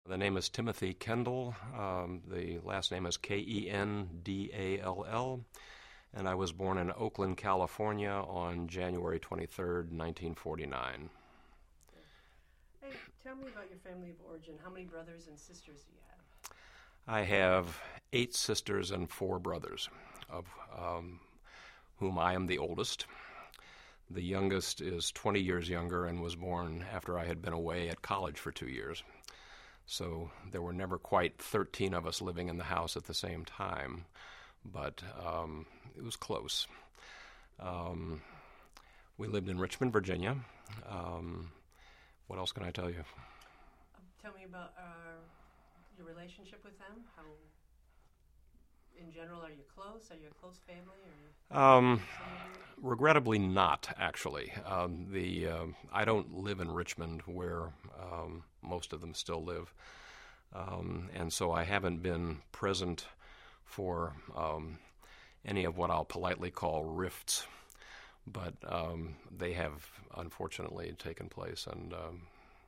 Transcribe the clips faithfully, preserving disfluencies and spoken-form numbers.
The name is Timothy Kendall. Um, the last name is K E N D A L L. And I was born in Oakland, California on January twenty-third, nineteen forty-nine. Hey, tell me about your family of origin. How many brothers and sisters do you have? I have eight sisters and four brothers, of um, whom I am the oldest. The youngest is twenty years younger and was born after I had been away at college for two years. So there were never quite thirteen of us living in the house at the same time, but um, it was close. Um, we lived in Richmond, Virginia. Um, what else can I tell you? Um, tell me about uh, your relationship with them. How, in general, are you close? Are you a close family? Or um, regrettably not, actually. Um, the uh, I don't live in Richmond, where um, most of them still live, um, and so I haven't been present for um, any of what I'll politely call rifts, but um, they have unfortunately taken place, and um,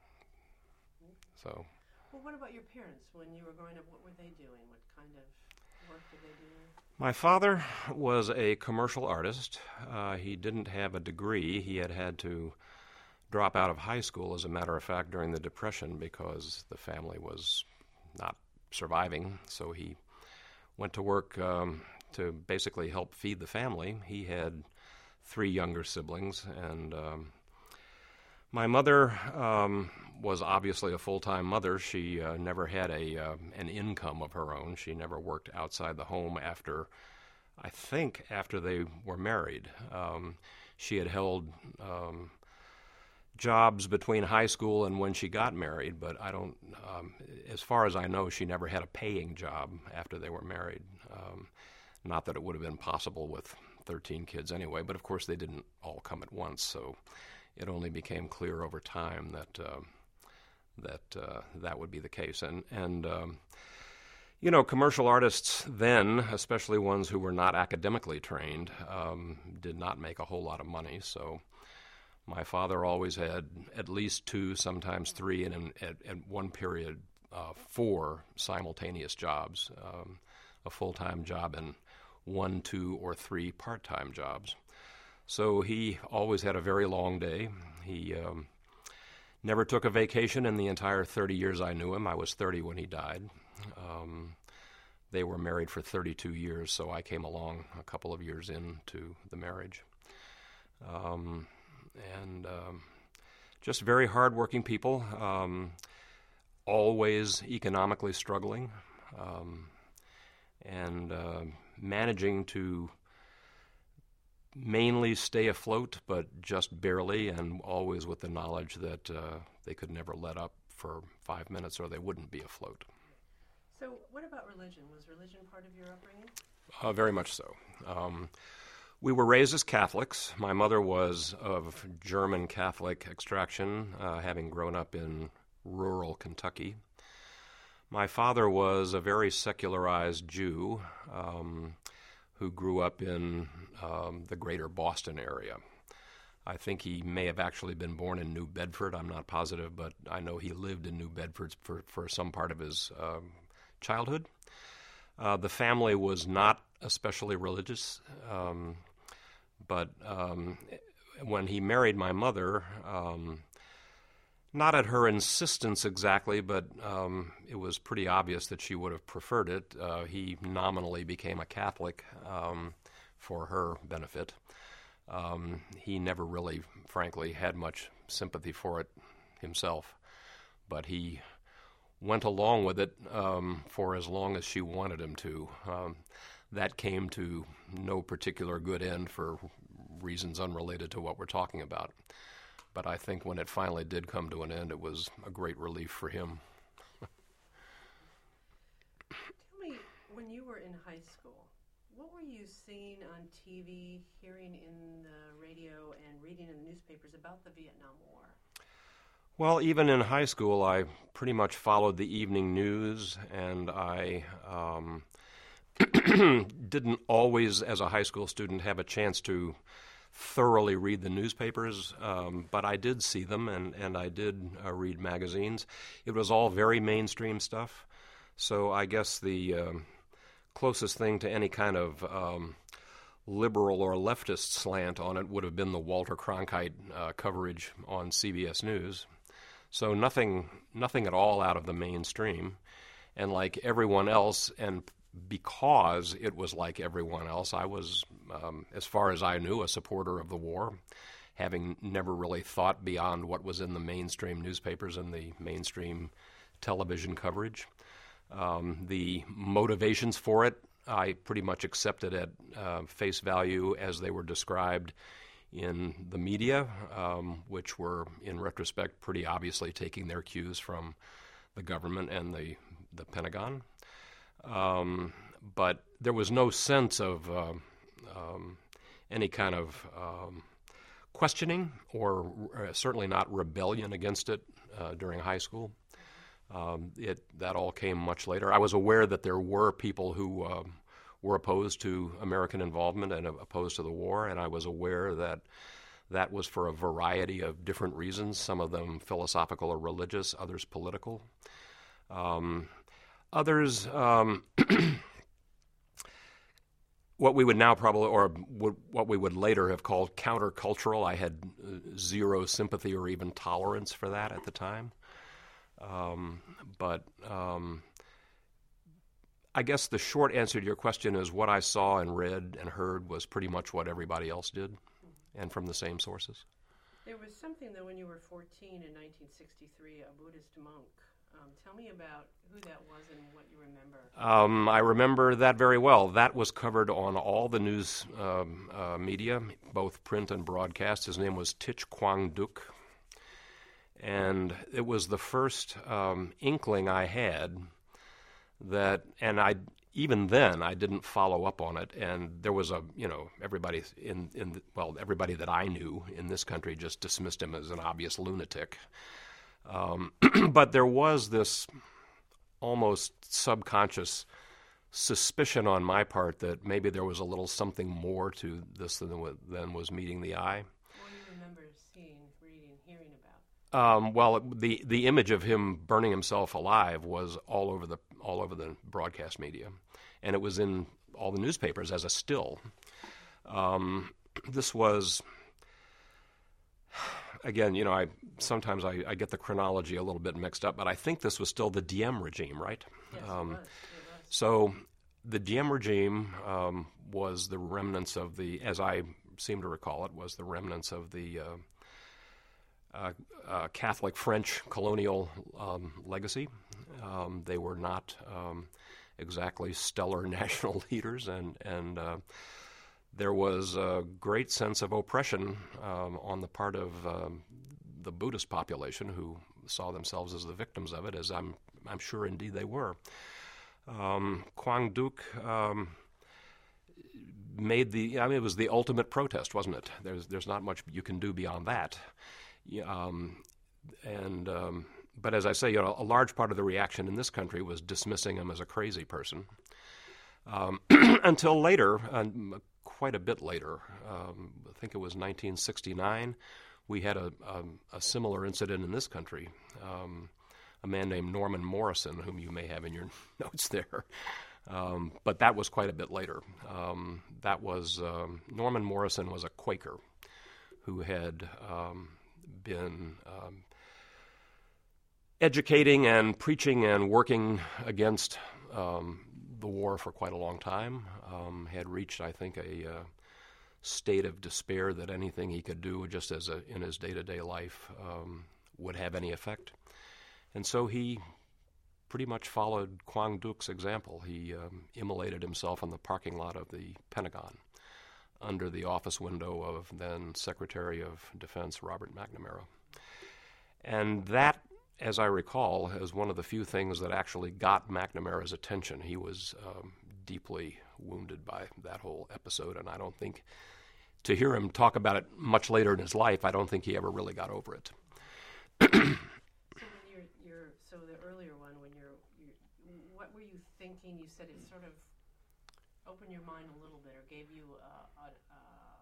so. Well, what about your parents? When you were growing up, what were they doing? What kind of work did they do? My father was a commercial artist. Uh, he didn't have a degree. He had had to drop out of high school, as a matter of fact, during the Depression because the family was not surviving. So he went to work um, to basically help feed the family. He had three younger siblings, and um, my mother um, was obviously a full-time mother. She uh, never had a uh, an income of her own. She never worked outside the home after, I think, after they were married. Um, she had held um, jobs between high school and when she got married, but I don't, um, as far as I know, she never had a paying job after they were married. Um, not that it would have been possible with thirteen kids anyway, but of course they didn't all come at once, so it only became clear over time that uh, that uh, that would be the case. And, and um, you know, commercial artists then, especially ones who were not academically trained, um, did not make a whole lot of money. So my father always had at least two, sometimes three, and in, at, at one period, uh, four simultaneous jobs, um, a full-time job and one, two, or three part-time jobs. So he always had a very long day. He um, never took a vacation in the entire thirty years I knew him. I was thirty when he died. Um, they were married for thirty-two years, so I came along a couple of years into the marriage. Um, and um, just very hardworking people, um, always economically struggling, um, and uh, managing to mainly stay afloat, but just barely, and always with the knowledge that uh, they could never let up for five minutes or they wouldn't be afloat. So what about religion? Was religion part of your upbringing? Uh, very much so. Um, we were raised as Catholics. My mother was of German Catholic extraction, uh, having grown up in rural Kentucky. My father was a very secularized Jew, um, who grew up in um, the greater Boston area. I think he may have actually been born in New Bedford. I'm not positive, but I know he lived in New Bedford for, for some part of his um, childhood. Uh, the family was not especially religious, um, but um, when he married my mother, um, not at her insistence exactly, but um, it was pretty obvious that she would have preferred it. Uh, he nominally became a Catholic um, for her benefit. Um, he never really, frankly, had much sympathy for it himself, but he went along with it um, for as long as she wanted him to. Um, that came to no particular good end for reasons unrelated to what we're talking about. But I think when it finally did come to an end, it was a great relief for him. Tell me, when you were in high school, what were you seeing on T V, hearing in the radio, and reading in the newspapers about the Vietnam War? Well, even in high school, I pretty much followed the evening news, and I um, didn't always, as a high school student, have a chance to thoroughly read the newspapers, um, but I did see them, and, and I did uh, read magazines. It was all very mainstream stuff. So I guess the um, closest thing to any kind of um, liberal or leftist slant on it would have been the Walter Cronkite uh, coverage on C B S News. So nothing, nothing at all out of the mainstream. And like everyone else, and because it was like everyone else, I was, um, as far as I knew, a supporter of the war, having never really thought beyond what was in the mainstream newspapers and the mainstream television coverage. Um, the motivations for it, I pretty much accepted at uh, face value as they were described in the media, um, which were, in retrospect, pretty obviously taking their cues from the government and the, the Pentagon. Um, but there was no sense of uh, um, any kind of um, questioning or uh, certainly not rebellion against it uh, during high school. Um, it that all came much later. I was aware that there were people who uh, were opposed to American involvement and opposed to the war, and I was aware that that was for a variety of different reasons, some of them philosophical or religious, others political. Um, Others, um, what we would now probably, or would, what we would later have called countercultural. I had uh, zero sympathy or even tolerance for that at the time. Um, but um, I guess the short answer to your question is what I saw and read and heard was pretty much what everybody else did, and from the same sources. There was something, though, when you were fourteen in nineteen sixty-three, a Buddhist monk. Um, tell me about who that was and what you remember. Um, I remember that very well. That was covered on all the news um, uh, media, both print and broadcast. His name was Thich Quang Duc. And it was the first um, inkling I had that, and I even then I didn't follow up on it. And there was a, you know, everybody in, in the, well, everybody that I knew in this country just dismissed him as an obvious lunatic. Um, but there was this almost subconscious suspicion on my part that maybe there was a little something more to this than, than was meeting the eye. What do you remember seeing, reading, hearing about? Um, well, the the image of him burning himself alive was all over the all over the broadcast media, and it was in all the newspapers as a still. Um, this was. Again, you know, I sometimes I, I get the chronology a little bit mixed up, but I think this was still the Diem regime, right? Yes, um, it was. It was. So the Diem regime um, was the remnants of the, as I seem to recall it, was the remnants of the uh, uh, uh, Catholic French colonial um, legacy. Um, they were not um, exactly stellar national leaders, and and uh, there was a great sense of oppression um, on the part of um, the Buddhist population, who saw themselves as the victims of it, as I'm I'm sure indeed they were. Um, Quang Duc um, made the, I mean, it was the ultimate protest, wasn't it? There's there's not much you can do beyond that. Um, and um, but as I say, you know, a large part of the reaction in this country was dismissing him as a crazy person. Um, until later, uh, quite a bit later, um, I think it was nineteen sixty-nine, we had a, a, a similar incident in this country. Um, a man named Norman Morrison, whom you may have in your notes there. Um, but that was quite a bit later. Um, that was, um, Norman Morrison was a Quaker who had um, been um, educating and preaching and working against um, the war for quite a long time, um, had reached, I think, a uh, state of despair that anything he could do just as a, in his day-to-day life um, would have any effect. And so he pretty much followed Quang Duc's example. He um, immolated himself in the parking lot of the Pentagon under the office window of then Secretary of Defense Robert McNamara. And that, as I recall, is one of the few things that actually got McNamara's attention. He was um, deeply wounded by that whole episode, and I don't think, to hear him talk about it much later in his life, I don't think he ever really got over it. So the earlier one, when you're, you're, what were you thinking? You said it sort of opened your mind a little bit, or gave you a, a,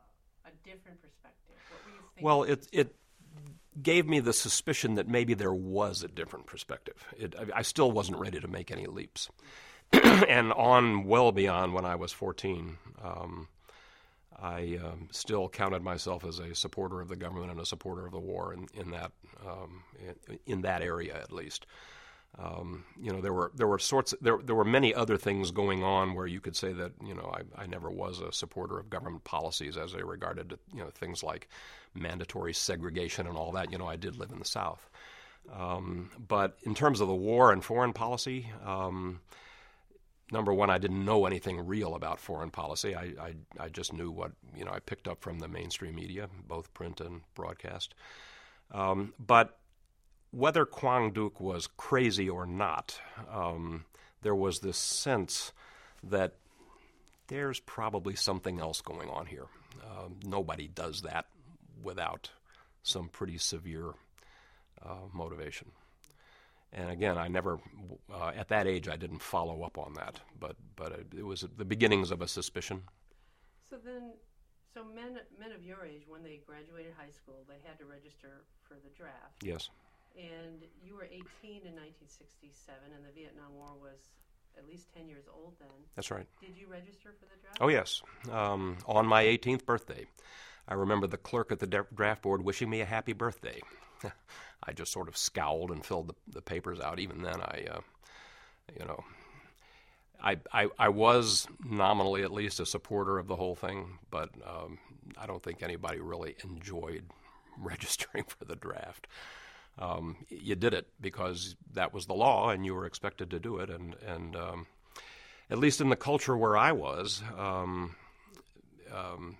a different perspective? What were you thinking? Well, it it gave me the suspicion that maybe there was a different perspective. It, I, I still wasn't ready to make any leaps. And on well beyond when I was fourteen, um, I um, still counted myself as a supporter of the government and a supporter of the war in, in that um, in, in that area at least. Um, you know, there were there were sorts there there were many other things going on where you could say that you know I, I never was a supporter of government policies as they regarded you know things like mandatory segregation and all that. You know, I did live in the South, um, but in terms of the war and foreign policy. Um, Number one, I didn't know anything real about foreign policy. I, I, I just knew what you know I picked up from the mainstream media, both print and broadcast. Um, but whether Quang Duc was crazy or not, um, there was this sense that there's probably something else going on here. Um, nobody does that without some pretty severe uh, motivation. And again, I never, uh, at that age, I didn't follow up on that, but but it, it was the beginnings of a suspicion. So then, so men men of your age, when they graduated high school, they had to register for the draft. Yes. And you were eighteen in nineteen sixty-seven, and the Vietnam War was at least ten years old then. That's right. Did you register for the draft? Oh, yes. Um, on my eighteenth birthday. I remember the clerk at the de- draft board wishing me a happy birthday. I just sort of scowled and filled the, the papers out. Even then, I, uh, you know, I, I I was nominally at least a supporter of the whole thing, but um, I don't think anybody really enjoyed registering for the draft. Um, you did it because that was the law, and you were expected to do it. And and um, at least in the culture where I was, um, um,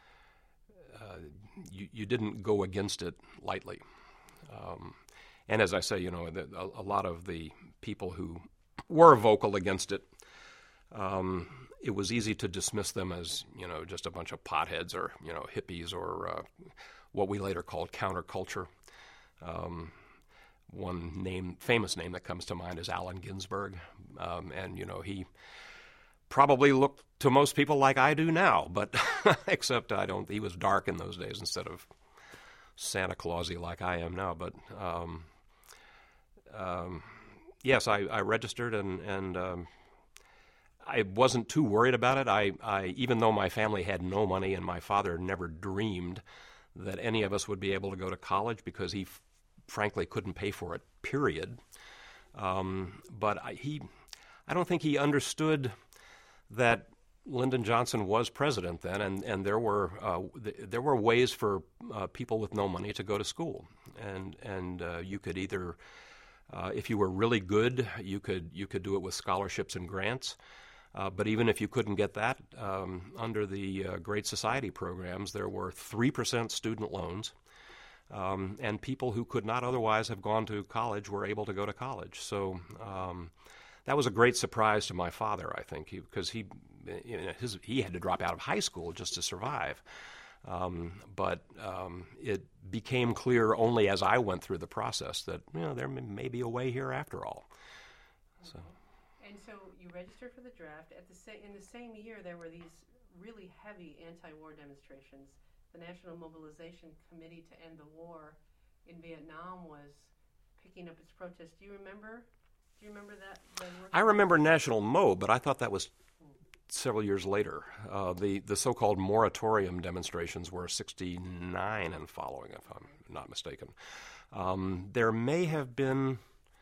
uh, you you didn't go against it lightly. Um, and as I say, you know, the, a, a lot of the people who were vocal against it, um, it was easy to dismiss them as, you know, just a bunch of potheads or, you know, hippies or uh, what we later called counterculture. Um, one name, famous name that comes to mind is Allen Ginsberg. Um, and, you know, he probably looked to most people like I do now, but except I don't, he was dark in those days instead of Santa Clausy like I am now, but um, um, yes, I, I registered and and um, I wasn't too worried about it. I, I even though my family had no money and my father never dreamed that any of us would be able to go to college because he f- frankly couldn't pay for it. Period. Um, but I, he, I don't think he understood that Lyndon Johnson was president then, and, and there were uh, th- there were ways for uh, people with no money to go to school, and and uh, you could either, uh, if you were really good, you could you could do it with scholarships and grants, uh, but even if you couldn't get that, um, under the uh, Great Society programs, there were three percent student loans, um, and people who could not otherwise have gone to college were able to go to college. So um, that was a great surprise to my father, I think, because he. You know, his, he had to drop out of high school just to survive. Um, but um, it became clear only as I went through the process that, you know, there may, may be a way here after all. So. And so you registered for the draft. At the sa- in the same year, there were these really heavy anti-war demonstrations. The National Mobilization Committee to End the War in Vietnam was picking up its protest. Do you remember? Do you remember that? I remember National Mo, but I thought that was several years later. Uh, the, the so-called moratorium demonstrations were sixty-nine and following, if I'm not mistaken. Um, there may have been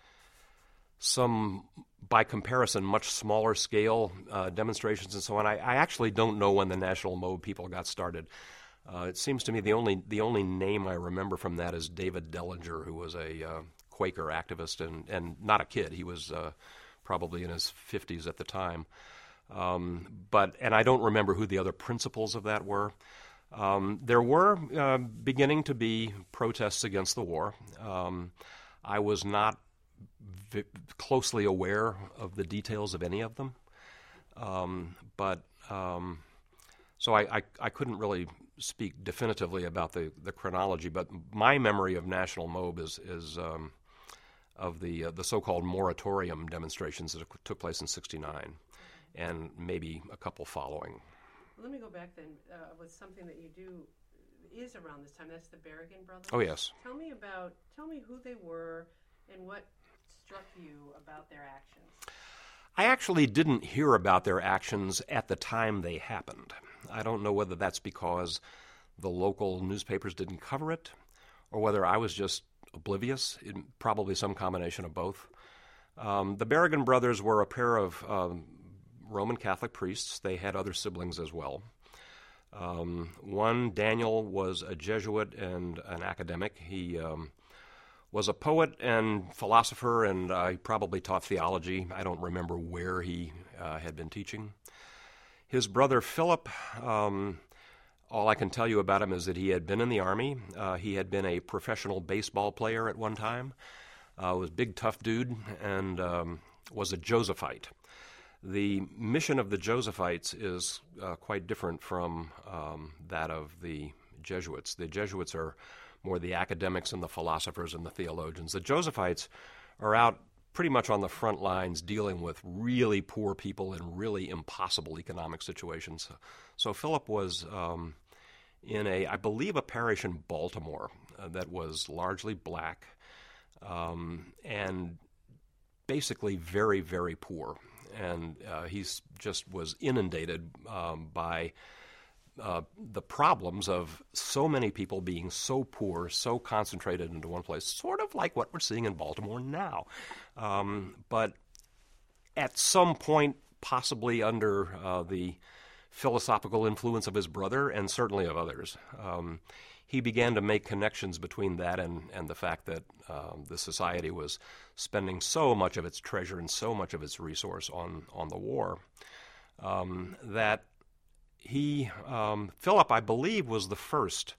some, by comparison, much smaller scale uh, demonstrations and so on. I, I actually don't know when the National Mo people got started. Uh, it seems to me the only the only name I remember from that is David Dellinger, who was a uh, Quaker activist and, and not a kid. He was uh, probably in his fifties at the time. Um, but and I don't remember who the other principals of that were. Um, there were uh, beginning to be protests against the war. Um, I was not v- closely aware of the details of any of them, um, but um, so I, I, I couldn't really speak definitively about the, the chronology. But my memory of National Mob is is um, of the uh, the so-called moratorium demonstrations that took place in sixty-nine. And maybe a couple following. Let me go back then uh, with something that you do is around this time. That's the Berrigan brothers. Oh, yes. Tell me about, tell me who they were and what struck you about their actions. I actually didn't hear about their actions at the time they happened. I don't know whether that's because the local newspapers didn't cover it or whether I was just oblivious, it, probably some combination of both. Um, the Berrigan brothers were a pair of um, Roman Catholic priests. They had other siblings as well. Um, one, Daniel, was a Jesuit and an academic. He um, was a poet and philosopher, and uh, he probably taught theology. I don't remember where he uh, had been teaching. His brother, Philip, um, all I can tell you about him is that he had been in the Army. Uh, he had been a professional baseball player at one time, uh, was a big, tough dude, and um, was a Josephite. The mission of the Josephites is uh, quite different from um, that of the Jesuits. The Jesuits are more the academics and the philosophers and the theologians. The Josephites are out pretty much on the front lines dealing with really poor people in really impossible economic situations. So Philip was um, in a, I believe, a parish in Baltimore uh, that was largely black um, and basically very, very poor. And uh, he just was inundated um, by uh, the problems of so many people being so poor, so concentrated into one place, sort of like what we're seeing in Baltimore now. Um, but at some point, possibly under uh, the philosophical influence of his brother and certainly of others, um, he began to make connections between that and, and the fact that um, the society was spending so much of its treasure and so much of its resource on, on the war um, that he, um, Philip, I believe, was the first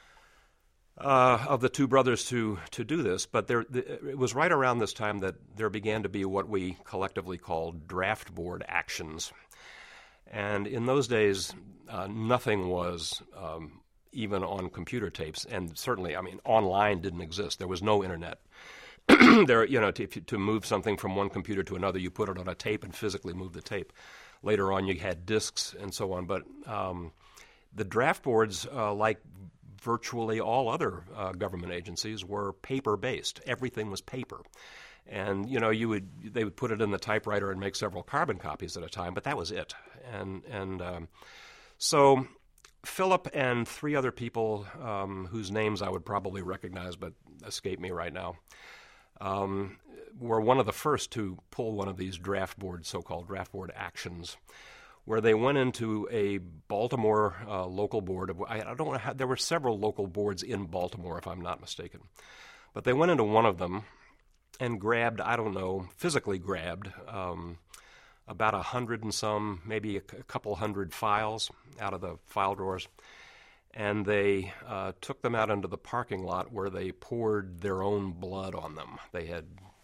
uh, of the two brothers to, to do this, but there, the, it was right around this time that there began to be what we collectively call draft board actions. And in those days, uh, nothing was um, even on computer tapes, and certainly, I mean, online didn't exist. There was no internet. There, you know, to, to move something from one computer to another, you put it on a tape and physically move the tape. Later on, you had discs and so on. But um, the draft boards, uh, like virtually all other uh, government agencies, were paper-based. Everything was paper. And, you know, you would they would put it in the typewriter and make several carbon copies at a time, but that was it. And, and um, so Philip and three other people um, whose names I would probably recognize but escape me right now um, were one of the first to pull one of these draft board, so-called draft board actions, where they went into a Baltimore uh, local board. Of, I, I don't know how, there were several local boards in Baltimore, if I'm not mistaken. But they went into one of them and grabbed, I don't know, physically grabbed um, about a hundred and some, maybe a, a couple hundred files out of the file drawers, and they uh, took them out into the parking lot where they poured their own blood on them. They had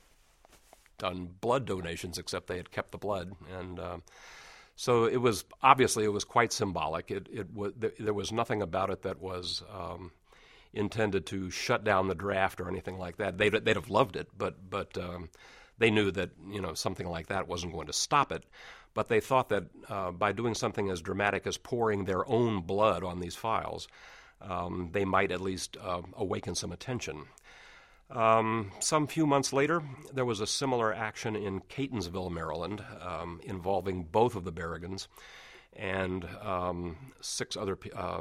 done blood donations, except they had kept the blood, and uh, so it was, obviously it was quite symbolic. It, it was, there was nothing about it that was um, intended to shut down the draft or anything like that. They'd, they'd have loved it, but but um, they knew that, you know, something like that wasn't going to stop it. But they thought that uh, by doing something as dramatic as pouring their own blood on these files, um, they might at least uh, awaken some attention. Um, some few months later, there was a similar action in Catonsville, Maryland, um, involving both of the Berrigans and um, six other, uh,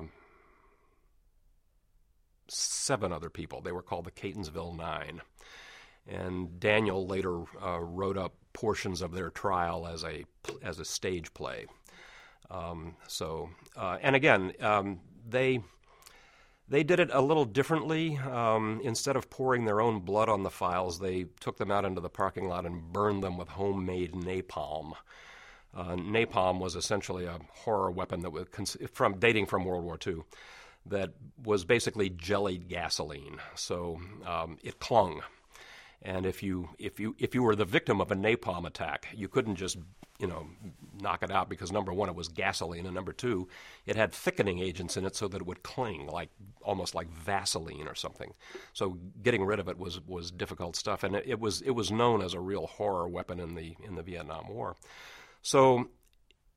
seven other people. They were called the Catonsville Nine. And Daniel later uh, wrote up portions of their trial as a as a stage play. Um, so, uh, and again, um, they. They did it a little differently. Um, instead of pouring their own blood on the files, they took them out into the parking lot and burned them with homemade napalm. Uh, napalm was essentially a horror weapon that was cons- from dating from World War Two, that was basically jellied gasoline. So um, it clung, and if you if you if you were the victim of a napalm attack, you couldn't just you know, knock it out because, number one, it was gasoline, and number two, it had thickening agents in it so that it would cling, like almost like Vaseline or something. So getting rid of it was, was difficult stuff, and it, it was it was known as a real horror weapon in the in the Vietnam War. So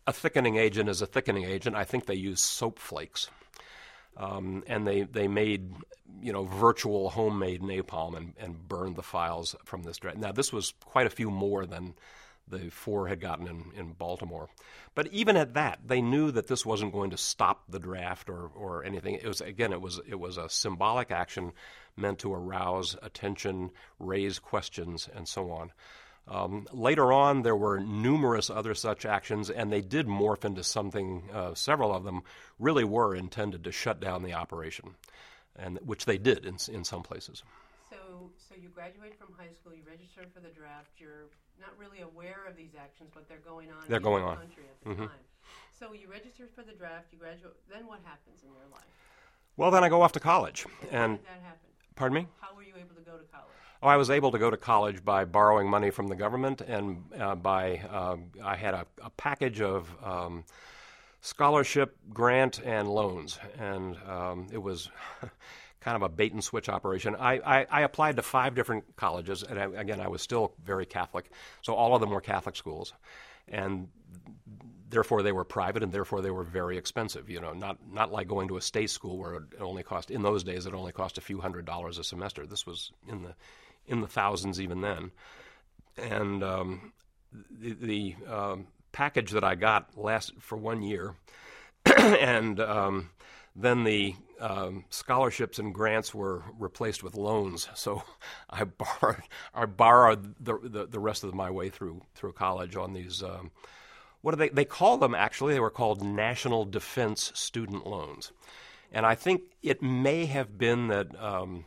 a thickening agent is a thickening agent. I think they used soap flakes. Um, and they, they made, you know, virtual homemade napalm and, and burned the files from this draft. Now, this was quite a few more than the four had gotten in, in Baltimore. But even at that, they knew that this wasn't going to stop the draft or, or anything. It was, again, it was it was a symbolic action meant to arouse attention, raise questions, and so on. Um, later on, there were numerous other such actions, and they did morph into something, uh, several of them really were intended to shut down the operation, and which they did in, in some places. So, so you graduate from high school, you register for the draft, you're not really aware of these actions, but they're going on they're in going the on. country at the Mm-hmm. time. So you register for the draft, you graduate, then what happens in your life? Well, then I go off to college. How and did that happen? Pardon me? How were you able to go to college? Oh, I was able to go to college by borrowing money from the government, and uh, by uh, I had a, a package of um, scholarship, grant, and loans, and um, it was kind of a bait and switch operation. I, I, I applied to five different colleges, and I, again, I was still very Catholic, so all of them were Catholic schools, and therefore they were private, and therefore they were very expensive. You know, not not like going to a state school where it only cost, in those days, it only cost a few hundred dollars a semester. This was in the in the thousands even then. And um, the, the um, package that I got lasted for one year, and um, then the um, scholarships and grants were replaced with loans. So I borrowed, I borrowed the, the the rest of my way through through college on these. Um, what do they they call them? Actually, they were called National Defense Student Loans, and I think it may have been that. Um,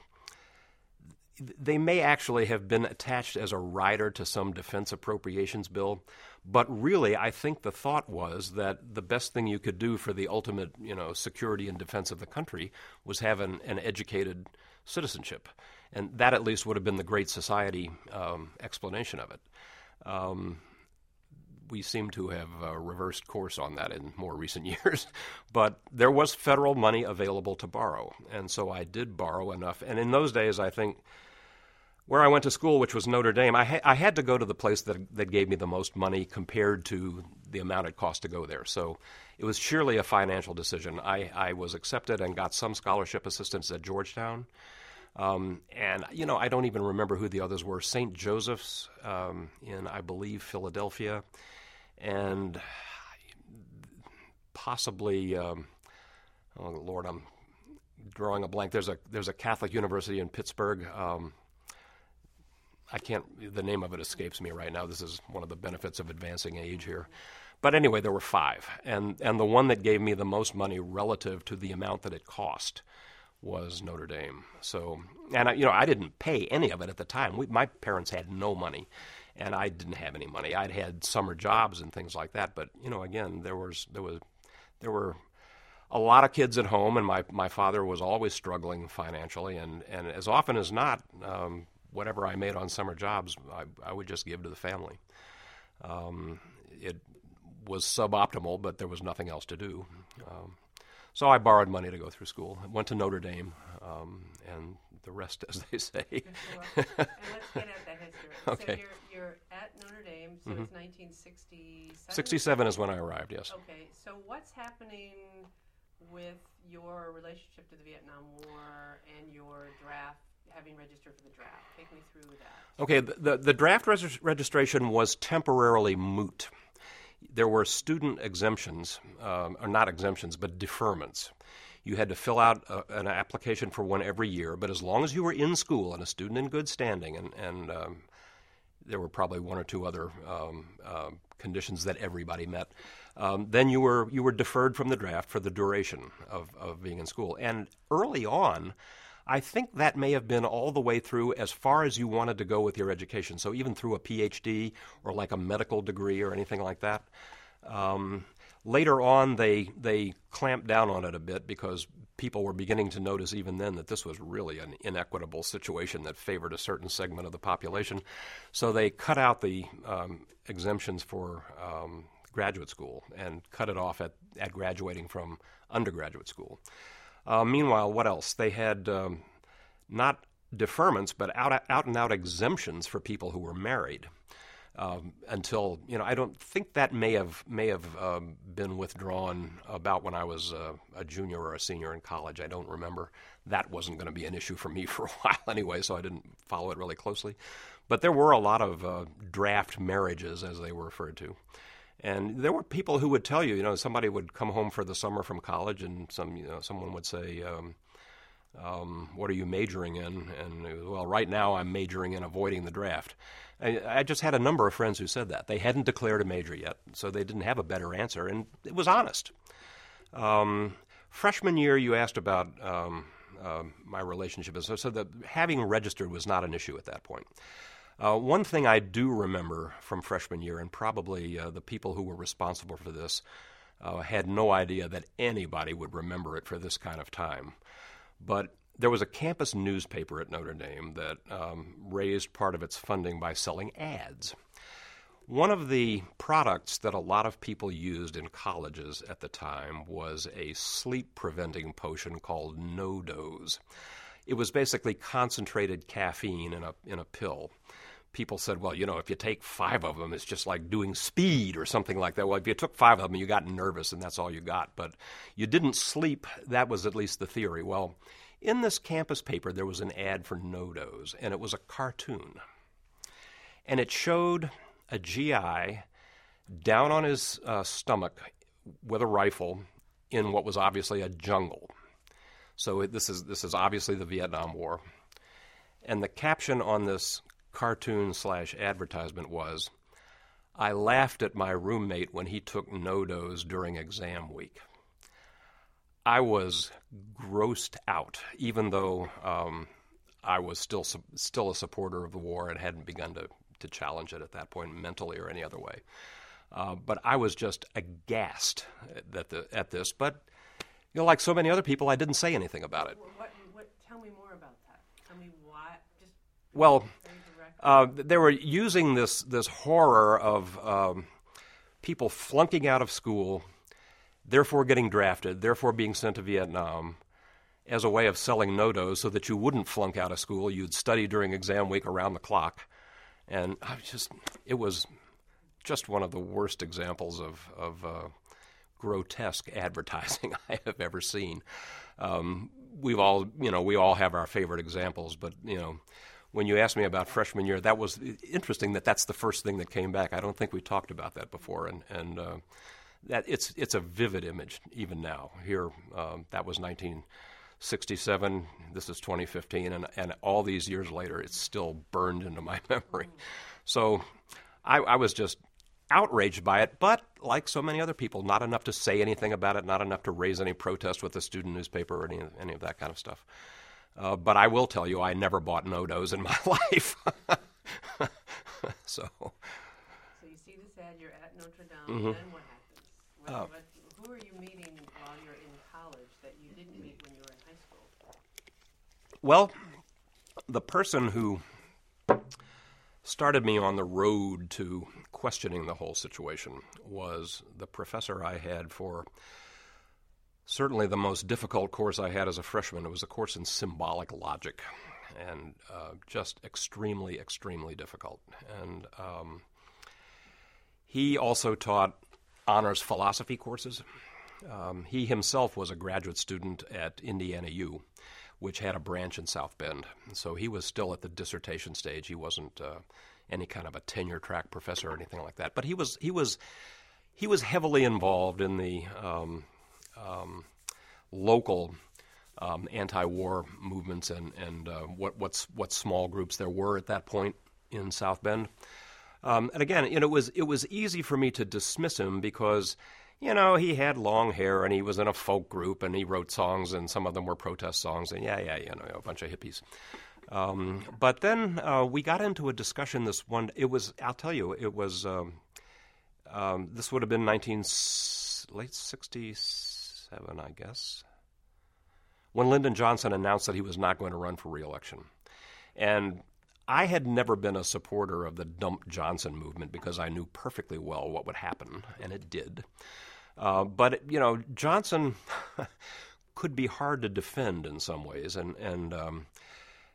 They may actually have been attached as a rider to some defense appropriations bill, but really I think the thought was that the best thing you could do for the ultimate, you know, security and defense of the country was have an, an educated citizenship, and that at least would have been the Great Society um, explanation of it. Um, we seem to have uh, reversed course on that in more recent years, but there was federal money available to borrow, and so I did borrow enough. And in those days, I think, where I went to school, which was Notre Dame, I, ha- I had to go to the place that that gave me the most money compared to the amount it cost to go there. So it was surely a financial decision. I, I was accepted and got some scholarship assistance at Georgetown. Um, and, you know, I don't even remember who the others were. Saint Joseph's um, in, I believe, Philadelphia. And possibly, um, oh, Lord, I'm drawing a blank. There's a, there's a Catholic university in Pittsburgh. Um, I can't, the name of it escapes me right now. This is one of the benefits of advancing age here. But anyway, there were five. And, and the one that gave me the most money relative to the amount that it cost was Notre Dame. So, and I, you know, I didn't pay any of it at the time. We, my parents had no money, and I didn't have any money. I'd had summer jobs and things like that. But, you know, again, there was, there was, there were a lot of kids at home, and my, my father was always struggling financially. And, and as often as not, um, whatever I made on summer jobs, I, I would just give to the family. Um, it was suboptimal, but there was nothing else to do. Um, so I borrowed money to go through school. I went to Notre Dame, um, and the rest, as they say. And let's get at that history. Okay. So you're, you're at Notre Dame, so Mm-hmm. it's nineteen sixty-seven? sixty-seven is when I arrived, yes. Okay, so what's happening with your relationship to the Vietnam War and your draft, having registered for the draft? Take me through that. Okay, the, the, the draft res- registration was temporarily moot. There were student exemptions, um, or not exemptions, but deferments. You had to fill out a, an application for one every year, but as long as you were in school and a student in good standing, and, and um, there were probably one or two other um, uh, conditions that everybody met, um, then you were you were deferred from the draft for the duration of, of being in school. And early on, I think that may have been all the way through as far as you wanted to go with your education. So even through a P H D or like a medical degree or anything like that. Um, later on, they they clamped down on it a bit because people were beginning to notice even then that this was really an inequitable situation that favored a certain segment of the population. So they cut out the um, exemptions for um, graduate school and cut it off at, at graduating from undergraduate school. Uh, meanwhile, what else? They had um, not deferments, but out, out and out exemptions for people who were married. um, until, you know, I don't think that may have may have um, been withdrawn about when I was uh, a junior or a senior in college. I don't remember. That wasn't going to be an issue for me for a while anyway, so I didn't follow it really closely. But there were a lot of uh, draft marriages, as they were referred to. And there were people who would tell you, you know, somebody would come home for the summer from college, and some, you know, someone would say, um, um, "What are you majoring in?" And it was, well, right now I'm majoring in avoiding the draft. I, I just had a number of friends who said that. They hadn't declared a major yet, so they didn't have a better answer, and it was honest. Um, freshman year, you asked about um, uh, my relationship, so, so that having registered was not an issue at that point. Uh, one thing I do remember from freshman year, and probably uh, the people who were responsible for this uh, had no idea that anybody would remember it for this kind of time, but there was a campus newspaper at Notre Dame that um, raised part of its funding by selling ads. One of the products that a lot of people used in colleges at the time was a sleep-preventing potion called NoDoz. It was basically concentrated caffeine in a in a pill. People said, well, you know, if you take five of them, it's just like doing speed or something like that. Well, if you took five of them, you got nervous, and that's all you got. But you didn't sleep. That was at least the theory. Well, in this campus paper, there was an ad for NoDoz, and it was a cartoon. And it showed a G I down on his uh, stomach with a rifle in what was obviously a jungle. So it, this is this is obviously the Vietnam War. And the caption on this cartoon slash advertisement was, "I laughed at my roommate when he took NoDoz during exam week." I was grossed out, even though um, I was still still a supporter of the war and hadn't begun to, to challenge it at that point, mentally or any other way. Uh, but I was just aghast at, the, at this. But, you know, like so many other people, I didn't say anything about it. What, what, tell me more about that. Tell me why. Just well, uh, they were using this, this horror of um, people flunking out of school, therefore getting drafted, therefore being sent to Vietnam, as a way of selling NoDoz so that you wouldn't flunk out of school. You'd study during exam week around the clock. And I was just, it was just one of the worst examples of, of uh, grotesque advertising I have ever seen. Um, we've all, you know, we all have our favorite examples, but, you know, when you asked me about freshman year, that was interesting that that's the first thing that came back. I don't think we talked about that before, and, and uh, that it's it's a vivid image even now. Here, um, that was nineteen sixty-seven, this is twenty fifteen, and, and all these years later, it's still burned into my memory. So I, I was just outraged by it, but like so many other people, not enough to say anything about it, not enough to raise any protest with the student newspaper or any, any of that kind of stuff. Uh, but I will tell you, I never bought NoDoz in my life. so. So you see this ad, you're at Notre Dame, Mm-hmm. then what happens? What, Uh, what, who are you meeting while you're in college that you didn't meet when you were in high school? Well, the person who started me on the road to questioning the whole situation was the professor I had for certainly the most difficult course I had as a freshman. It was a course in symbolic logic, and uh, just extremely, extremely difficult. And um, he also taught honors philosophy courses. Um, he himself was a graduate student at Indiana U, which had a branch in South Bend. So he was still at the dissertation stage. He wasn't uh, any kind of a tenure-track professor or anything like that. But he was he was he was heavily involved in the um, um, local um, anti-war movements and and uh, what what's what small groups there were at that point in South Bend. Um, and again, you know, it was it was easy for me to dismiss him because, you know, he had long hair and he was in a folk group and he wrote songs and some of them were protest songs and yeah, yeah, you know, a bunch of hippies. Um, but then uh, we got into a discussion this one, it was, I'll tell you, it was, um, um, this would have been nineteen, late sixty-seven, I guess, when Lyndon Johnson announced that he was not going to run for re-election. And I had never been a supporter of the Dump Johnson movement because I knew perfectly well what would happen, and it did. Uh, but, you know, Johnson could be hard to defend in some ways, and, and um,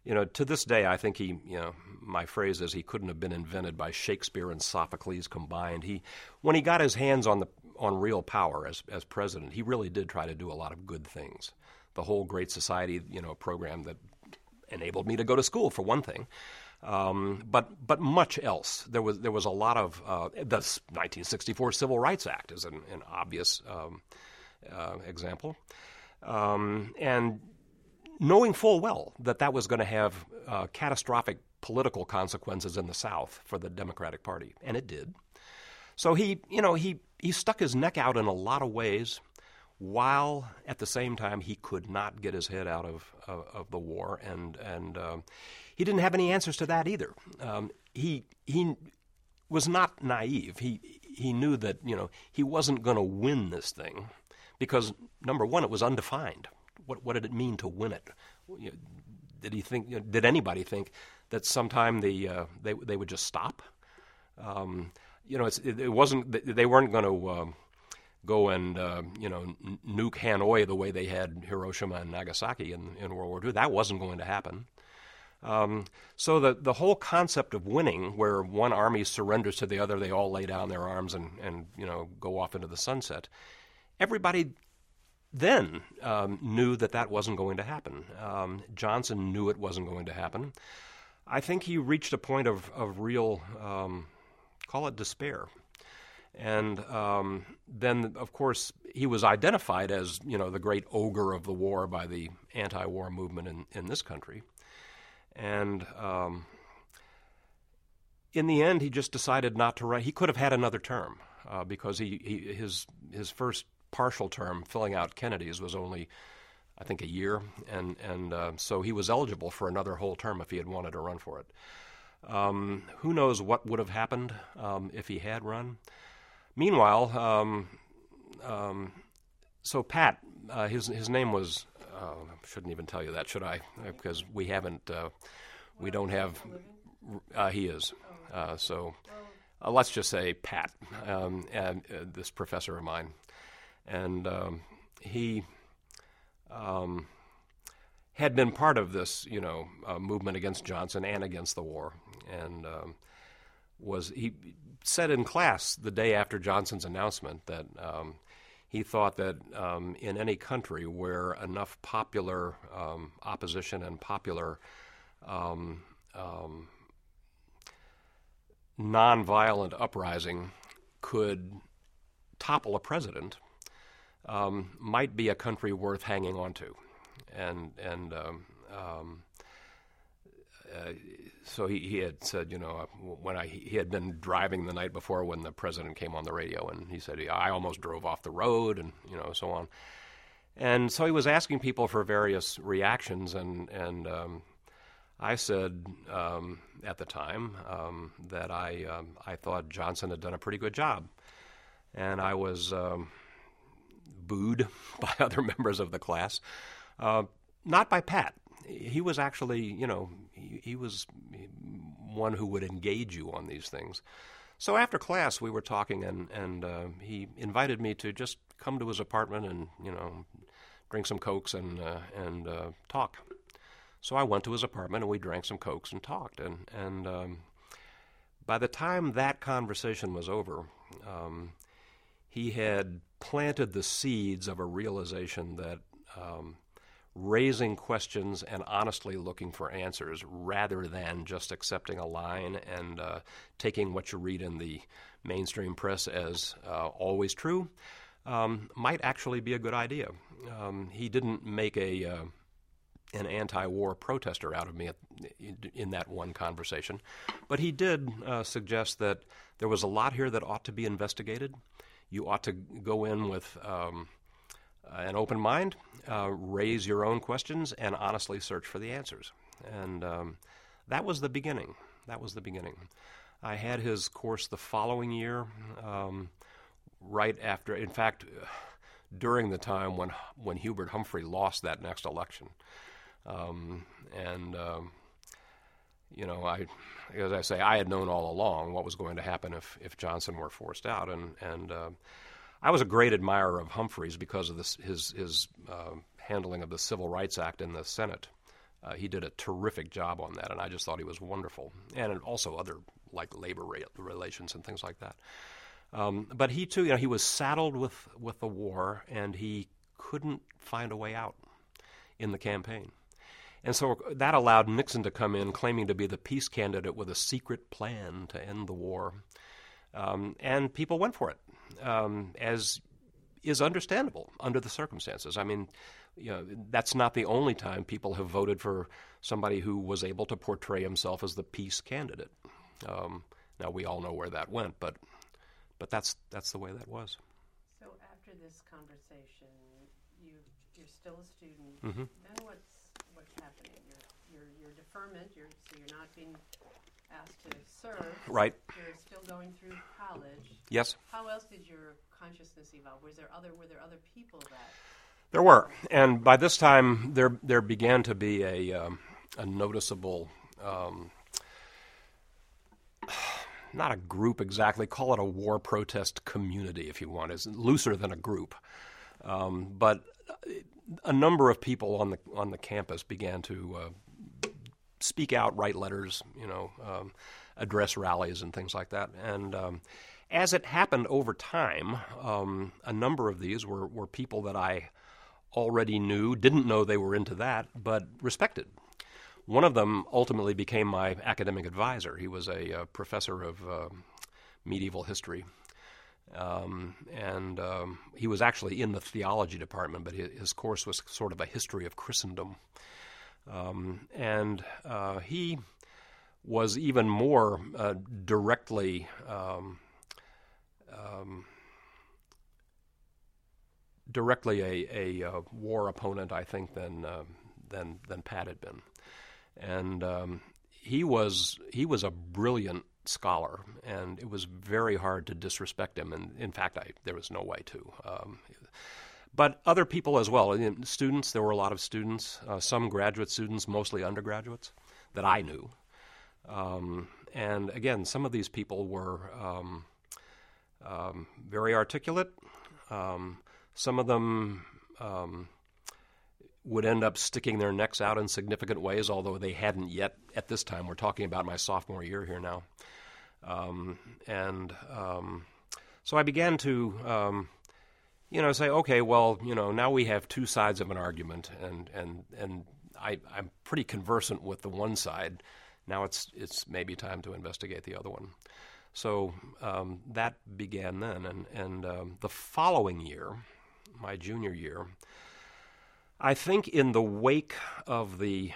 you know, to this day, I think he, you know, my phrase is he couldn't have been invented by Shakespeare and Sophocles combined. He, when he got his hands on the on real power as as president, he really did try to do a lot of good things. The whole Great Society, you know, program that enabled me to go to school, for one thing. Um, but but much else. There was there was a lot of uh, the nineteen sixty-four Civil Rights Act is an, an obvious um, uh, example, um, and knowing full well that that was going to have uh, catastrophic political consequences in the South for the Democratic Party, and it did. So he, you know, he he stuck his neck out in a lot of ways, while at the same time he could not get his head out of of, of the war, and and um, he didn't have any answers to that either. Um, he he was not naive. He he knew that, you know, he wasn't going to win this thing because, number one, it was undefined. What what did it mean to win it? You know, did he think? You know, did anybody think that sometime the uh, they they would just stop? Um, you know, it's, it, it wasn't. They weren't going to uh, go and uh, you know nuke Hanoi the way they had Hiroshima and Nagasaki in, in World War Two. That wasn't going to happen. Um, so the the whole concept of winning, where one army surrenders to the other, they all lay down their arms and, and you know go off into the sunset. Everybody then um, knew that that wasn't going to happen. Um, Johnson knew it wasn't going to happen. I think he reached a point of of real, um, call it despair. And um, then, of course, he was identified as, you know, the great ogre of the war by the anti-war movement in, in this country. And um, in the end, he just decided not to run. He could have had another term uh, because he, he his his first partial term filling out Kennedy's was only, I think, a year, and and uh, so he was eligible for another whole term if he had wanted to run for it. Um, who knows what would have happened um, if he had run? Meanwhile, um, um, so Pat, uh, his his name was. Uh, I shouldn't even tell you that, should I? Because we haven't, uh, we don't have. Uh, he is. Uh, so uh, let's just say Pat, um, and uh, this professor of mine, and um, he um, had been part of this, you know, uh, movement against Johnson and against the war, and um, was he said in class the day after Johnson's announcement that. Um, He thought that um, in any country where enough popular um, opposition and popular um, um, nonviolent uprising could topple a president, um, might be a country worth hanging on to. And, and um, um, uh, so he, he had said, you know, when I he had been driving the night before when the president came on the radio, and he said, I almost drove off the road, and you know, so on. And so he was asking people for various reactions, and and um, I said um, at the time um, that I um, I thought Johnson had done a pretty good job, and I was um, booed by other members of the class, uh, not by Pat. He was actually, you know, he, he was one who would engage you on these things. So after class, we were talking, and, and uh, he invited me to just come to his apartment and, you know, drink some Cokes and uh, and uh, talk. So I went to his apartment, and we drank some Cokes and talked. And, and um, by the time that conversation was over, um, he had planted the seeds of a realization that um, raising questions and honestly looking for answers rather than just accepting a line and uh, taking what you read in the mainstream press as uh, always true um, might actually be a good idea. Um, he didn't make a uh, an anti-war protester out of me at, in that one conversation, but he did uh, suggest that there was a lot here that ought to be investigated. You ought to go in with um, an open mind, uh, raise your own questions, and honestly search for the answers. And um, that was the beginning. That was the beginning. I had his course the following year, um, right after, in fact, during the time when when Hubert Humphrey lost that next election. Um, and, um, you know, I, as I say, I had known all along what was going to happen if, if Johnson were forced out. And, and uh, I was a great admirer of Humphrey's because of this, his his uh, handling of the Civil Rights Act in the Senate Uh, he did a terrific job on that, and I just thought he was wonderful. And also other, like, labor ra- relations and things like that. Um, but he, too, you know, he was saddled with, with the war, and he couldn't find a way out in the campaign. And so that allowed Nixon to come in claiming to be the peace candidate with a secret plan to end the war. Um, and people went for it, um, as is understandable under the circumstances. I mean, you know, that's not the only time people have voted for somebody who was able to portray himself as the peace candidate. Um, now, we all know where that went, but but that's that's the way that was. So after this conversation, you you're still a student. Mm-hmm. Then what's what's happening? You're you're you're deferment. You're so you're not being asked to serve. Right. You're still going through college. Yes. How else did your consciousness evolve? Was there other were there other people that? There were, and by this time there there began to be a um, a noticeable, um, not a group exactly, call it a war protest community if you want. It's looser than a group, um, but a number of people on the on the campus began to uh, speak out, write letters, you know, um, address rallies and things like that, and. Um, As it happened over time, um, a number of these were, were people that I already knew, didn't know they were into that, but respected. One of them ultimately became my academic advisor. He was a, a professor of uh, medieval history, um, and um, he was actually in the theology department, but his, his course was sort of a history of Christendom. Um, and uh, he was even more uh, directly... Um, Um, directly a, a, a war opponent, I think, than uh, than than Pat had been, and um, he was he was a brilliant scholar, and it was very hard to disrespect him. And in fact, I there was no way to. Um, but other people as well, students. There were a lot of students, uh, some graduate students, mostly undergraduates, that I knew. Um, and again, some of these people were. Um, Um, very articulate. Um, some of them um, would end up sticking their necks out in significant ways, although they hadn't yet at this time. We're talking about my sophomore year here now. Um, and um, so I began to, um, you know, say, okay, well, you know, now we have two sides of an argument, and and and I, I'm pretty conversant with the one side. Now it's it's maybe time to investigate the other one. So um, that began then, and, and um, the following year, my junior year, I think in the wake of the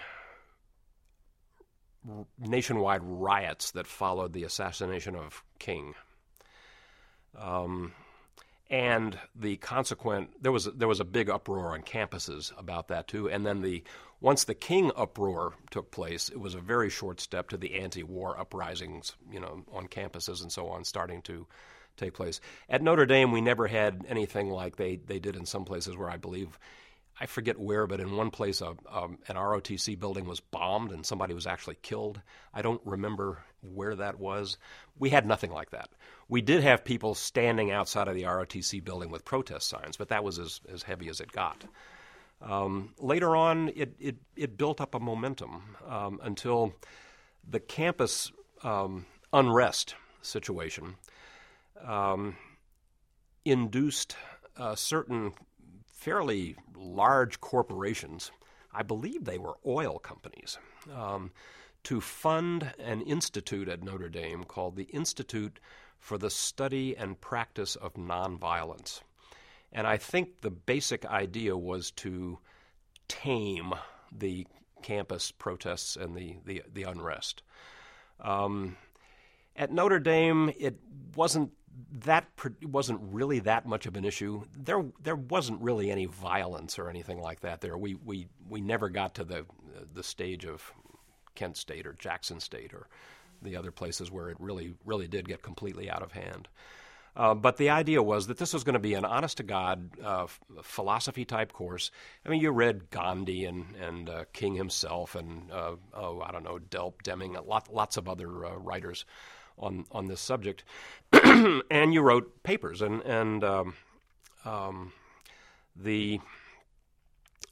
r- nationwide riots that followed the assassination of King, um, and the consequent, there was there was a big uproar on campuses about that too, and then the once the King uproar took place, it was a very short step to the anti-war uprisings, you know, on campuses and so on, starting to take place. At Notre Dame, we never had anything like they, they did in some places where I believe, I forget where, but in one place, a, um, an R O T C building was bombed and somebody was actually killed. I don't remember where that was. We had nothing like that. We did have people standing outside of the R O T C building with protest signs, but that was as, as heavy as it got. Um, later on, it, it, it built up a momentum um, until the campus um, unrest situation um, induced uh, certain fairly large corporations, I believe they were oil companies, um, to fund an institute at Notre Dame called the Institute for the Study and Practice of Nonviolence. And I think the basic idea was to tame the campus protests and the, the, the unrest. Um, at Notre Dame, it wasn't that it wasn't really that much of an issue. There there wasn't really any violence or anything like that there. We we, we never got to the the stage of Kent State or Jackson State or the other places where it really really did get completely out of hand. Uh, but the idea was that this was going to be an honest-to-God uh, philosophy-type course. I mean, you read Gandhi and, and uh, King himself and, uh, oh, I don't know, Delp, Deming, lot, lots of other uh, writers on, on this subject. And you wrote papers. And, and um, um, the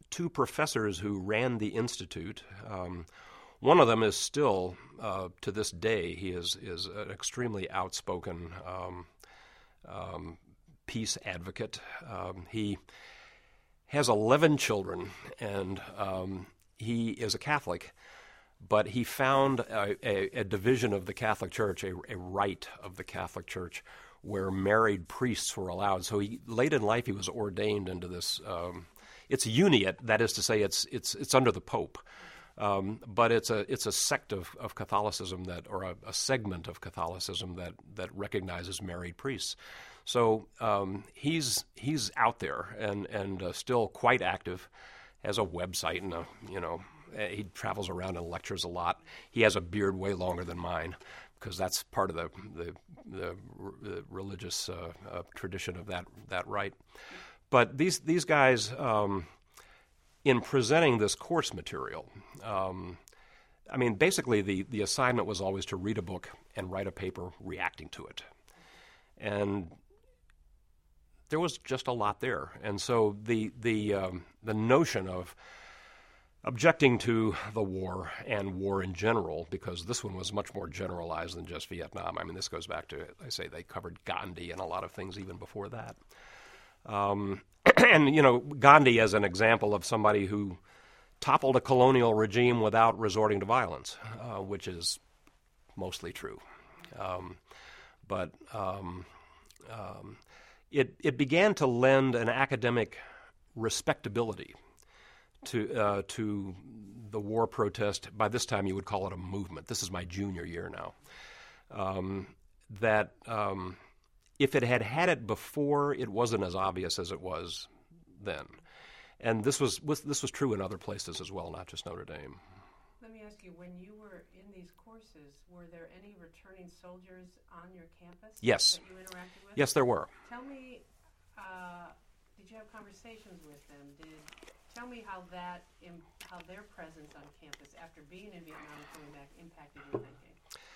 two professors who ran the institute. Um, one of them is still, uh, to this day, he is, is an extremely outspoken um, um, peace advocate. Um, he has eleven children, and um, he is a Catholic, but he found a, a, a division of the Catholic Church, a, a rite of the Catholic Church, where married priests were allowed. So he, late in life, he was ordained into this. Um, it's a uniate, that is to say, it's it's it's under the Pope, um, but it's a it's a sect of, of Catholicism that, or a, a segment of Catholicism that that recognizes married priests. So um, he's he's out there and and uh, still quite active, has a website and a, you know he travels around and lectures a lot. He has a beard way longer than mine, because that's part of the the, the, the religious uh, uh, tradition of that that rite. But these these guys, um, in presenting this course material, um, I mean, basically the, the assignment was always to read a book and write a paper reacting to it. And there was just a lot there. And so the the um, the notion of objecting to the war and war in general, because this one was much more generalized than just Vietnam. I mean, this goes back to, I say, they covered Gandhi and a lot of things even before that. Um, and, you know, Gandhi as an example of somebody who toppled a colonial regime without resorting to violence, uh, which is mostly true. Um, but um, um, it, it began to lend an academic respectability to uh, to the war protest. By this time, you would call it a movement. This is my junior year now. Um, that um, if it had had it before, it wasn't as obvious as it was then. And this was, was this was true in other places as well, not just Notre Dame. Let me ask you, when you were in these courses, were there any returning soldiers on your campus yes. that you interacted with? Yes, there were. Tell me, uh, did you have conversations with them? Did Tell me how that, how their presence on campus after being in Vietnam and coming back impacted your thinking.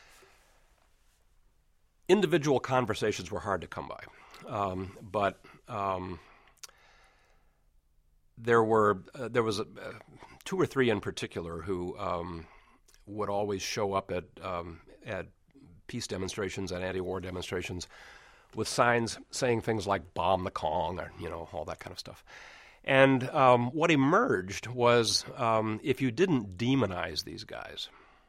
Individual conversations were hard to come by, um, but um, there were uh, there was a, uh, two or three in particular who um, would always show up at um, at peace demonstrations and anti-war demonstrations with signs saying things like "Bomb the Kong" or you know all that kind of stuff. And um, what emerged was um, if you didn't demonize these guys,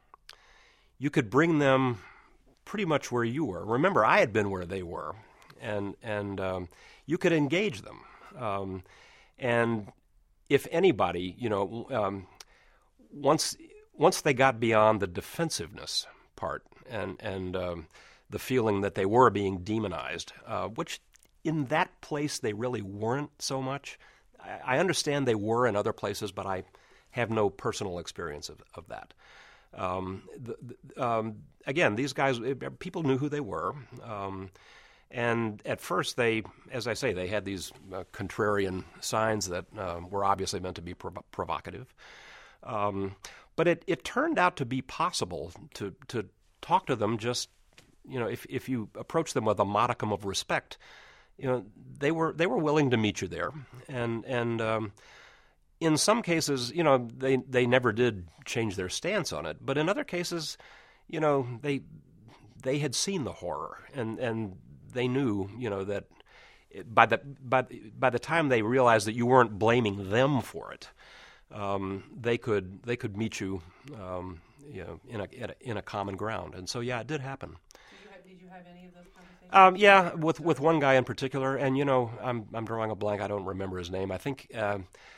you could bring them pretty much where you were. Remember, I had been where they were, and and um, you could engage them. Um, and if anybody, you know, um, once once they got beyond the defensiveness part and and um, the feeling that they were being demonized, uh, which in that place they really weren't so much. I understand they were in other places, but I have no personal experience of, of that. Um, the, the, um, again, these guys, people knew who they were. Um, and at first, they, as I say, they had these uh, contrarian signs that uh, were obviously meant to be prov- provocative. Um, but it, it turned out to be possible to, to talk to them just, you know, if, if you approach them with a modicum of respect. You know, they were they were willing to meet you there, and and um, in some cases, you know, they they never did change their stance on it. But in other cases, you know, they they had seen the horror, and, and they knew, you know, that by the by by the time they realized that you weren't blaming them for it, um, they could they could meet you, um, you know, in a, in a in a common ground. And so, yeah, it did happen. Did you have, did you have any of those conversations? Um, yeah, with with one guy in particular, and you know, I'm I'm drawing a blank. I don't remember his name. I think uh,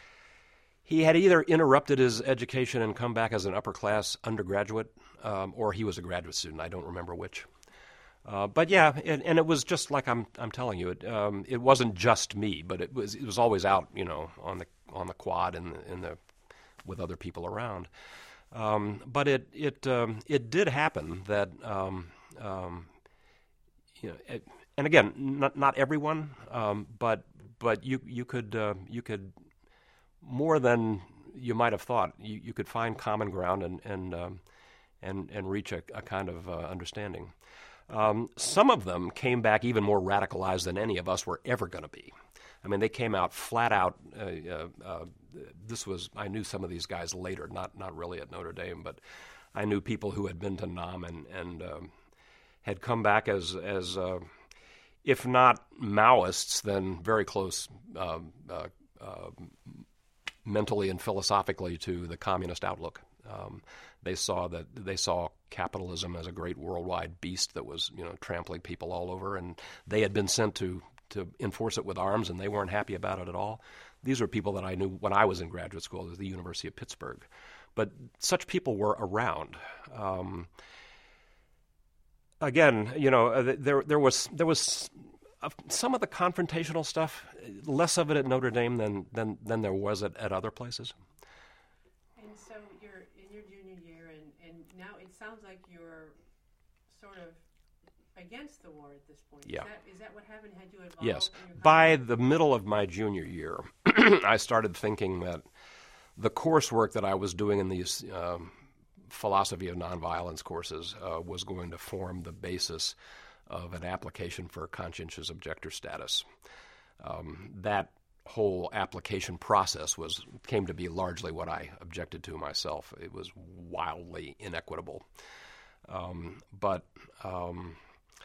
he had either interrupted his education and come back as an upper class undergraduate, um, or he was a graduate student. I don't remember which. Uh, but yeah, and, and it was just like I'm I'm telling you, it um, it wasn't just me, but it was it was always out, you know, on the on the quad and in the with other people around. Um, but it it um, it did happen that. Um, um, You know, it, and again, not not everyone, um, but but you you could uh, you could more than you might have thought. You, you could find common ground and and um, and and reach a, a kind of uh, understanding. Um, some of them came back even more radicalized than any of us were ever going to be. I mean, they came out flat out uh, uh, uh, this was, I knew some of these guys later, not not really at Notre Dame, but I knew people who had been to Nam and, and um, had come back as, as uh, if not Maoists, then very close uh, uh, uh, mentally and philosophically to the communist outlook. Um, they saw that they saw capitalism as a great worldwide beast that was, you know, trampling people all over, and they had been sent to to enforce it with arms, and they weren't happy about it at all. These are people that I knew when I was in graduate school at the University of Pittsburgh. But such people were around. Um, again, you know, there there was there was some of the confrontational stuff, less of it at Notre Dame than than, than there was at, at other places. And so you're in your junior year, and, and now it sounds like you're sort of against the war at this point. Yeah. Is that, is that what happened? Had you evolved? Yes. In your By the middle of my junior year, I started thinking that the coursework that I was doing in these um, philosophy of nonviolence courses uh, was going to form the basis of an application for conscientious objector status. Um, that whole application process was came to be largely what I objected to myself. It was wildly inequitable. Um, but um,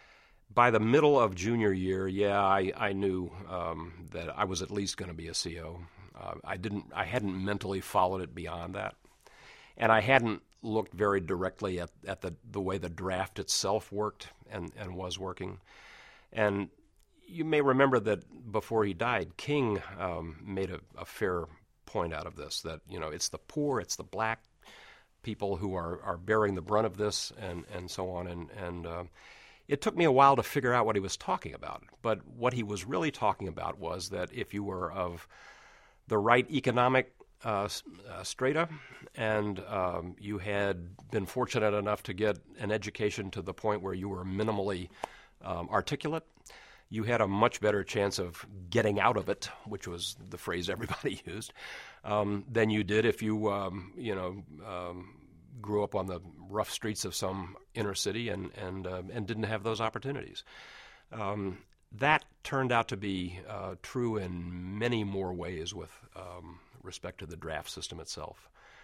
by the middle of junior year, yeah, I, I knew um, that I was at least going to be a C O. Uh, I didn't. I hadn't mentally followed it beyond that, and I hadn't looked very directly at, at the, the way the draft itself worked and, and was working. And you may remember that before he died, King um, made a, a fair point out of this, that, you know, it's the poor, it's the black people who are, are bearing the brunt of this, and, and so on. And, and uh, it took me a while to figure out what he was talking about. But what he was really talking about was that if you were of the right economic uh, uh, strata, and um, you had been fortunate enough to get an education to the point where you were minimally um, articulate, you had a much better chance of getting out of it, which was the phrase everybody used, um, than you did if you, um, you know, um, grew up on the rough streets of some inner city and and uh, and didn't have those opportunities. Um, that turned out to be uh, true in many more ways with um, respect to the draft system itself.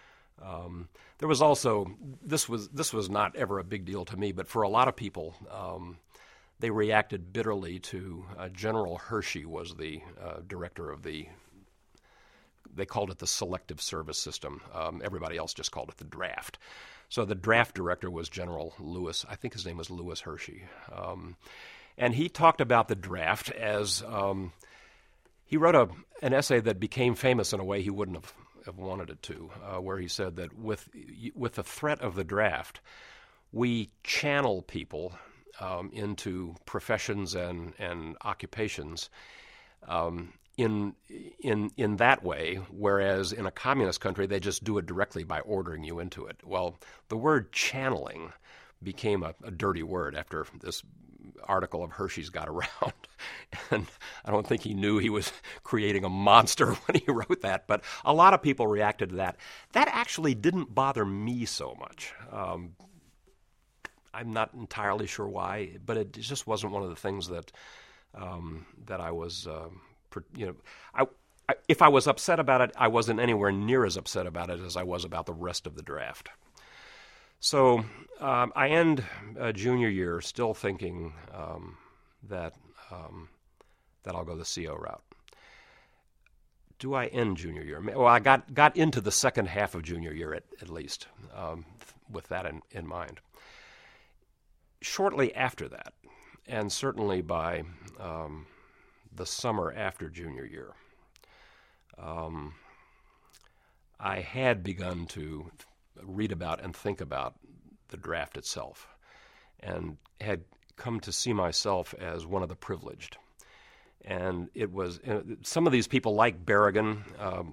Um, there was also this was this was not ever a big deal to me, but for a lot of people, um, they reacted bitterly to uh, General Hershey was the uh, director of the. They called it the Selective Service System. Um, everybody else just called it the draft. So the draft director was General Lewis. I think his name was Lewis Hershey, um, and he talked about the draft as um, he wrote a an essay that became famous in a way he wouldn't have. have wanted it to, uh, where he said that with with the threat of the draft, we channel people um, into professions and and occupations um, in in in that way, whereas in a communist country they just do it directly by ordering you into it. Well, the word channeling became a, a dirty word after this article of Hershey's got around, and I don't think he knew he was creating a monster when he wrote that, but a lot of people reacted to that. That actually didn't bother me so much. Um, I'm not entirely sure why, but it just wasn't one of the things that um, that I was, uh, you know, I, I, if I was upset about it, I wasn't anywhere near as upset about it as I was about the rest of the draft. So um, I end uh, junior year still thinking um, that um, that I'll go the C O route. Do I end junior year? Well, I got got into the second half of junior year at, at least um, with that in, in mind. Shortly after that, and certainly by um, the summer after junior year, um, I had begun to read about and think about the draft itself, and had come to see myself as one of the privileged. And it was uh, some of these people, like Berrigan, um,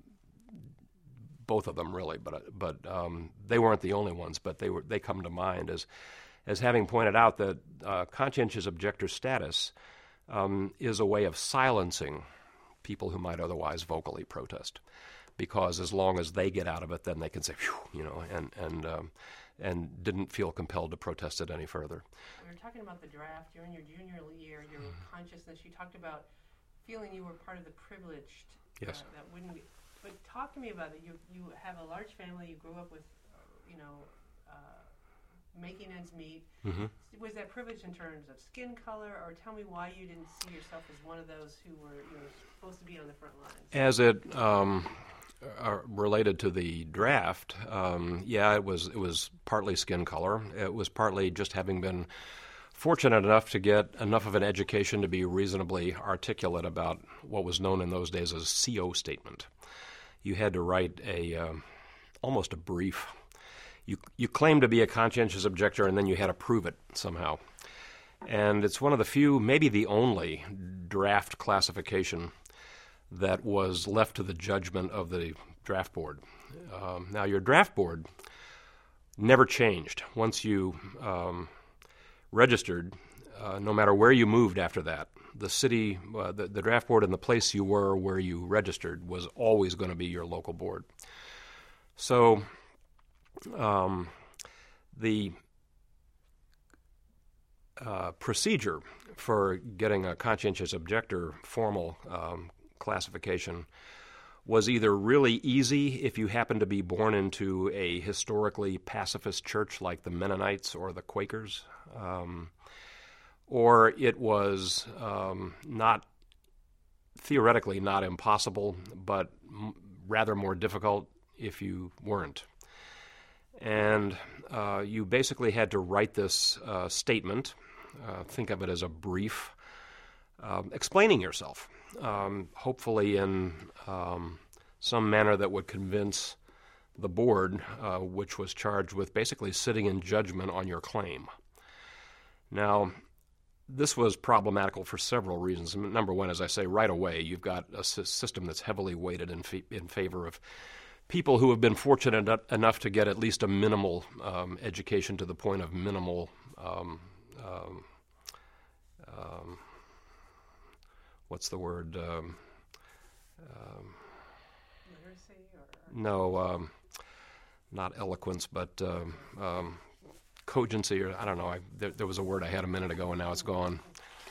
both of them really, but but um, they weren't the only ones. But they were they come to mind as as having pointed out that uh, conscientious objector status um, is a way of silencing people who might otherwise vocally protest. Because as long as they get out of it, then they can say, phew, you know, and and um, and didn't feel compelled to protest it any further. We were talking about the draft. You're in your junior year, your consciousness. You talked about feeling you were part of the privileged. Yes. Uh, that wouldn't be, but talk to me about it. You you have a large family. You grew up with, you know, uh, making ends meet. Mm-hmm. Was that privilege in terms of skin color, or tell me why you didn't see yourself as one of those who were, you know, supposed to be on the front lines? As it um, uh, related to the draft, um, yeah, it was it was partly skin color. It was partly just having been fortunate enough to get enough of an education to be reasonably articulate about what was known in those days as C O statement. You had to write a uh, almost a brief. You you claimed to be a conscientious objector, and then you had to prove it somehow. And it's one of the few, maybe the only, draft classification that was left to the judgment of the draft board. Um, now, your draft board never changed. Once you um, registered, uh, no matter where you moved after that, the city, uh, the, the draft board and the place you were where you registered was always going to be your local board. So um, the uh, procedure for getting a conscientious objector formal um, classification was either really easy if you happened to be born into a historically pacifist church like the Mennonites or the Quakers, um, or it was um, not theoretically not impossible, but m- rather more difficult if you weren't. And uh, you basically had to write this uh, statement, uh, think of it as a brief, uh, explaining yourself, um, hopefully in um, some manner that would convince the board, uh, which was charged with basically sitting in judgment on your claim. Now, this was problematical for several reasons. Number one, as I say, right away, you've got a system that's heavily weighted in, f- in favor of people who have been fortunate enough to get at least a minimal um, education to the point of minimal, um, um, um, what's the word? Um, um, Literacy or? No, um, not eloquence, but um, um, cogency, or I don't know. I, there, there was a word I had a minute ago, and now it's gone.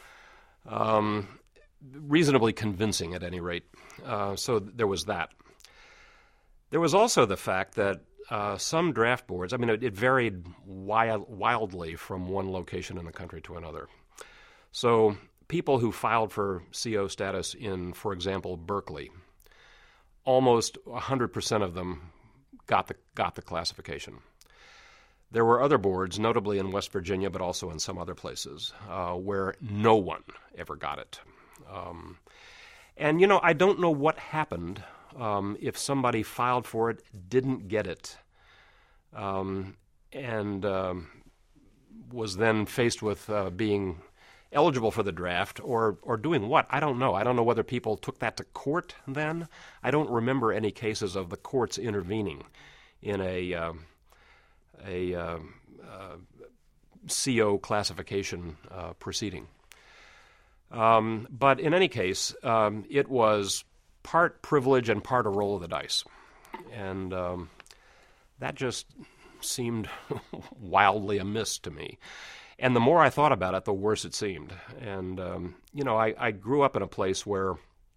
Um, reasonably convincing, at any rate. Uh, so there was that. There was also the fact that uh, some draft boards, I mean, it, it varied wild, wildly from one location in the country to another. So people who filed for C O status in, for example, Berkeley, almost one hundred percent of them got the got the classification. There were other boards, notably in West Virginia, but also in some other places, uh, where no one ever got it. Um, and, you know, I don't know what happened um, if somebody filed for it, didn't get it, um, and um, was then faced with uh, being eligible for the draft, or or doing what? I don't know. I don't know whether people took that to court then. I don't remember any cases of the courts intervening in a uh, a uh, uh, C O classification uh, proceeding. Um, but in any case, um, it was part privilege and part a roll of the dice. And um, that just seemed wildly amiss to me. And the more I thought about it, the worse it seemed. And, um, you know, I, I grew up in a place where,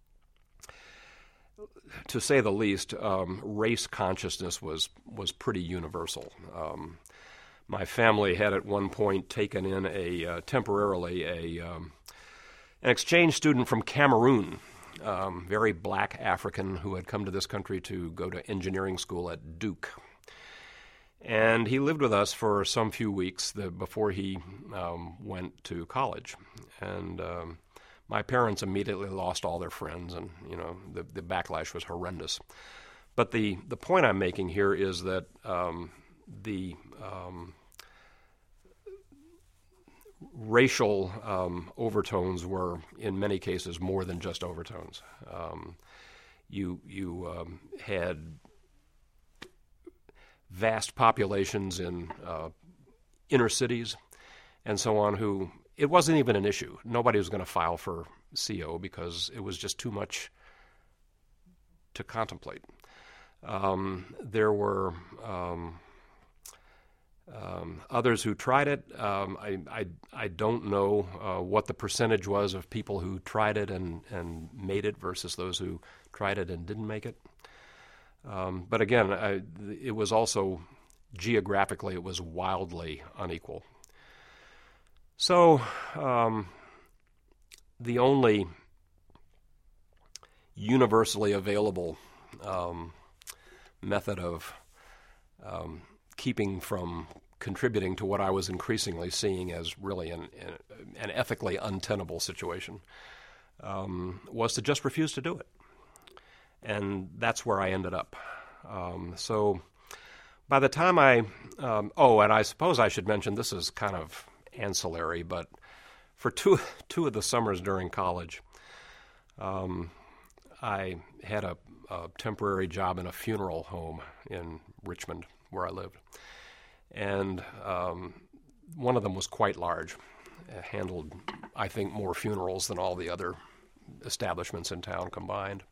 to say the least, um, race consciousness was, was pretty universal. Um, my family had at one point taken in a uh, temporarily a um, an exchange student from Cameroon, um, very black African who had come to this country to go to engineering school at Duke. And he lived with us for some few weeks the, before he um, went to college. And um, my parents immediately lost all their friends, and you know the, the backlash was horrendous. But the, the point I'm making here is that um, the um, racial um, overtones were, in many cases, more than just overtones. Um, you you um, had vast populations in uh, inner cities and so on who it wasn't even an issue. Nobody was going to file for C O because it was just too much to contemplate. Um, there were um, um, others who tried it. Um, I, I, I don't know uh, what the percentage was of people who tried it and, and made it versus those who tried it and didn't make it. Um, but again, I, it was also geographically, it was wildly unequal. So um, the only universally available um, method of um, keeping from contributing to what I was increasingly seeing as really an, an ethically untenable situation um, was to just refuse to do it. And that's where I ended up. Um, so by the time I, um, oh, and I suppose I should mention, this is kind of ancillary, but for two, two of the summers during college, um, I had a, a temporary job in a funeral home in Richmond, where I lived. And um, one of them was quite large. It handled, I think, more funerals than all the other establishments in town combined.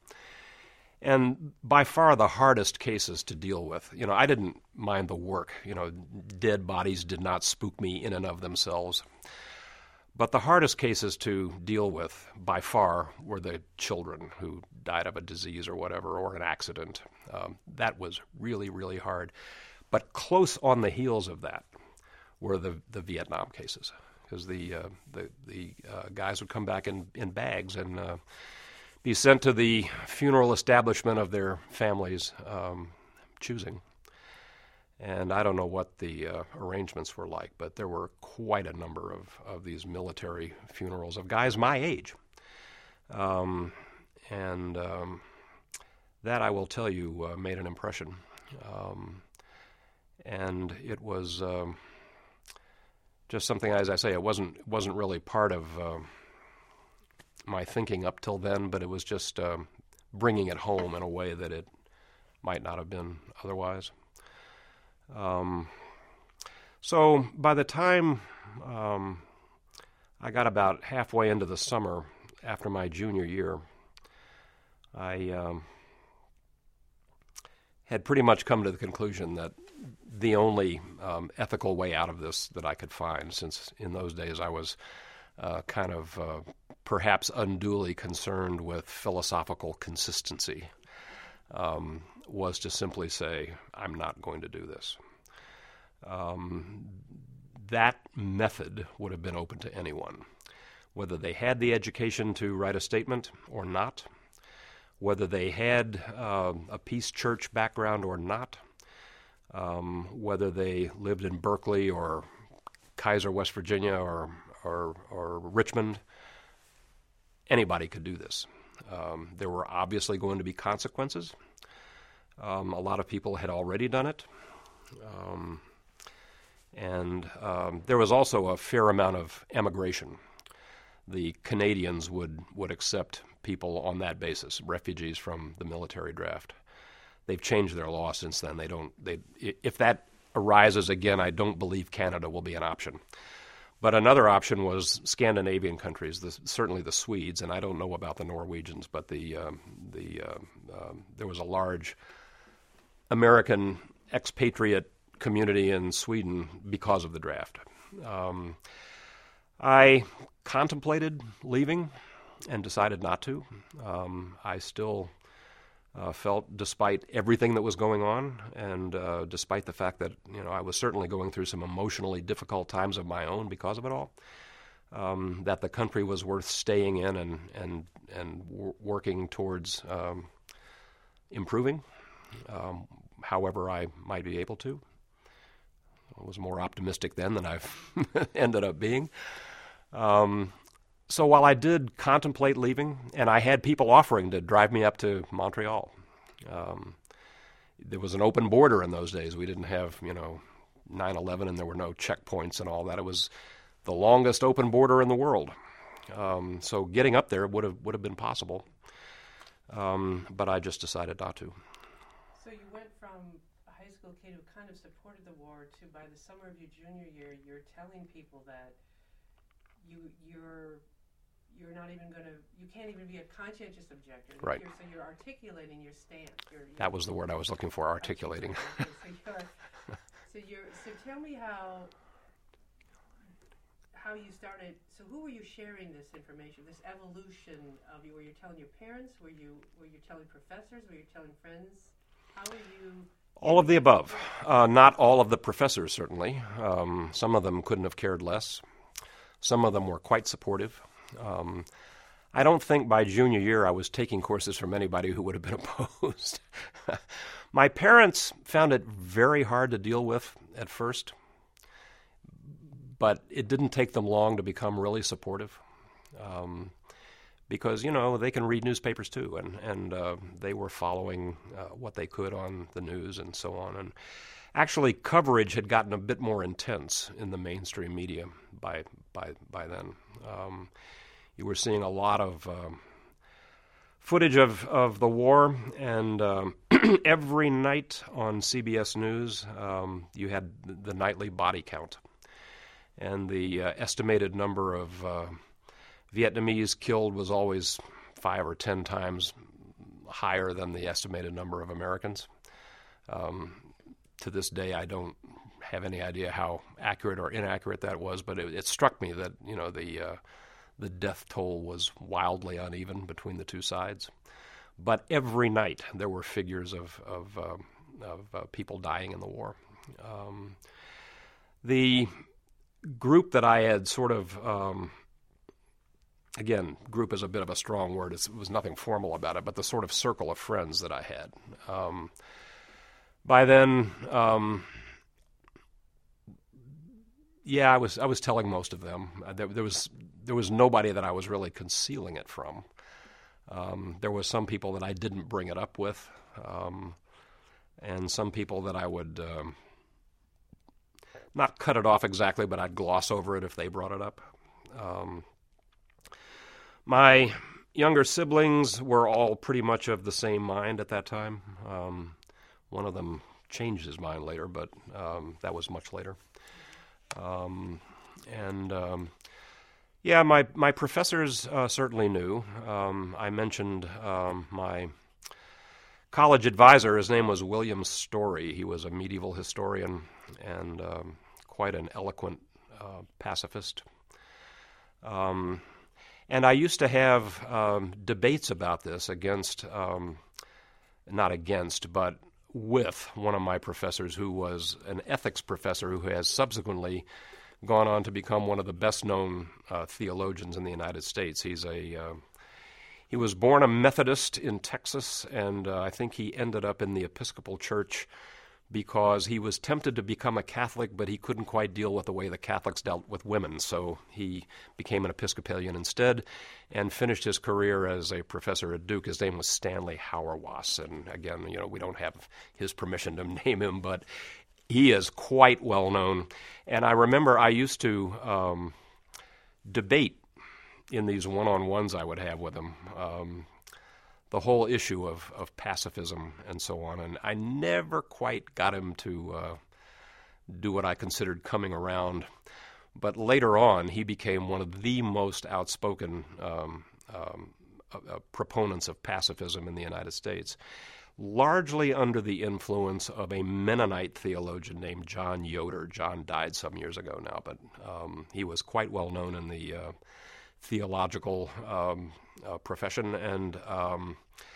And by far the hardest cases to deal with. You know, I didn't mind the work. You know, dead bodies did not spook me in and of themselves. But the hardest cases to deal with, by far, were the children who died of a disease or whatever, or an accident. Um, that was really, really hard. But close on the heels of that were the, the Vietnam cases, because the uh, the, the uh, guys would come back in, in bags and uh, be sent to the funeral establishment of their families' um, choosing. And I don't know what the uh, arrangements were like, but there were quite a number of, of these military funerals of guys my age. Um, and um, that, I will tell you, uh, made an impression. Um, and it was um, just something, as I say, it wasn't, it wasn't really part of uh, my thinking up till then, but it was just uh, bringing it home in a way that it might not have been otherwise. Um, so by the time um, I got about halfway into the summer after my junior year, I um, had pretty much come to the conclusion that the only um, ethical way out of this that I could find, since in those days I was uh, kind of uh, perhaps unduly concerned with philosophical consistency, um, was to simply say, I'm not going to do this. Um, that method would have been open to anyone, whether they had the education to write a statement or not, whether they had uh, a peace church background or not, um, whether they lived in Berkeley or Kaiser, West Virginia, or, or, or Richmond. Anybody could do this. Um, there were obviously going to be consequences. Um, a lot of people had already done it. Um, and um, there was also a fair amount of emigration. The Canadians would, would accept people on that basis, refugees from the military draft. They've changed their law since then. They don't. They, if that arises again, I don't believe Canada will be an option. But another option was Scandinavian countries, the, certainly the Swedes, and I don't know about the Norwegians, but the um, the uh, um, there was a large American expatriate community in Sweden because of the draft. Um, I contemplated leaving and decided not to. Um, I still uh, felt, despite everything that was going on, and uh, despite the fact that you know I was certainly going through some emotionally difficult times of my own because of it all, um, that the country was worth staying in and and and w- working towards um, improving, um, however I might be able to. I was more optimistic then than I've ended up being. Um, so while I did contemplate leaving, and I had people offering to drive me up to Montreal, um, there was an open border in those days. We didn't have, you know, nine eleven, and there were no checkpoints and all that. It was the longest open border in the world. Um, so getting up there would have would have been possible, um, but I just decided not to. So you went from a high school kid who kind of supported the war to, by the summer of your junior year, you're telling people that you you're you're not even going to you can't even be a conscientious objector. Right. You're, so you're articulating your stance. You're, you're That was the word I was looking for, articulating. Okay, so you're so you're so tell me how how you started. So who were you sharing this information, this evolution of you? Were you telling your parents? Were you were you telling professors? Were you telling friends? How were you? All of the above. Uh, not all of the professors, certainly. Um, some of them couldn't have cared less. Some of them were quite supportive. Um, I don't think by junior year I was taking courses from anybody who would have been opposed. My parents found it very hard to deal with at first, but it didn't take them long to become really supportive. Um, because, you know, they can read newspapers too, and, and uh, they were following uh, what they could on the news and so on. And actually, coverage had gotten a bit more intense in the mainstream media by by, by then. Um, you were seeing a lot of um, footage of, of the war, and um, every night on C B S News, um, you had the nightly body count. And the uh, estimated number of uh, Vietnamese killed was always five or ten times higher than the estimated number of Americans. Um, to this day, I don't have any idea how accurate or inaccurate that was, but it, it struck me that, you know, the uh, the death toll was wildly uneven between the two sides. But every night there were figures of of, uh, of uh, people dying in the war. Um, the group that I had sort of um, Again, group is a bit of a strong word. It's, it was nothing formal about it, but the sort of circle of friends that I had. Um, by then, um, yeah, I was I was telling most of them. Uh, there, there was there was nobody that I was really concealing it from. Um, there was some people that I didn't bring it up with, um, and some people that I would um, not cut it off exactly, but I'd gloss over it if they brought it up. Um, My younger siblings were all pretty much of the same mind at that time. Um, one of them changed his mind later, but um, that was much later. Um, and um, yeah, my my professors uh, certainly knew. Um, I mentioned um, my college advisor. His name was William Story. He was a medieval historian and um, quite an eloquent uh, pacifist. Um, And I used to have um, debates about this against, um, not against, but with one of my professors who was an ethics professor who has subsequently gone on to become one of the best-known uh, theologians in the United States. He's a uh, he was born a Methodist in Texas, and uh, I think he ended up in the Episcopal Church because he was tempted to become a Catholic, but he couldn't quite deal with the way the Catholics dealt with women. So he became an Episcopalian instead and finished his career as a professor at Duke. His name was Stanley Hauerwas. And again, you know, we don't have his permission to name him, but he is quite well known. And I remember I used to um, debate in these one-on-ones I would have with him. Um, the whole issue of, of pacifism and so on. And I never quite got him to uh, do what I considered coming around. But later on, he became one of the most outspoken um, um, uh, uh, proponents of pacifism in the United States, largely under the influence of a Mennonite theologian named John Yoder. John died some years ago now, but um, he was quite well known in the uh, theological um, uh, profession, and um,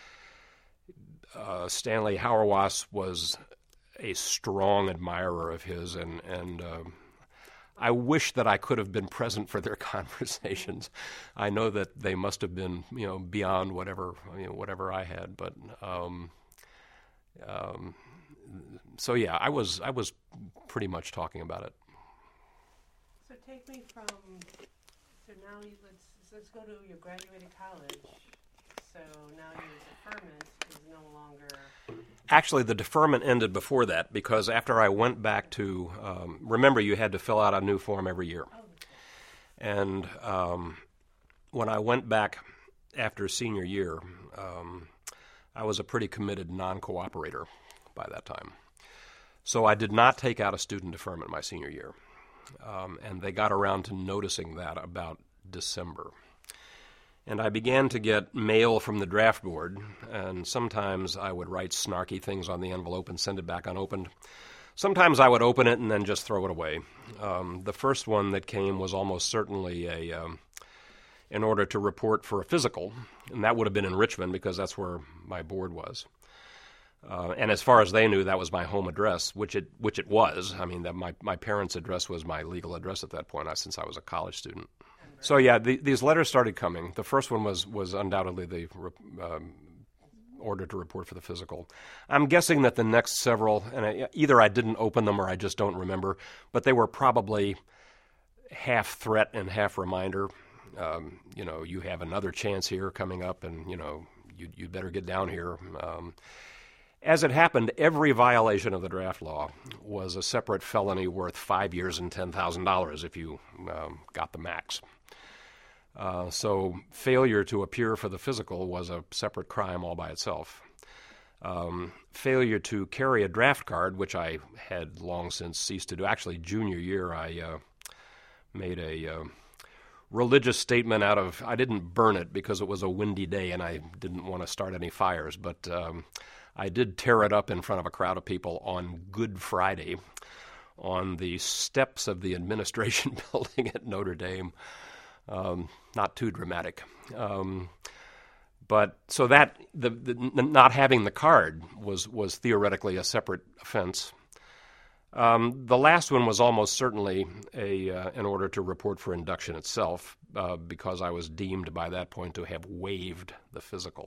uh, Stanley Hauerwas was a strong admirer of his, and and uh, I wish that I could have been present for their conversations. I know that they must have been, you know, beyond whatever you know, whatever I had, but um, um, so yeah, I was I was pretty much talking about it. So take me from. So now you, let's let's go to your graduated college. So now your deferment is no longer. Actually, the deferment ended before that because after I went back to, um, remember you had to fill out a new form every year. Oh. And um, when I went back after senior year, um, I was a pretty committed non-cooperator by that time. So I did not take out a student deferment my senior year. Um, and they got around to noticing that about December. And I began to get mail from the draft board, and sometimes I would write snarky things on the envelope and send it back unopened. Sometimes I would open it and then just throw it away. Um, the first one that came was almost certainly a um, in order to report for a physical, and that would have been in Richmond because that's where my board was. Uh, and as far as they knew, that was my home address, which it which it was. I mean, that my, my parents' address was my legal address at that point, I, since I was a college student. So yeah, the, these letters started coming. The first one was was undoubtedly the um, order to report for the physical. I'm guessing that the next several, and I, either I didn't open them or I just don't remember, but they were probably half threat and half reminder. Um, you know, you have another chance here coming up, and you know, you you better get down here. Um, As it happened, every violation of the draft law was a separate felony worth five years and ten thousand dollars if you um, got the max. Uh, so failure to appear for the physical was a separate crime all by itself. Um, failure to carry a draft card, which I had long since ceased to do. Actually, junior year, I uh, made a uh, religious statement out of, I didn't burn it because it was a windy day and I didn't want to start any fires, but um, I did tear it up in front of a crowd of people on Good Friday on the steps of the administration building at Notre Dame. Um, not too dramatic. Um, but so that, the, the not having the card was, was theoretically a separate offense. Um, the last one was almost certainly a uh, an order to report for induction itself, uh, because I was deemed by that point to have waived the physical.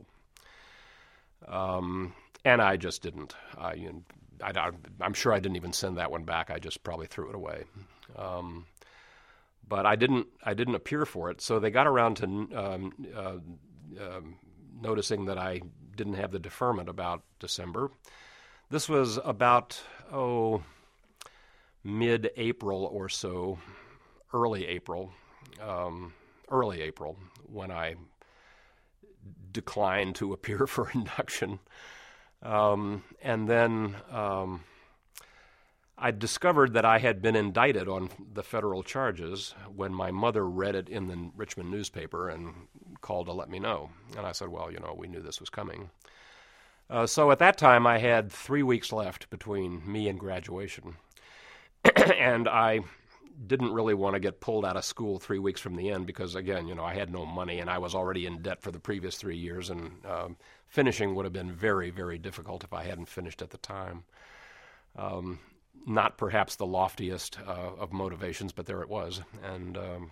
Um, and I just didn't. I, you know, I, I'm sure I didn't even send that one back. I just probably threw it away. Um, but I didn't. I didn't appear for it. So they got around to um, uh, uh, noticing that I didn't have the deferment about December. This was about oh. mid-April or so, early April, um, early April, when I declined to appear for induction. Um, and then um, I discovered that I had been indicted on the federal charges when my mother read it in the Richmond newspaper and called to let me know. And I said, well, you know, we knew this was coming. Uh, so at that time, I had three weeks left between me and graduation. And I didn't really want to get pulled out of school three weeks from the end because, again, you know, I had no money and I was already in debt for the previous three years, and um, finishing would have been very, very difficult if I hadn't finished at the time. Um, not perhaps the loftiest uh, of motivations, but there it was. And um,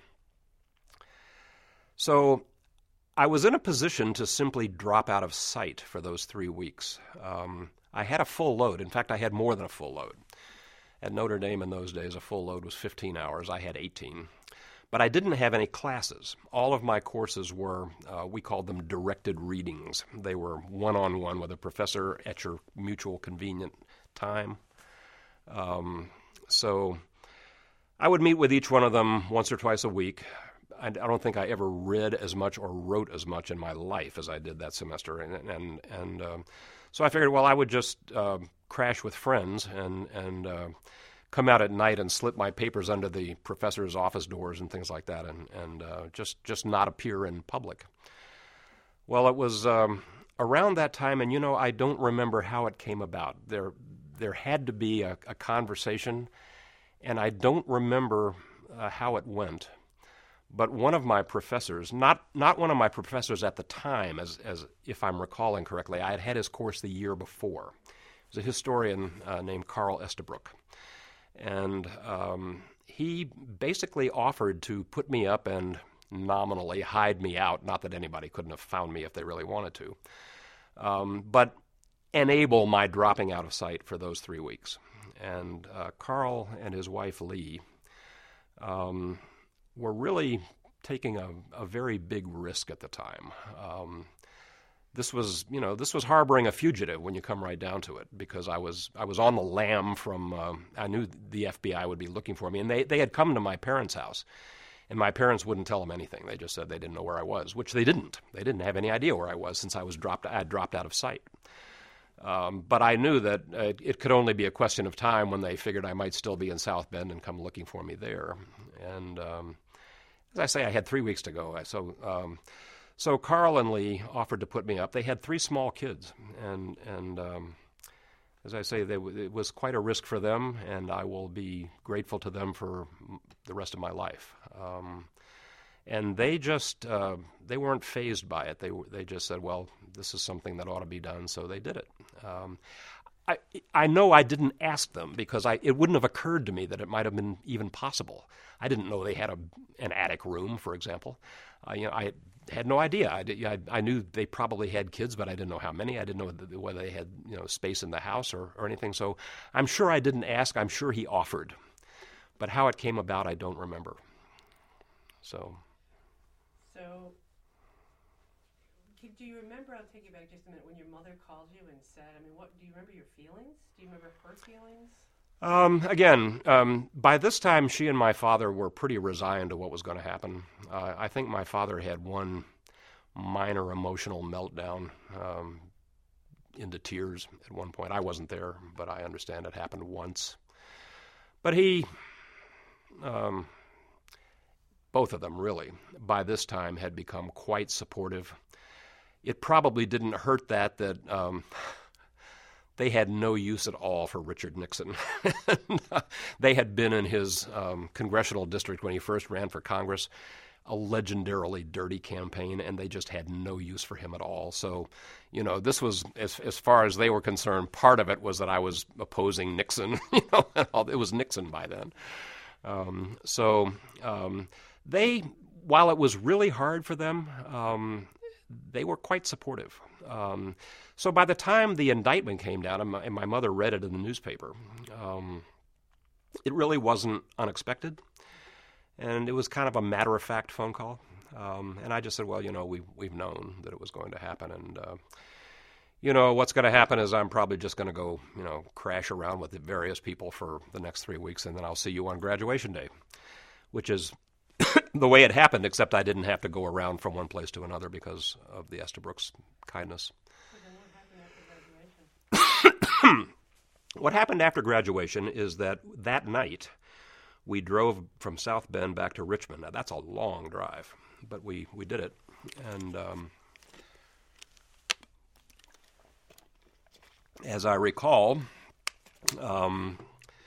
so I was in a position to simply drop out of sight for those three weeks. Um, I had a full load. In fact, I had more than a full load. At Notre Dame in those days, a full load was fifteen hours. I had eighteen. But I didn't have any classes. All of my courses were, uh, we called them directed readings. They were one-on-one with a professor at your mutual convenient time. Um, so I would meet with each one of them once or twice a week. I, I don't think I ever read as much or wrote as much in my life as I did that semester. And, and, and um, so I figured, well, I would just uh, crash with friends and, and uh, come out at night and slip my papers under the professor's office doors and things like that, and, and uh, just, just not appear in public. Well, it was um, around that time, and, you know, I don't remember how it came about. There there had to be a, a conversation, and I don't remember uh, how it went. But one of my professors, not not one of my professors at the time, as as if I'm recalling correctly, I had had his course the year before. It was a historian uh, named Carl Estabrook. And um, he basically offered to put me up and nominally hide me out, not that anybody couldn't have found me if they really wanted to, um, but enable my dropping out of sight for those three weeks. And uh, Carl and his wife, Lee, um, were really taking a, a very big risk at the time. Um, This was, you know, this was harboring a fugitive when you come right down to it, because I was I was on the lam from, uh, I knew the F B I would be looking for me, and they, they had come to my parents' house, and my parents wouldn't tell them anything. They just said they didn't know where I was, which they didn't. They didn't have any idea where I was since I was dropped, I had dropped out of sight. Um, but I knew that uh, it could only be a question of time when they figured I might still be in South Bend and come looking for me there. And um, as I say, I had three weeks to go, so... Um, So Carl and Lee offered to put me up. They had three small kids, and and um, as I say, they, it was quite a risk for them, and I will be grateful to them for the rest of my life. Um, and they just uh, they weren't fazed by it. They they just said, well, this is something that ought to be done, so they did it. Um, I, I know I didn't ask them because I, it wouldn't have occurred to me that it might have been even possible. I didn't know they had a, an attic room, for example. Uh, you know, I had no idea. I, did, I, I knew they probably had kids, but I didn't know how many. I didn't know whether they had, you know, space in the house or, or anything. So I'm sure I didn't ask. I'm sure he offered. But how it came about, I don't remember. So. So. Do you remember, I'll take you back just a minute, when your mother called you and said, I mean, what do you remember your feelings? Do you remember her feelings? Um, again, um, by this time, she and my father were pretty resigned to what was going to happen. Uh, I think my father had one minor emotional meltdown um, into tears at one point. I wasn't there, but I understand it happened once. But he, um, both of them really, by this time had become quite supportive. It probably didn't hurt that that um, they had no use at all for Richard Nixon. They had been in his um, congressional district when he first ran for Congress, a legendarily dirty campaign, and they just had no use for him at all. So, you know, this was, as as far as they were concerned, part of it was that I was opposing Nixon. You know, it was Nixon by then. Um, so um, they, while it was really hard for them, um, they were quite supportive. Um, so by the time the indictment came down, and my, and my mother read it in the newspaper, um, it really wasn't unexpected. And it was kind of a matter-of-fact phone call. Um, and I just said, well, you know, we've, we've known that it was going to happen. And, uh, you know, what's going to happen is I'm probably just going to go, you know, crash around with the various people for the next three weeks, and then I'll see you on graduation day, which is the way it happened, except I didn't have to go around from one place to another because of the Estabrooks' kindness. So then what happened after graduation? What happened after graduation is that that night we drove from South Bend back to Richmond. Now, that's a long drive, but we, we did it. And um, as I recall, um,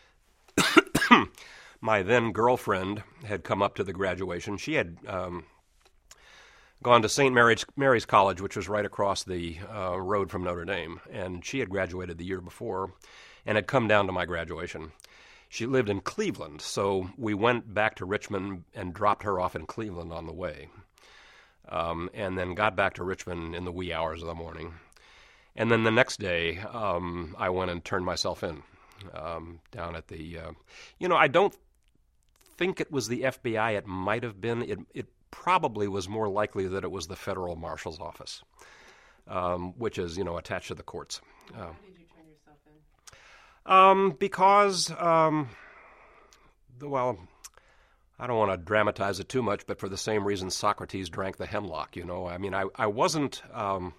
my then girlfriend had come up to the graduation. She had um, gone to Saint Mary's, Mary's College, which was right across the uh, road from Notre Dame, and she had graduated the year before and had come down to my graduation. She lived in Cleveland, so we went back to Richmond and dropped her off in Cleveland on the way, um, and then got back to Richmond in the wee hours of the morning. And then the next day, um, I went and turned myself in um, down at the, uh, you know, I don't think it was the F B I. It might have been. It, it probably was more likely that it was the Federal Marshal's Office, um, which is, you know, attached to the courts. Uh, Why did you turn yourself in? Um, because, um, well, I don't want to dramatize it too much, but for the same reason Socrates drank the hemlock, you know. I mean, I, I wasn't, um,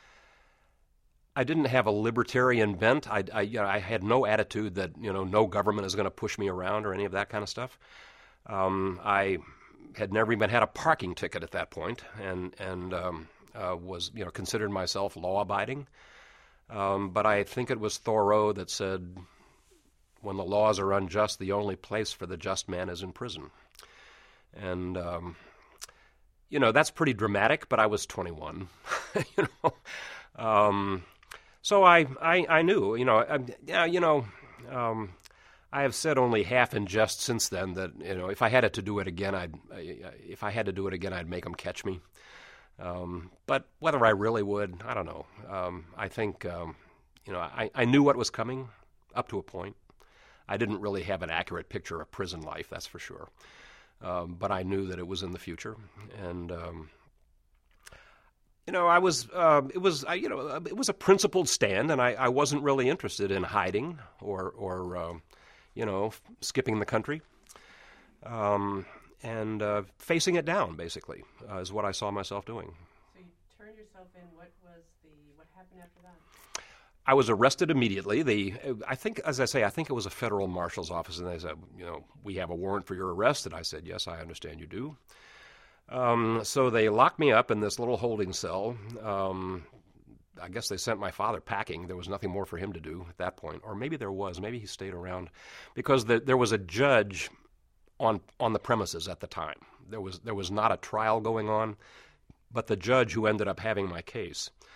I didn't have a libertarian bent. I, I, you know, I had no attitude that, you know, no government is going to push me around or any of that kind of stuff. Um, I had never even had a parking ticket at that point, and, and um, uh, was, you know, considered myself law-abiding. Um, but I think it was Thoreau that said, when the laws are unjust, the only place for the just man is in prison. And, um, you know, that's pretty dramatic, but I was twenty-one, you know. Um, so I, I, I knew, you know, I, yeah, you know, um, I have said only half in jest since then that, you know, if I had it to do it again, I'd, if I had to do it again, I'd make them catch me. Um, but whether I really would, I don't know. Um, I think, um, you know, I, I knew what was coming up to a point. I didn't really have an accurate picture of prison life, that's for sure. Um, but I knew that it was in the future. And, um, you know, I was, uh, it was, I, you know, it was a principled stand, and I, I wasn't really interested in hiding or, or uh, you know, skipping the country. Um And uh, facing it down, basically, uh, is what I saw myself doing. So you turned yourself in. What was the, what happened after that? I was arrested immediately. The, I think, as I say, I think it was a federal marshal's office, and they said, you know, we have a warrant for your arrest. And I said, yes, I understand you do. Um, so they locked me up in this little holding cell. Um, I guess they sent my father packing. There was nothing more for him to do at that point. Or maybe there was. Maybe he stayed around. Because the, there was a judge on on the premises at the time. There was there was not a trial going on, but the judge who ended up having my case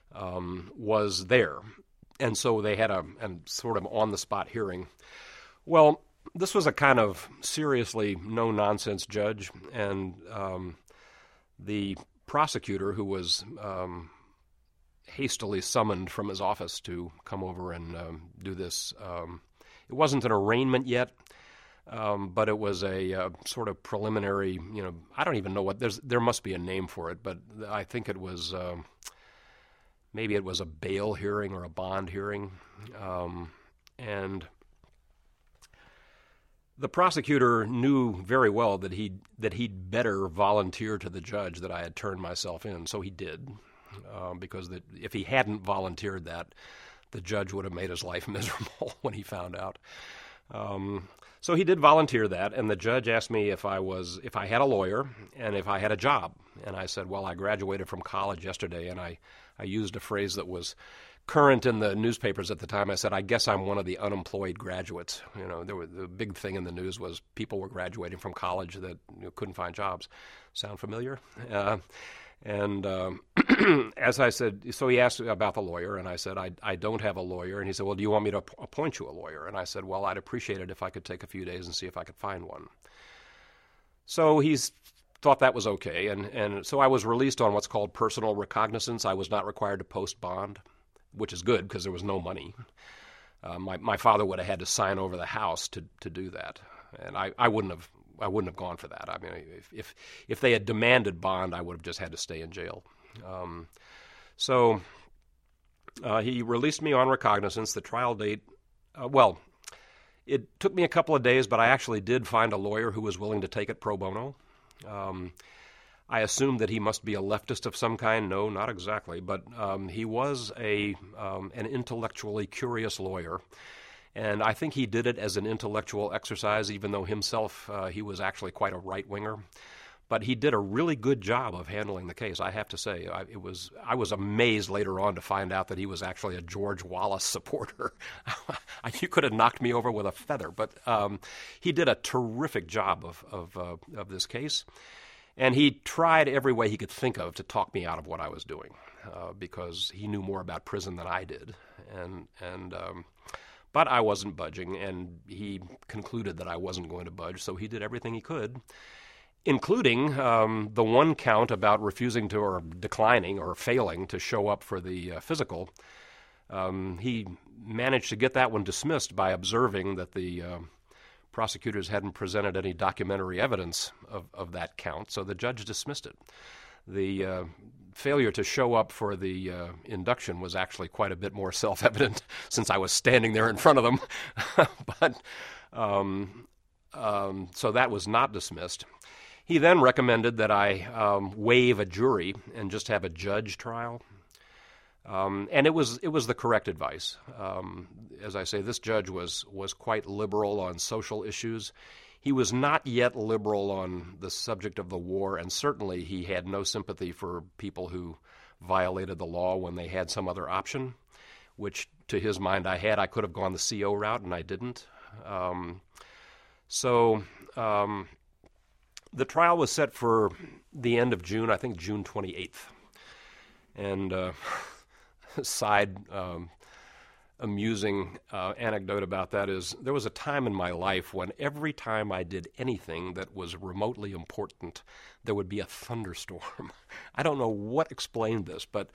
um, was there. And so they had a, a sort of on-the-spot hearing. Well, this was a kind of seriously no-nonsense judge, and um, the prosecutor, who was um, hastily summoned from his office to come over and um, do this, um, it wasn't an arraignment yet, um, but it was a uh, sort of preliminary, you know, I don't even know what, there's, there must be a name for it, but I think it was, um, maybe it was a bail hearing or a bond hearing, um, and the prosecutor knew very well that he that he'd better volunteer to the judge that I had turned myself in, so he did, uh, because that if he hadn't volunteered that, the judge would have made his life miserable when he found out. Um, so he did volunteer that, and the judge asked me if I was if I had a lawyer and if I had a job, and I said, well, I graduated from college yesterday, and I, I used a phrase that was current in the newspapers at the time. I said, I guess I'm one of the unemployed graduates. You know, there were, the big thing in the news was people were graduating from college that you know, couldn't find jobs. Sound familiar? Uh, and um, as I said, so he asked about the lawyer, and I said, I, I don't have a lawyer. And he said, well, do you want me to appoint you a lawyer? And I said, well, I'd appreciate it if I could take a few days and see if I could find one. So he's thought that was okay, and, and so I was released on what's called personal recognizance. I was not required to post bond, which is good because there was no money. Uh, my my father would have had to sign over the house to, to do that, and I, I wouldn't have I wouldn't have gone for that. I mean, if if, if they had demanded bond, I would have just had to stay in jail. Um, so uh, he released me on recognizance. The trial date, uh, well, it took me a couple of days, but I actually did find a lawyer who was willing to take it pro bono. Um, I assumed that he must be a leftist of some kind. No, not exactly, but um, he was a um, an intellectually curious lawyer, and I think he did it as an intellectual exercise, even though himself uh, he was actually quite a right-winger. But he did a really good job of handling the case, I have to say. I, it was I was amazed later on to find out that he was actually a George Wallace supporter. You could have knocked me over with a feather, but um, he did a terrific job of of, uh, of this case. And he tried every way he could think of to talk me out of what I was doing, uh, because he knew more about prison than I did. And and um, but I wasn't budging, and he concluded that I wasn't going to budge, so he did everything he could, including um, the one count about refusing to or declining or failing to show up for the uh, physical. Um, he managed to get that one dismissed by observing that the uh, prosecutors hadn't presented any documentary evidence of, of that count, so the judge dismissed it. The uh, failure to show up for the uh, induction was actually quite a bit more self-evident since I was standing there in front of them. but um, um, so that was not dismissed. He then recommended that I um, waive a jury and just have a judge trial. Um, and it was it was the correct advice. Um, as I say, this judge was was quite liberal on social issues. He was not yet liberal on the subject of the war, and certainly he had no sympathy for people who violated the law when they had some other option, which to his mind I had. I could have gone the C O route, and I didn't. Um, so um, the trial was set for the end of June, I think June twenty-eighth. And uh, side um, amusing uh, anecdote about that is there was a time in my life when every time I did anything that was remotely important, there would be a thunderstorm. I don't know what explained this, but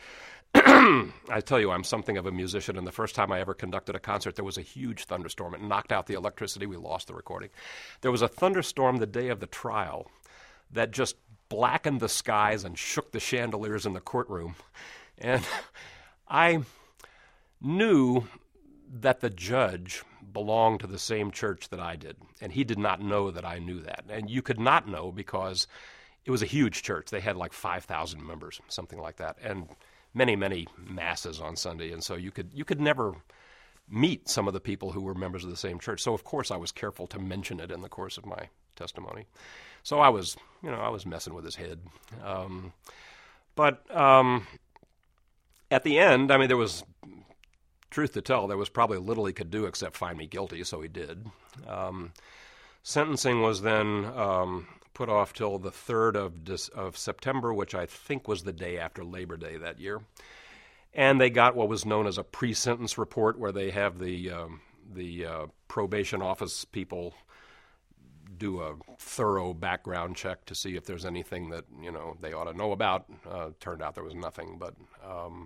I tell you, I'm something of a musician, and the first time I ever conducted a concert, there was a huge thunderstorm. It knocked out the electricity. We lost the recording. There was a thunderstorm the day of the trial that just blackened the skies and shook the chandeliers in the courtroom. And I knew that the judge belonged to the same church that I did, and he did not know that I knew that. And you could not know because it was a huge church. They had like five thousand members, something like that, and many, many masses on Sunday. And so you could you could never meet some of the people who were members of the same church. So, of course, I was careful to mention it in the course of my testimony. So I was, you know, I was messing with his head. Um, but um, at the end, I mean, there was, truth to tell, there was probably little he could do except find me guilty, so he did. Um, sentencing was then um, put off till the third of, of September, which I think was the day after Labor Day that year. And they got what was known as a pre-sentence report, where they have the um, the uh, probation office people do a thorough background check to see if there's anything that, you know, they ought to know about. Uh, turned out there was nothing. But um,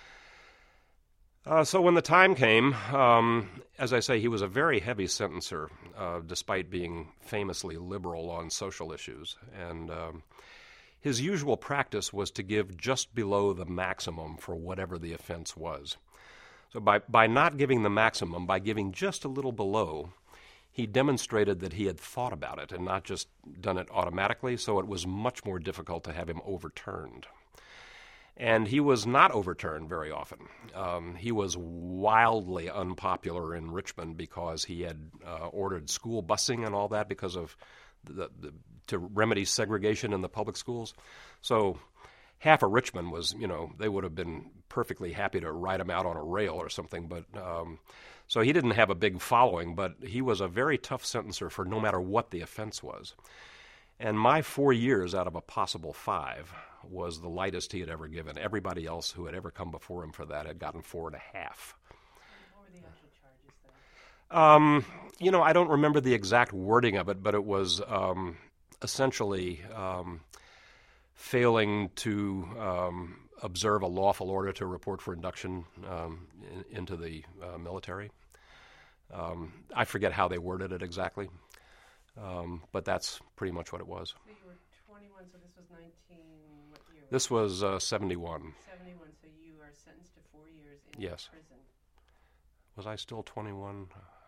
uh, so when the time came, um, as I say, he was a very heavy sentencer, uh, despite being famously liberal on social issues. And um, his usual practice was to give just below the maximum for whatever the offense was. So by, by not giving the maximum, by giving just a little below, he demonstrated that he had thought about it and not just done it automatically, so it was much more difficult to have him overturned. And he was not overturned very often. Um, he was wildly unpopular in Richmond because he had uh, ordered school busing and all that because of the, the to remedy segregation in the public schools. So half of Richmond was, you know, they would have been perfectly happy to ride him out on a rail or something. But um, so he didn't have a big following, but he was a very tough sentencer for no matter what the offense was. And my four years out of a possible five was the lightest he had ever given. Everybody else who had ever come before him for that had gotten four and a half. What were the actual charges then? Um, you know, I don't remember the exact wording of it, but it was um, essentially um, failing to um, observe a lawful order to report for induction um, in, into the uh, military. Um, I forget how they worded it exactly, um, but that's pretty much what it was. So you were twenty-one, so this was nineteen, what year? This was uh, seventy-one. seventy-one, so you are sentenced to four years in Yes. prison. Was I still twenty-one?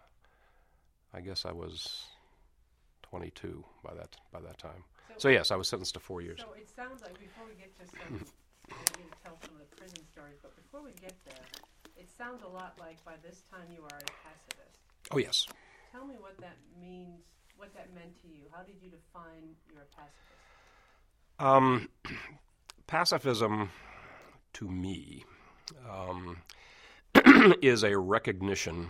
I guess I was twenty-two by that by that time. So, yes, I was sentenced to four years. So it sounds like, before we get to some, maybe to tell some of the prison stories, but before we get there, it sounds a lot like by this time you are a pacifist. Oh, yes. Tell me what that means, what that meant to you. How did you define you're a pacifist? Um, pacifism, to me, um, is a recognition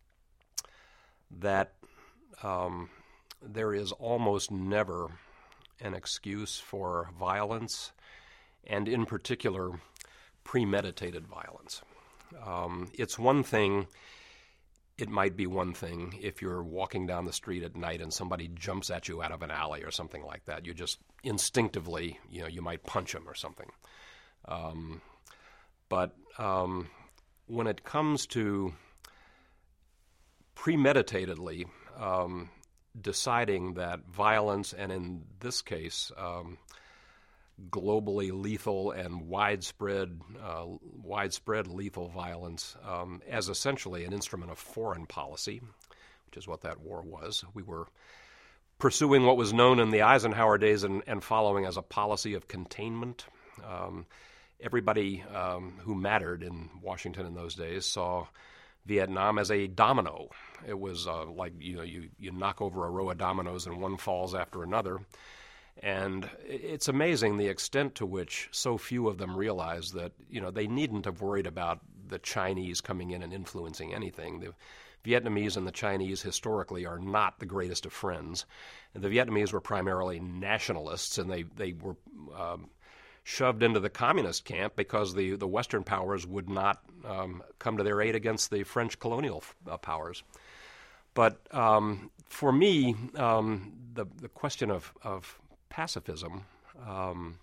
that um, there is almost never an excuse for violence, and in particular, premeditated violence. Um, it's one thing, it might be one thing if you're walking down the street at night and somebody jumps at you out of an alley or something like that. You just instinctively, you know, you might punch him or something. Um, but um, when it comes to premeditatedly um, deciding that violence, and in this case, um, globally lethal and widespread, uh, widespread lethal violence, um, as essentially an instrument of foreign policy, which is what that war was. We were pursuing what was known in the Eisenhower days and, and following as a policy of containment. Um, everybody um, who mattered in Washington in those days saw Vietnam as a domino. It was uh, like, you know, you, you knock over a row of dominoes and one falls after another. And it's amazing the extent to which so few of them realize that, you know, they needn't have worried about the Chinese coming in and influencing anything. The Vietnamese and the Chinese historically are not the greatest of friends. And the Vietnamese were primarily nationalists, and they, they were um, shoved into the communist camp because the, the Western powers would not um, come to their aid against the French colonial uh, powers. But um, for me, um, the, the question of, of pacifism um,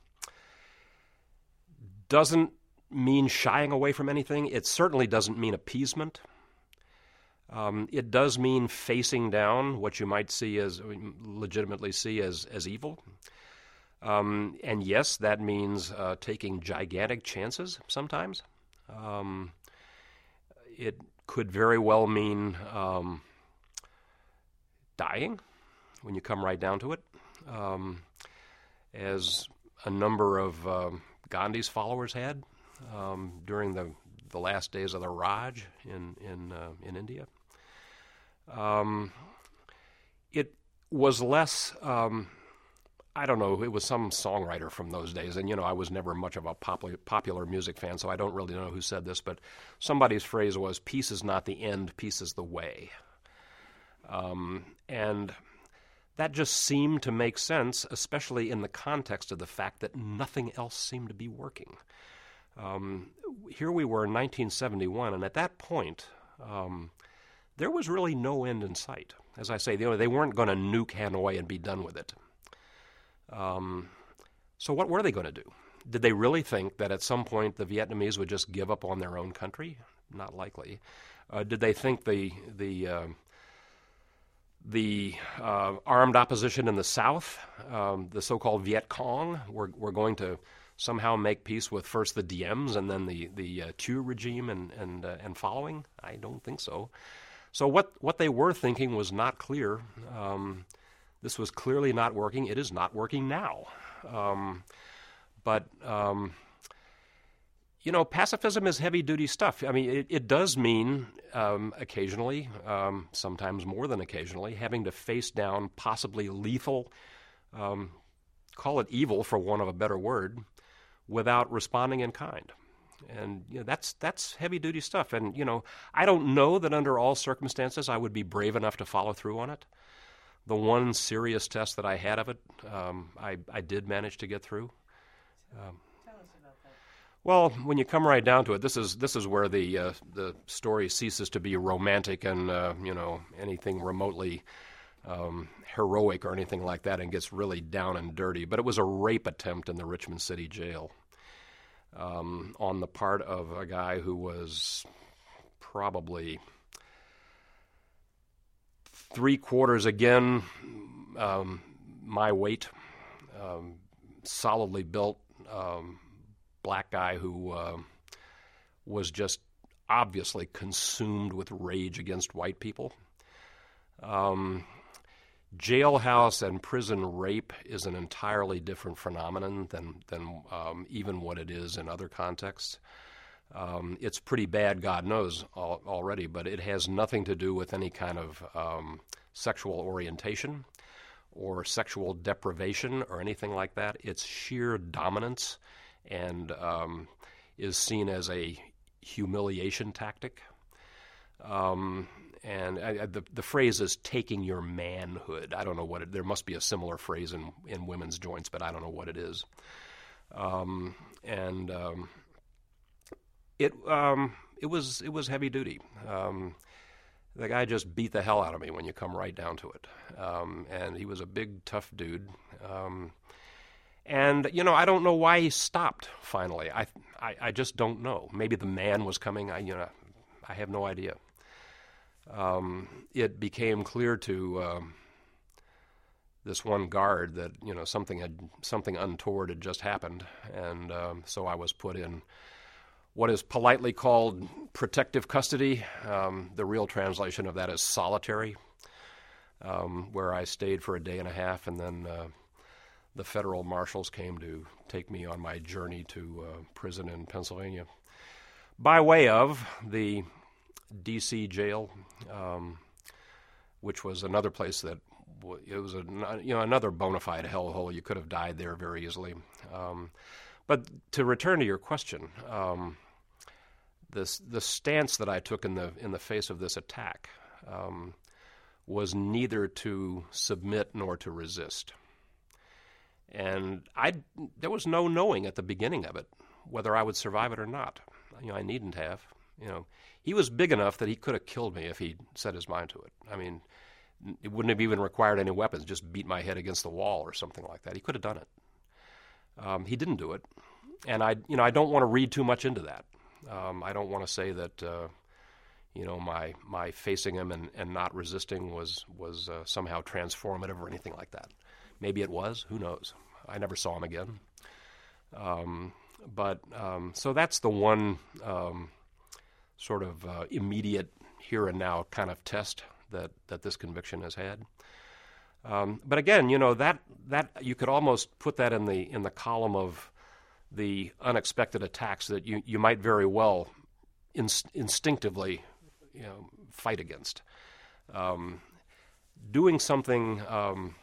doesn't mean shying away from anything. It certainly doesn't mean appeasement. Um, it does mean facing down what you might see as, legitimately see as, as evil. Um, and yes, that means uh, taking gigantic chances sometimes. Um, it could very well mean um, dying when you come right down to it. Um, as a number of uh, Gandhi's followers had um, during the, the last days of the Raj in in, uh, in India. Um, it was less, um, I don't know, it was some songwriter from those days, and, you know, I was never much of a popular, popular music fan, so I don't really know who said this, but somebody's phrase was, peace is not the end, peace is the way. Um, and that just seemed to make sense, especially in the context of the fact that nothing else seemed to be working. Um, here we were in nineteen seventy-one, and at that point, um, there was really no end in sight. As I say, you know, they weren't going to nuke Hanoi and be done with it. Um, so what were they going to do? Did they really think that at some point the Vietnamese would just give up on their own country? Not likely. Uh, did they think the the uh, the uh, armed opposition in the South, um, the so-called Viet Cong, were, were going to somehow make peace with first the Diems and then the the uh, Thieu regime and and uh, and following? I don't think so. So what what they were thinking was not clear. Um, this was clearly not working. It is not working now. Um, but um, you know, pacifism is heavy-duty stuff. I mean, it, it does mean um, occasionally, um, sometimes more than occasionally, having to face down possibly lethal, um, call it evil for want of a better word, without responding in kind. And you know, that's that's heavy-duty stuff. And you know, I don't know that under all circumstances I would be brave enough to follow through on it. The one serious test that I had of it, um, I, I did manage to get through. Um, Tell us about that. Well, when you come right down to it, this is this is where the uh, the story ceases to be romantic and uh, you know, anything remotely um, heroic or anything like that, and gets really down and dirty. But it was a rape attempt in the Richmond City Jail um, on the part of a guy who was probably three quarters again um, my weight, um, solidly built. Um, black guy who uh, was just obviously consumed with rage against white people. Um, jailhouse and prison rape is an entirely different phenomenon than, than um, even what it is in other contexts. Um, it's pretty bad, God knows, al- already, but it has nothing to do with any kind of um, sexual orientation or sexual deprivation or anything like that. It's sheer dominance and um, is seen as a humiliation tactic. Um, and I, I, the, the phrase is taking your manhood. I don't know what it, there must be a similar phrase in, in women's joints, but I don't know what it is. Um, and um, it um, it was it was heavy duty. Um, the guy just beat the hell out of me when you come right down to it. Um, and he was a big, tough dude. Um, And, you know, I don't know why he stopped finally. I, I, I just don't know. Maybe the man was coming. I, you know, I have no idea. Um, it became clear to um, this one guard that, you know, something had something untoward had just happened. And um, so I was put in what is politely called protective custody. Um, the real translation of that is solitary, um, where I stayed for a day and a half, and then uh, the federal marshals came to take me on my journey to uh, prison in Pennsylvania by way of the D C jail, um, which was another place that w- it was a you know another bona fide hellhole. You could have died there very easily. Um, but to return to your question, um, this the stance that I took in the in the face of this attack um, was neither to submit nor to resist. And I, there was no knowing at the beginning of it whether I would survive it or not. You know, I needn't have. You know, he was big enough that he could have killed me if he'd set his mind to it. I mean, it wouldn't have even required any weapons, just beat my head against the wall or something like that. He could have done it. Um, he didn't do it. And I, you know, I don't want to read too much into that. Um, I don't want to say that, uh, you know, my my facing him and, and not resisting was, was uh, somehow transformative or anything like that. Maybe it was. Who knows? I never saw him again. Um, but um, so that's the one um, sort of uh, immediate here and now kind of test that, that this conviction has had. Um, but again, you know, that that you could almost put that in the in the column of the unexpected attacks that you, you might very well inst- instinctively, you know, fight against. Um, doing something um,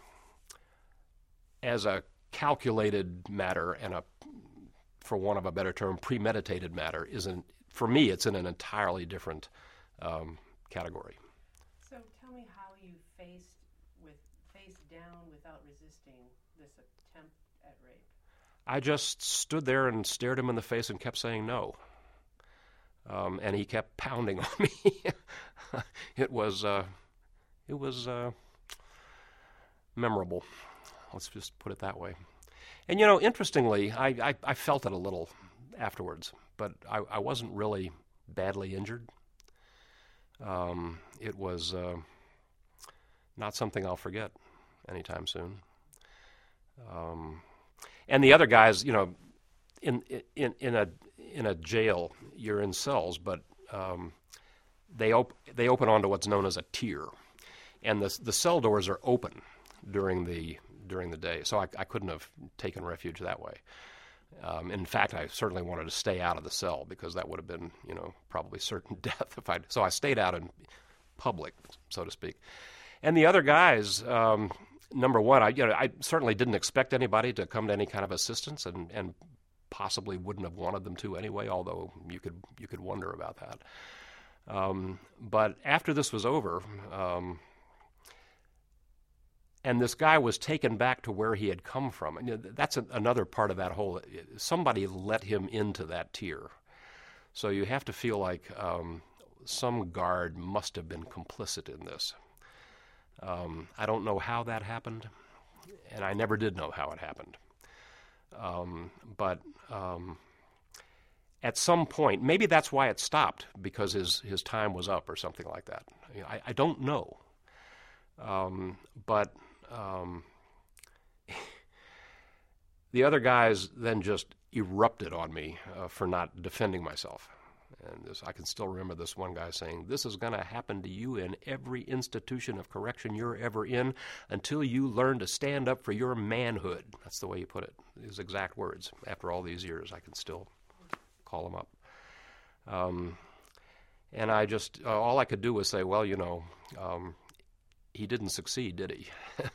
as a calculated matter and a, for want of a better term, premeditated matter isn't, for me, it's in an entirely different um, category. So tell me how you faced with face down without resisting this attempt at rape. I just stood there and stared him in the face and kept saying no. Um, and he kept pounding on me. It was, uh, it was uh, memorable. Let's just put it that way. And, you know, interestingly, I, I, I felt it a little afterwards, but I, I wasn't really badly injured. Um, it was uh, not something I'll forget anytime soon. Um, and the other guys, you know, in in in a in a jail, you're in cells, but um, they op- they open onto what's known as a tier, and the the cell doors are open during the during the day. So I, I couldn't have taken refuge that way. Um, in fact, I certainly wanted to stay out of the cell because that would have been, you know, probably certain death if I. So I stayed out in public, so to speak. And the other guys, um, number one, I you know I certainly didn't expect anybody to come to any kind of assistance, and, and possibly wouldn't have wanted them to anyway. Although you could you could wonder about that. Um, but after this was over. Um, And this guy was taken back to where he had come from. And that's a, another part of that whole, somebody let him into that tier. So you have to feel like um, some guard must have been complicit in this. Um, I don't know how that happened, and I never did know how it happened. Um, but um, at some point, maybe that's why it stopped, because his, his time was up or something like that. I, I don't know. Um, but um, the other guys then just erupted on me uh, for not defending myself. And this, I can still remember this one guy saying, "This is going to happen to you in every institution of correction you're ever in until you learn to stand up for your manhood." That's the way he put it, his exact words. After all these years, I can still call him up. Um, and I just, uh, all I could do was say, well, you know, um, he didn't succeed, did he?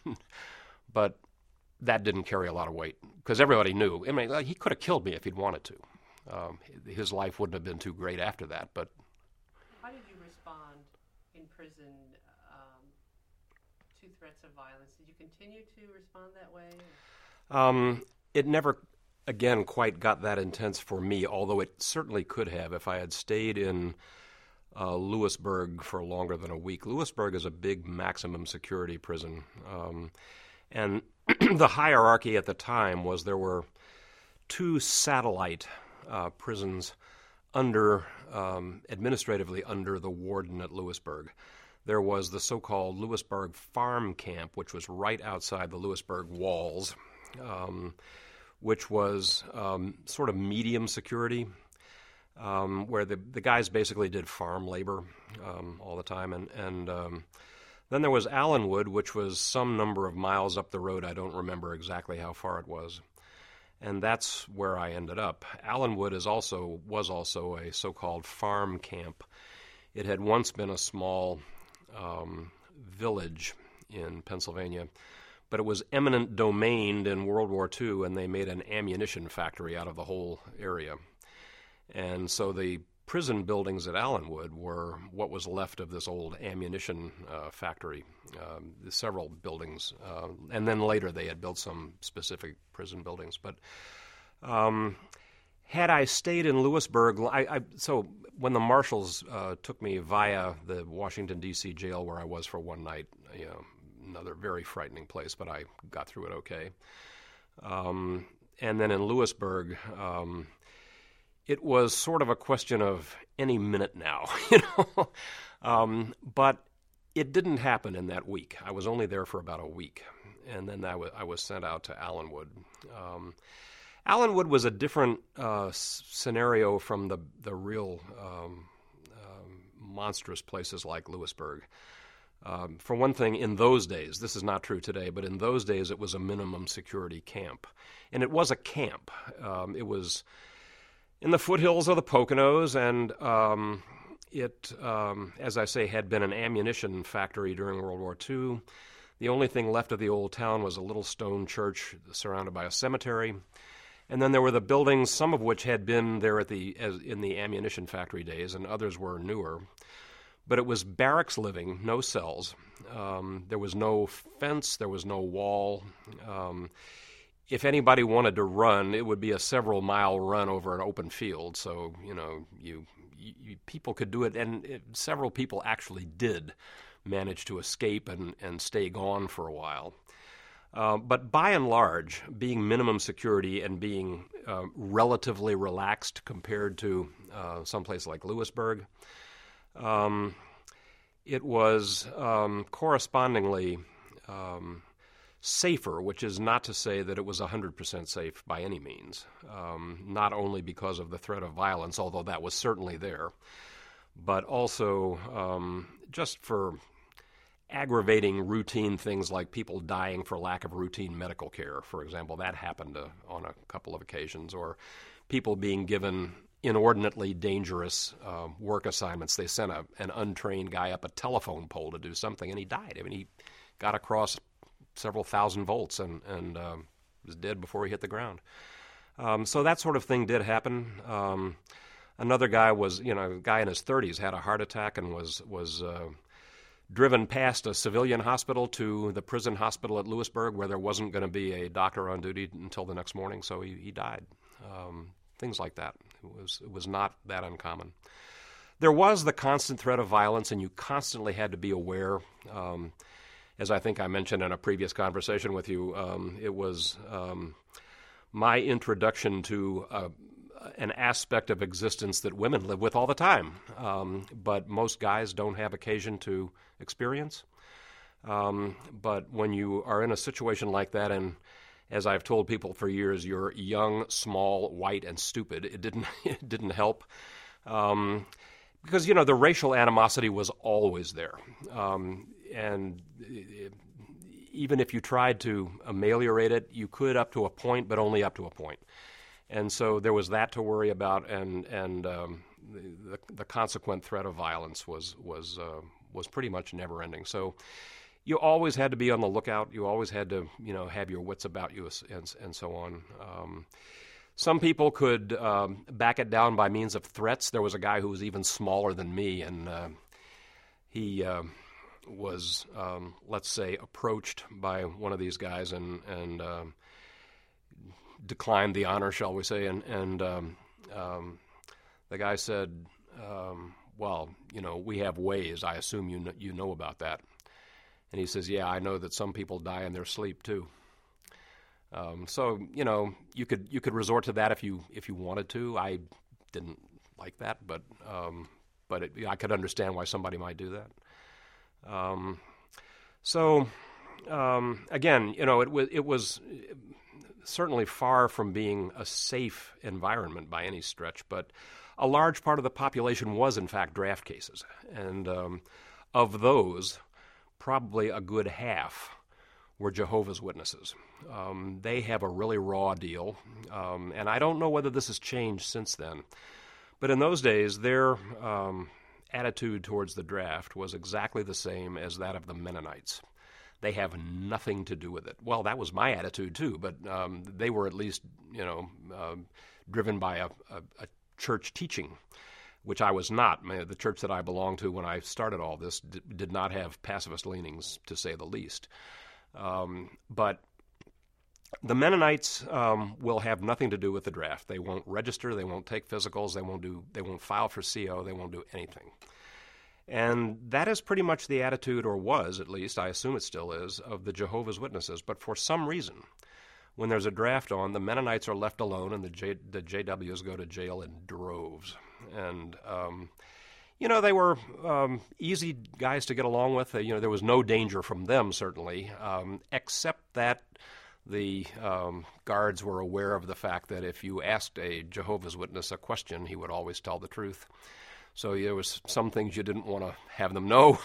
But that didn't carry a lot of weight because everybody knew. I mean, like, he could have killed me if he'd wanted to. Um, his life wouldn't have been too great after that. But how did you respond in prison um, to threats of violence? Did you continue to respond that way? Um, it never, again, quite got that intense for me, although it certainly could have if I had stayed in Uh, Lewisburg for longer than a week. Lewisburg is a big maximum security prison. Um, and the hierarchy at the time was there were two satellite uh, prisons under, um, administratively under the warden at Lewisburg. There was the so-called Lewisburg Farm Camp, which was right outside the Lewisburg walls, um, which was um, sort of medium security. Um, where the, the guys basically did farm labor um, all the time. And, and um, then there was Allenwood, which was some number of miles up the road. I don't remember exactly how far it was. And that's where I ended up. Allenwood is also was also a so-called farm camp. It had once been a small um, village in Pennsylvania, but it was eminent domain in World War Two, and they made an ammunition factory out of the whole area. And so the prison buildings at Allenwood were what was left of this old ammunition uh, factory, um, several buildings. Uh, and then later they had built some specific prison buildings. But um, had I stayed in Lewisburg, I, I, so when the marshals uh, took me via the Washington, D C jail where I was for one night, you know, another very frightening place, but I got through it okay. Um, and then in Lewisburg, um, it was sort of a question of any minute now, you know. um, but it didn't happen in that week. I was only there for about a week, and then I, w- I was sent out to Allenwood. Um, Allenwood was a different uh, s- scenario from the the real um, um, monstrous places like Lewisburg. Um, for one thing, in those days, this is not true today, but in those days it was a minimum security camp. And it was a camp. Um, it was in the foothills of the Poconos, and um, it, um, as I say, had been an ammunition factory during World War Two. The only thing left of the old town was a little stone church surrounded by a cemetery. And then there were the buildings, some of which had been there at the as in the ammunition factory days, and others were newer. But it was barracks living, no cells. Um, there was no fence, there was no wall. Um, if anybody wanted to run, it would be a several mile run over an open field. So, you know, you, you people could do it, and it, several people actually did manage to escape and, and stay gone for a while. Uh, but by and large, being minimum security and being uh, relatively relaxed compared to uh, someplace like Lewisburg, um, it was um, correspondingly um, safer, which is not to say that it was one hundred percent safe by any means, um, not only because of the threat of violence, although that was certainly there, but also um, just for aggravating routine things like people dying for lack of routine medical care, for example. That happened uh, on a couple of occasions, or people being given inordinately dangerous uh, work assignments. They sent a, an untrained guy up a telephone pole to do something, and he died. I mean, he got across several thousand volts and, and um, was dead before he hit the ground. Um, so that sort of thing did happen. Um, another guy was, you know, a guy in his thirties had a heart attack and was was uh, driven past a civilian hospital to the prison hospital at Lewisburg, where there wasn't going to be a doctor on duty until the next morning, so he, he died. Um, things like that. It was, it was not that uncommon. There was the constant threat of violence, and you constantly had to be aware. Um, as I think I mentioned in a previous conversation with you, um, it was um, my introduction to uh, an aspect of existence that women live with all the time, um, but most guys don't have occasion to experience. Um, but when you are in a situation like that, and as I've told people for years, you're young, small, white, and stupid, it didn't it didn't help. Um, because, you know, the racial animosity was always there. Um, and it, even if you tried to ameliorate it, you could up to a point, but only up to a point. And so there was that to worry about, and and um, the, the consequent threat of violence was was uh, was pretty much never ending. So you always had to be on the lookout. You always had to, you know, have your wits about you, and and so on. Um, some people could um, back it down by means of threats. There was a guy who was even smaller than me, and uh, he uh, was, um, let's say, approached by one of these guys, and and uh, declined the honor, shall we say, and and um, um, the guy said, um, "Well, you know, we have ways. I assume you know, you know about that." And he says, "Yeah, I know that some people die in their sleep too." Um, so you know, you could you could resort to that if you if you wanted to. I didn't like that, but um, but it, I could understand why somebody might do that. Um, so um, again, you know, it was it was. certainly far from being a safe environment by any stretch, but a large part of the population was, in fact, draft cases. And um, of those, probably a good half were Jehovah's Witnesses. Um, they have a really raw deal, um, and I don't know whether this has changed since then. But in those days, their um, attitude towards the draft was exactly the same as that of the Mennonites. They have nothing to do with it. Well, that was my attitude too, but um, they were at least, you know, uh, driven by a, a, a church teaching, which I was not. The church that I belonged to when I started all this d- did not have pacifist leanings, to say the least. Um, but the Mennonites um, will have nothing to do with the draft. They won't register. They won't take physicals. They won't do. They won't file for C O. They won't do anything. And that is pretty much the attitude, or was at least, I assume it still is, of the Jehovah's Witnesses. But for some reason, when there's a draft on, the Mennonites are left alone, and the, J, the J Ws go to jail in droves. And, um, you know, they were um, easy guys to get along with. You know, there was no danger from them, certainly, um, except that the um, guards were aware of the fact that if you asked a Jehovah's Witness a question, he would always tell the truth. So there was some things you didn't want to have them know,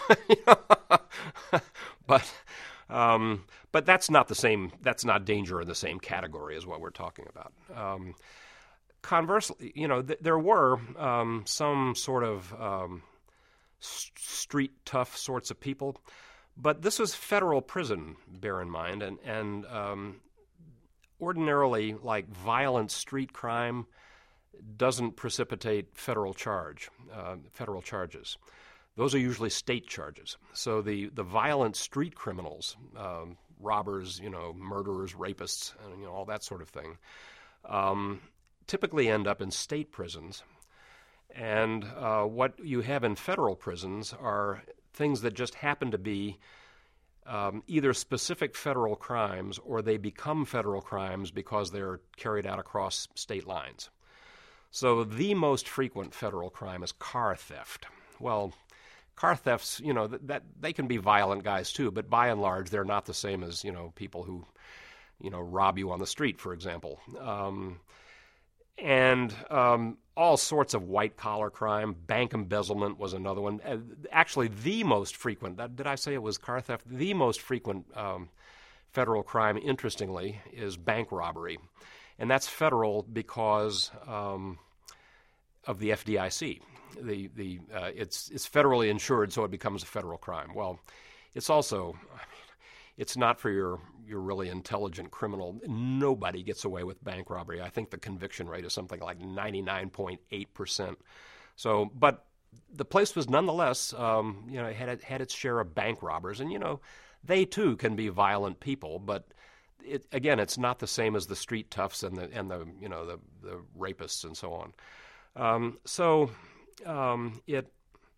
but um, but that's not the same. That's not danger in the same category as what we're talking about. Um, conversely, you know, th- there were um, some sort of um, s- street tough sorts of people, but this was federal prison. Bear in mind, and and um, ordinarily, like violent street crime doesn't precipitate federal charge, uh, federal charges. those are usually state charges. So the, the violent street criminals, um, robbers, you know, murderers, rapists, and, you know, all that sort of thing, um, typically end up in state prisons. And uh, what you have in federal prisons are things that just happen to be um, either specific federal crimes or they become federal crimes because they're carried out across state lines. So the most frequent federal crime is car theft. Well, car thefts, you know, that, that they can be violent guys too, but by and large, they're not the same as, you know, people who, you know, rob you on the street, for example. Um, and um, all sorts of white-collar crime. Bank embezzlement was another one. Uh, actually, the most frequent, that, did I say it was car theft? The most frequent um, federal crime, interestingly, is bank robbery. And that's federal because um, of the F D I C. The the uh, it's it's federally insured, so it becomes a federal crime. Well, it's also, I mean, it's not for your your really intelligent criminal. Nobody gets away with bank robbery. I think the conviction rate is something like ninety-nine point eight percent. So, but the place was nonetheless, um, you know, had had its share of bank robbers, and you know, they too can be violent people, but. It, again, it's not the same as the street toughs and the and the you know the the rapists and so on. Um, so um, it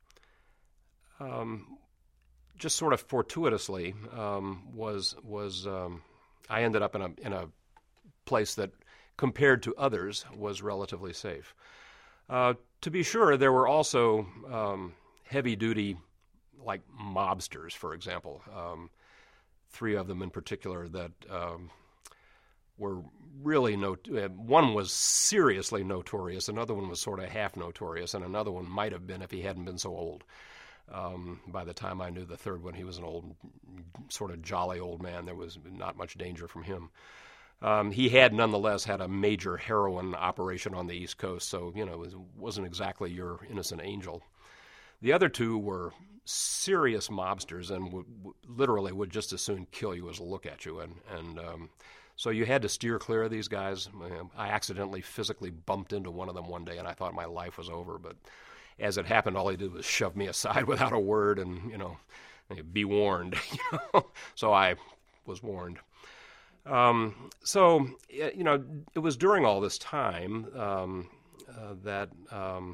um, just sort of fortuitously um, was was um, I ended up in a in a place that, compared to others, was relatively safe. Uh, to be sure, there were also um, heavy duty, like mobsters, for example. Um, Three of them in particular that um, were really no. One was seriously notorious. Another one was sort of half notorious, and another one might have been if he hadn't been so old. Um, by the time I knew the third one, he was an old, sort of jolly old man. There was not much danger from him. Um, he had nonetheless had a major heroin operation on the East Coast, so you know it wasn't exactly your innocent angel. The other two were serious mobsters and would, would, literally would just as soon kill you as look at you. And, and um, so you had to steer clear of these guys. I accidentally physically bumped into one of them one day, and I thought my life was over. But as it happened, all he did was shove me aside without a word and, you know, be warned. You know? So I was warned. Um, so, you know, it was during all this time um, uh, that... Um,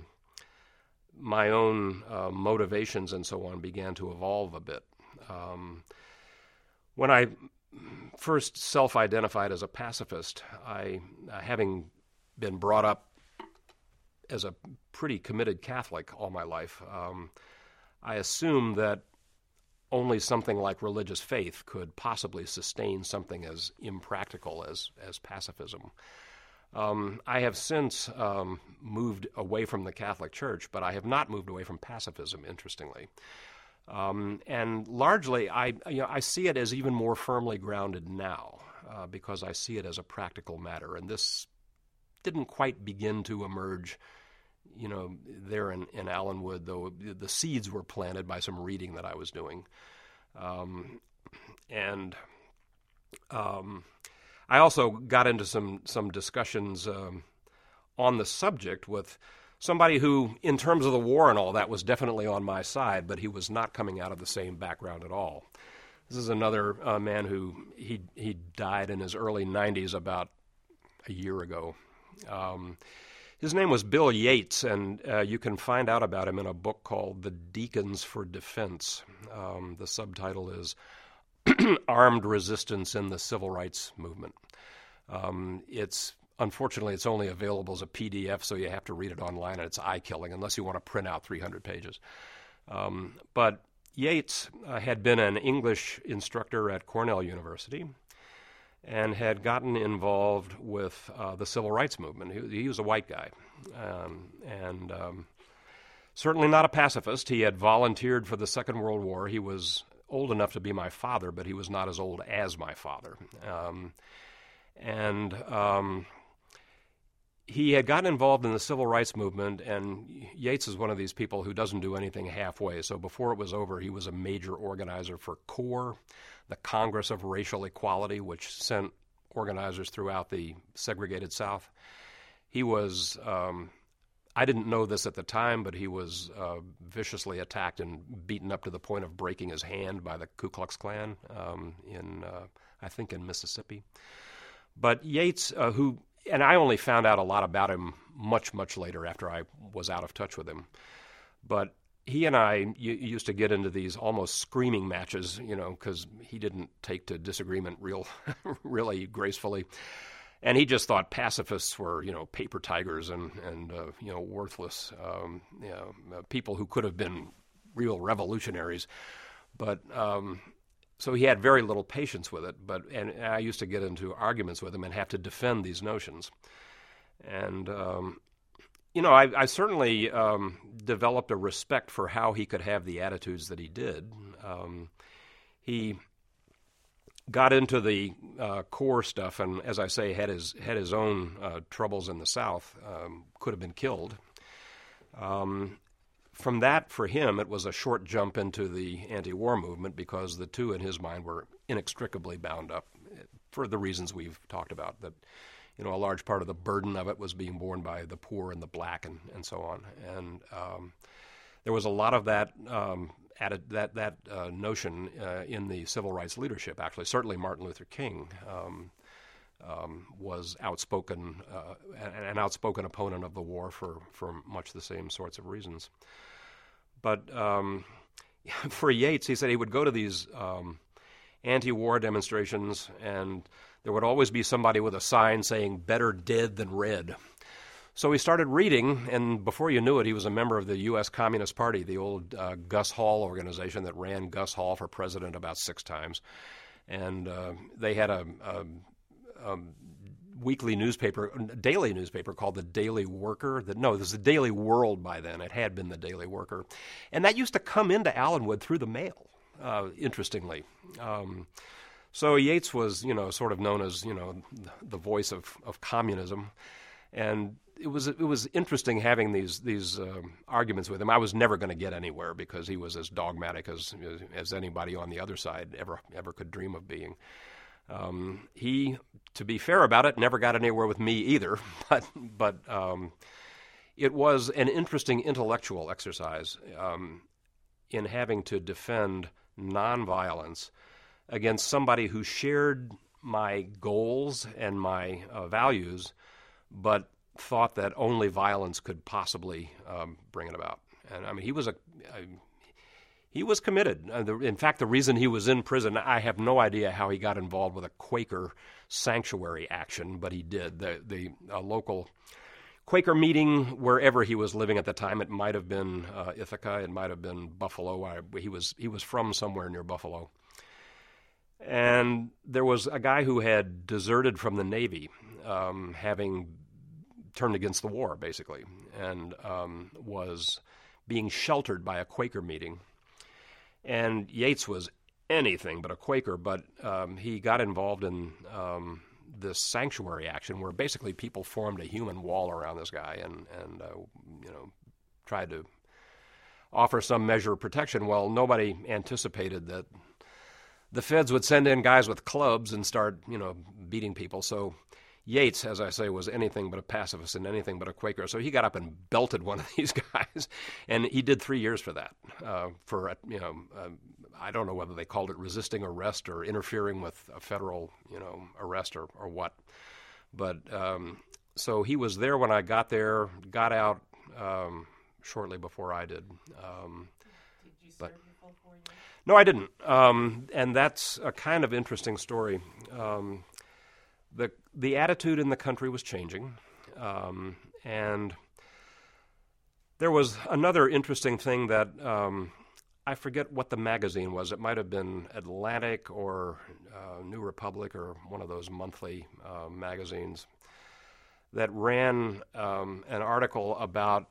my own uh, motivations and so on began to evolve a bit. Um, when I first self-identified as a pacifist, I, uh, having been brought up as a pretty committed Catholic all my life, um, I assumed that only something like religious faith could possibly sustain something as impractical as, as pacifism. Um, I have since um, moved away from the Catholic Church, but I have not moved away from pacifism, interestingly. Um, and largely, I, you know, I see it as even more firmly grounded now uh, because I see it as a practical matter. And this didn't quite begin to emerge, you know, there in, in Allenwood, though the seeds were planted by some reading that I was doing. Um, and... Um, I also got into some some discussions um, on the subject with somebody who, in terms of the war and all that, was definitely on my side, but he was not coming out of the same background at all. This is another uh, man who, he he died in his early nineties about a year ago. Um, his name was Bill Yates, and uh, you can find out about him in a book called The Deacons for Defense. Um, the subtitle is Armed Resistance in the Civil Rights Movement. Um, it's unfortunately it's only available as a P D F, so you have to read it online, and it's eye-killing unless you want to print out three hundred pages. Um, but Yates uh, had been an English instructor at Cornell University and had gotten involved with uh, the Civil Rights Movement. He, he was a white guy, um, and um, certainly not a pacifist. He had volunteered for the Second World War. He was old enough to be my father, but he was not as old as my father. Um, and um, he had gotten involved in the civil rights movement, and Yates is one of these people who doesn't do anything halfway. So before it was over, he was a major organizer for CORE, the Congress of Racial Equality, which sent organizers throughout the segregated South. He was um, I didn't know this at the time, but he was uh, viciously attacked and beaten up to the point of breaking his hand by the Ku Klux Klan um, in, uh, I think, in Mississippi. But Yates, uh, who, and I only found out a lot about him much, much later after I was out of touch with him. But he and I y- used to get into these almost screaming matches, you know, because he didn't take to disagreement real, really gracefully. And he just thought pacifists were, you know, paper tigers and, and uh, you know, worthless, um, you know, uh, people who could have been real revolutionaries. But um, so he had very little patience with it. But and I used to get into arguments with him and have to defend these notions. And, um, you know, I, I certainly um, developed a respect for how he could have the attitudes that he did. Um, he... got into the uh, core stuff, and as I say, had his had his own uh, troubles in the South. Um, could have been killed. Um, from that, for him, it was a short jump into the anti-war movement because the two, in his mind, were inextricably bound up for the reasons we've talked about. That, you know, a large part of the burden of it was being borne by the poor and the black, and, and so on. And um, there was a lot of that. Um, Added that that uh, notion uh, in the civil rights leadership. Actually, certainly Martin Luther King um, um, was outspoken, uh, an, an outspoken opponent of the war for, for much the same sorts of reasons. But um, for Yates, he said he would go to these um, anti-war demonstrations, and there would always be somebody with a sign saying "Better dead than red." So he started reading, and before you knew it, he was a member of the U S Communist Party, the old uh, Gus Hall organization that ran Gus Hall for president about six times. And uh, they had a, a, a weekly newspaper, a daily newspaper called the Daily Worker. That, no, it was the Daily World by then. It had been the Daily Worker. And that used to come into Allenwood through the mail, uh, interestingly. Um, so Yates was, you know, sort of known as, you know, the voice of, of communism. And it was it was interesting having these these um, arguments with him. I was never going to get anywhere because he was as dogmatic as as anybody on the other side ever ever could dream of being. Um, he, to be fair about it, never got anywhere with me either. But but um, it was an interesting intellectual exercise um, in having to defend nonviolence against somebody who shared my goals and my uh, values, but thought that only violence could possibly um, bring it about. And I mean, he was a, a he was committed. Uh, the, in fact, the reason he was in prison, I have no idea how he got involved with a Quaker sanctuary action, but he did. The the uh, local Quaker meeting wherever he was living at the time. It might have been uh, Ithaca. It might have been Buffalo. I, he was he was from somewhere near Buffalo. And there was a guy who had deserted from the Navy, um, having turned against the war, basically, and um, was being sheltered by a Quaker meeting. And Yates was anything but a Quaker, but um, he got involved in um, this sanctuary action where basically people formed a human wall around this guy and, and uh, you know, tried to offer some measure of protection. Well, nobody anticipated that the feds would send in guys with clubs and start, you know, beating people. So Yates, as I say, was anything but a pacifist and anything but a Quaker. So he got up and belted one of these guys, and he did three years for that. Uh, for you know, uh, I don't know whether they called it resisting arrest or interfering with a federal, you know, arrest or, or what. But um, so he was there when I got there, got out um, shortly before I did. Um, did you serve but, your full four years? No, I didn't. Um, and that's a kind of interesting story. Um, The the attitude in the country was changing, um, and there was another interesting thing that um, I forget what the magazine was. It might have been Atlantic or uh, New Republic or one of those monthly uh, magazines that ran um, an article about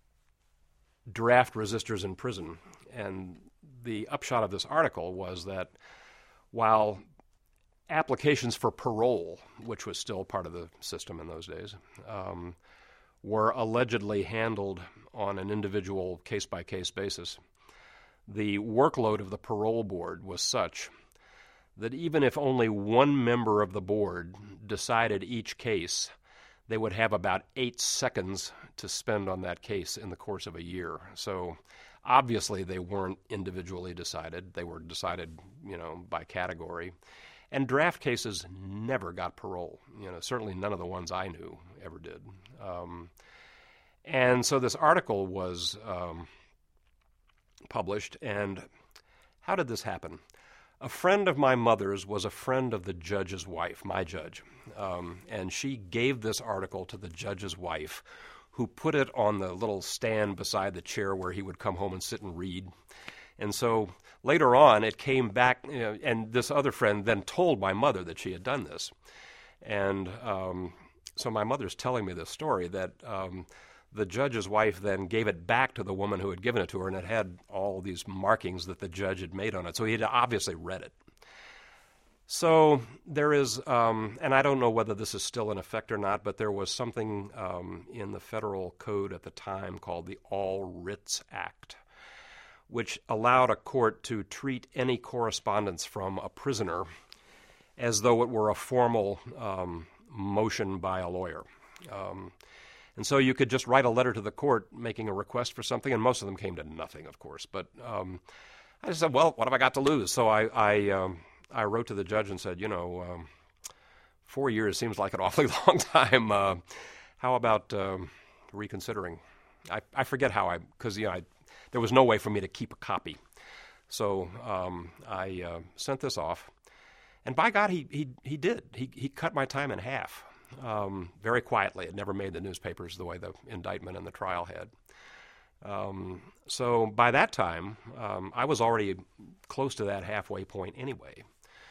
draft resistors in prison. And the upshot of this article was that while applications for parole, which was still part of the system in those days, um, were allegedly handled on an individual case-by-case basis, the workload of the parole board was such that even if only one member of the board decided each case, they would have about eight seconds to spend on that case in the course of a year. So obviously they weren't individually decided. They were decided, you know, by category. And draft cases never got parole. You know, certainly none of the ones I knew ever did. Um, and so this article was um, published, and how did this happen? A friend of my mother's was a friend of the judge's wife, my judge, um, and she gave this article to the judge's wife, who put it on the little stand beside the chair where he would come home and sit and read. And so later on, it came back, you know, and this other friend then told my mother that she had done this. And um, so my mother's telling me this story, that um, the judge's wife then gave it back to the woman who had given it to her, and it had all these markings that the judge had made on it. So he had obviously read it. So there is, um, and I don't know whether this is still in effect or not, but there was something um, in the federal code at the time called the All Writs Act, which allowed a court to treat any correspondence from a prisoner as though it were a formal um, motion by a lawyer. Um, and so you could just write a letter to the court making a request for something, and most of them came to nothing, of course. But um, I just said, well, what have I got to lose? So I I, um, I wrote to the judge and said, you know, um, four years seems like an awfully long time. Uh, how about um, reconsidering? I, I forget how I, because, you know, I, there was no way for me to keep a copy. So um, I uh, sent this off. And by God, he he he did. He he cut my time in half, um, very quietly. It never made the newspapers the way the indictment and the trial had. Um, so by that time, um, I was already close to that halfway point anyway.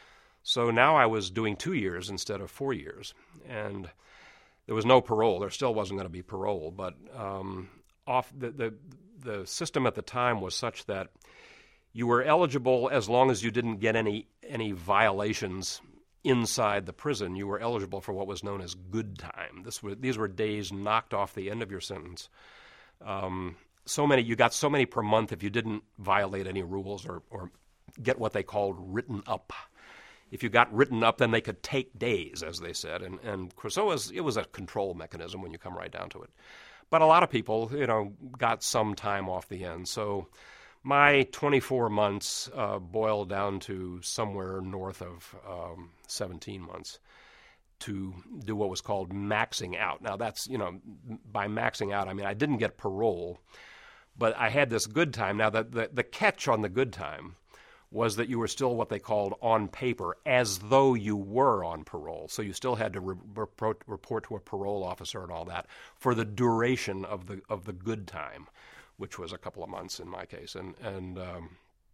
So now I was doing two years instead of four years. And there was no parole. There still wasn't going to be parole. But um, off the, the the system at the time was such that you were eligible as long as you didn't get any any violations inside the prison. You were eligible for what was known as good time. This was, these were days knocked off the end of your sentence. Um, so many, you got so many per month if you didn't violate any rules or, or get what they called written up. If you got written up, then they could take days, as they said. And, and so it was, it was a control mechanism when you come right down to it. But a lot of people, you know, got some time off the end. So my twenty-four months uh, boiled down to somewhere north of um, seventeen months to do what was called maxing out. Now that's, you know, by maxing out, I mean, I didn't get parole, but I had this good time. Now the, the, the catch on the good time was that you were still what they called on paper, as though you were on parole. So you still had to re- report, report to a parole officer and all that for the duration of the of the good time, which was a couple of months in my case. And and um,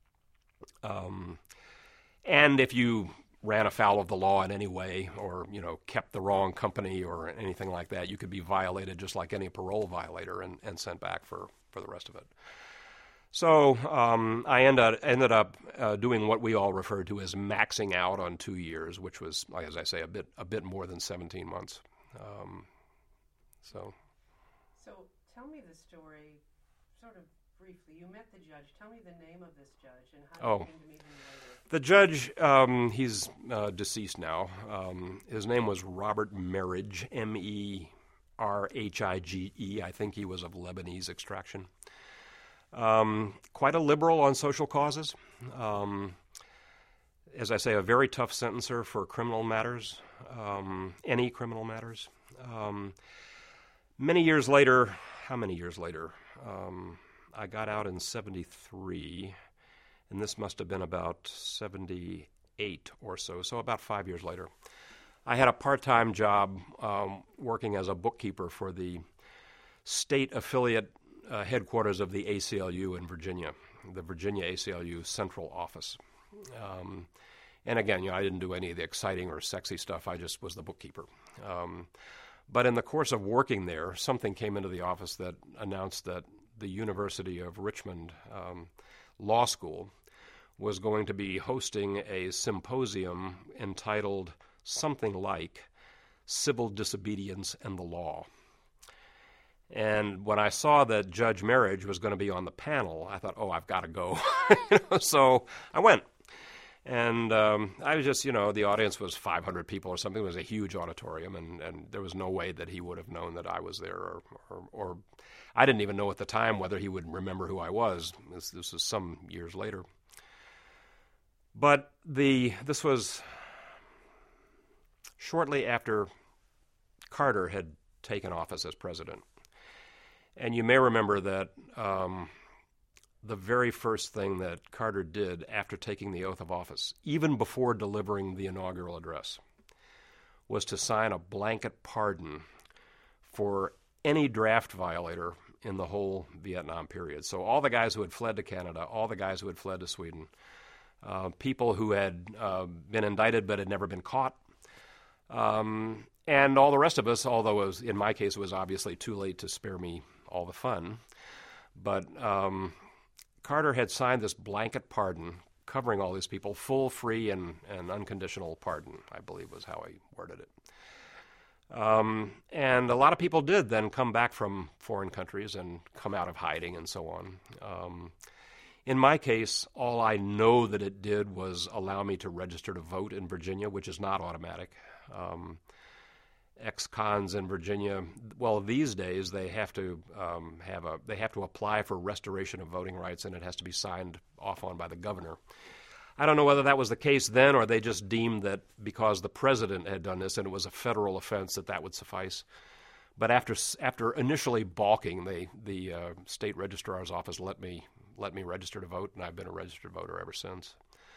um, and if you ran afoul of the law in any way, or you know kept the wrong company or anything like that, you could be violated just like any parole violator and, and sent back for, for the rest of it. So um, I ended ended up uh, doing what we all referred to as maxing out on two years, which was, like as I say, a bit a bit more than seventeen months. Um, so. So tell me the story, sort of briefly. You met the judge. Tell me the name of this judge and how oh. you came to meet him later. The judge, um, he's uh, deceased now. Um, his name was Robert Merridge, M E R H I G E. I think he was of Lebanese extraction. Um, quite a liberal on social causes. Um, as I say, a very tough sentencer for criminal matters, um, any criminal matters. Um, many years later, how many years later? Um, I got out in seventy-three, and this must have been about seventy-eight or so, so about five years later. I had a part-time job um, working as a bookkeeper for the state affiliate Uh, headquarters of the A C L U in Virginia, the Virginia A C L U central office. Um, and again, you know, I didn't do any of the exciting or sexy stuff. I just was the bookkeeper. Um, but in the course of working there, something came into the office that announced that the University of Richmond um, Law School was going to be hosting a symposium entitled something like Civil Disobedience and the Law. And when I saw that Judge Merridge was going to be on the panel, I thought, oh, I've got to go. you know, so I went. And um, I was just, you know, the audience was five hundred people or something. It was a huge auditorium, and, and there was no way that he would have known that I was there, or, or, or I didn't even know at the time whether he would remember who I was. This, this was some years later. But the this was shortly after Carter had taken office as president. And you may remember that um, the very first thing that Carter did after taking the oath of office, even before delivering the inaugural address, was to sign a blanket pardon for any draft violator in the whole Vietnam period. So all the guys who had fled to Canada, all the guys who had fled to Sweden, uh, people who had uh, been indicted but had never been caught, um, and all the rest of us, although it was, in my case it was obviously too late to spare me all the fun. But um, Carter had signed this blanket pardon covering all these people, full, free, and, and unconditional pardon, I believe was how he worded it. Um, and a lot of people did then come back from foreign countries and come out of hiding and so on. Um, in my case, all I know that it did was allow me to register to vote in Virginia, which is not automatic. Um, ex-cons in Virginia, well, these days they have to um, have a they have to apply for restoration of voting rights, and it has to be signed off on by the governor. I don't know whether that was the case then, or they just deemed that because the president had done this and it was a federal offense that that would suffice. But after after initially balking, they, the uh, state registrar's office let me let me register to vote, and I've been a registered voter ever since.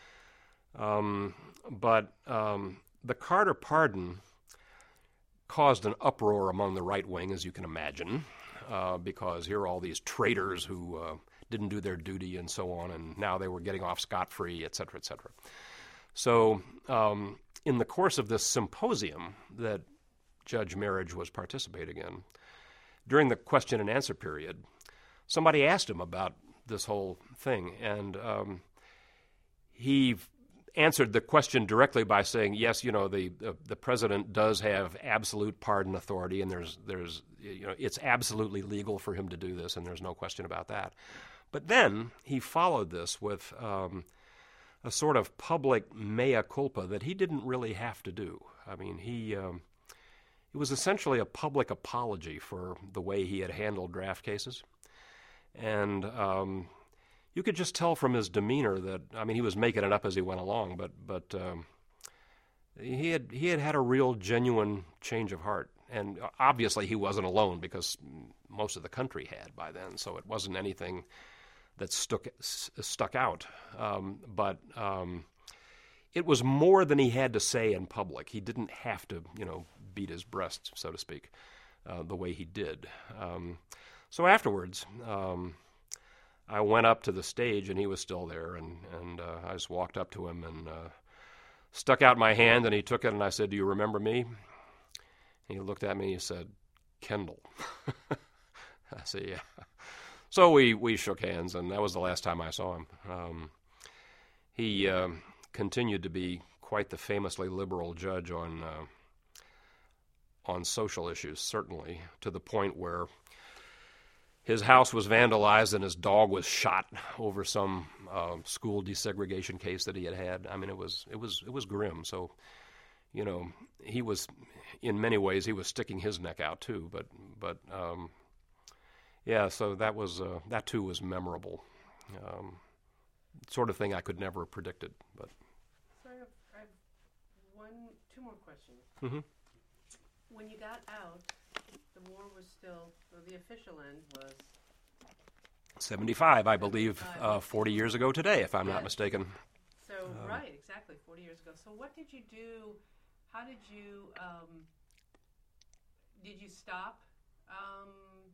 Um, but um, the Carter pardon caused an uproar among the right wing, as you can imagine, uh, because here are all these traitors who uh, didn't do their duty and so on, and now they were getting off scot-free, et cetera, et cetera. So um, in the course of this symposium that Judge Marriage was participating in, during the question and answer period, somebody asked him about this whole thing, and um, he answered the question directly by saying, yes, you know, the, the the president does have absolute pardon authority, and there's there's you know it's absolutely legal for him to do this, and there's no question about that. But then he followed this with um, a sort of public mea culpa that he didn't really have to do. I mean, he um, it was essentially a public apology for the way he had handled draft cases, and um, you could just tell from his demeanor that, I mean, he was making it up as he went along, but but um, he had he had had a real, genuine change of heart. And obviously he wasn't alone, because most of the country had by then, so it wasn't anything that stuck, stuck out. Um, but um, it was more than he had to say in public. He didn't have to, you know, beat his breast, so to speak, uh, the way he did. Um, so afterwards, um, I went up to the stage, and he was still there, and, and uh, I just walked up to him and uh, stuck out my hand, and he took it, and I said, "Do you remember me?" And he looked at me, and he said, "Kendall." I said, "Yeah." So we, we shook hands, and that was the last time I saw him. Um, he uh, continued to be quite the famously liberal judge on uh, on social issues, certainly, to the point where his house was vandalized and his dog was shot over some uh, school desegregation case that he had had. I mean, it was it was it was grim. So, you know, he was, in many ways, he was sticking his neck out too. But but um, yeah, so that was uh, that too was memorable. Um, sort of thing I could never have predicted. But so I have, I have one, two more questions. Mm-hmm. When you got out, the war was still, or the official end was seventy-five, I believe, uh, forty years ago today, if I'm yes. not mistaken. So, um, right, exactly, forty years ago. So what did you do, how did you, um, did you stop, um,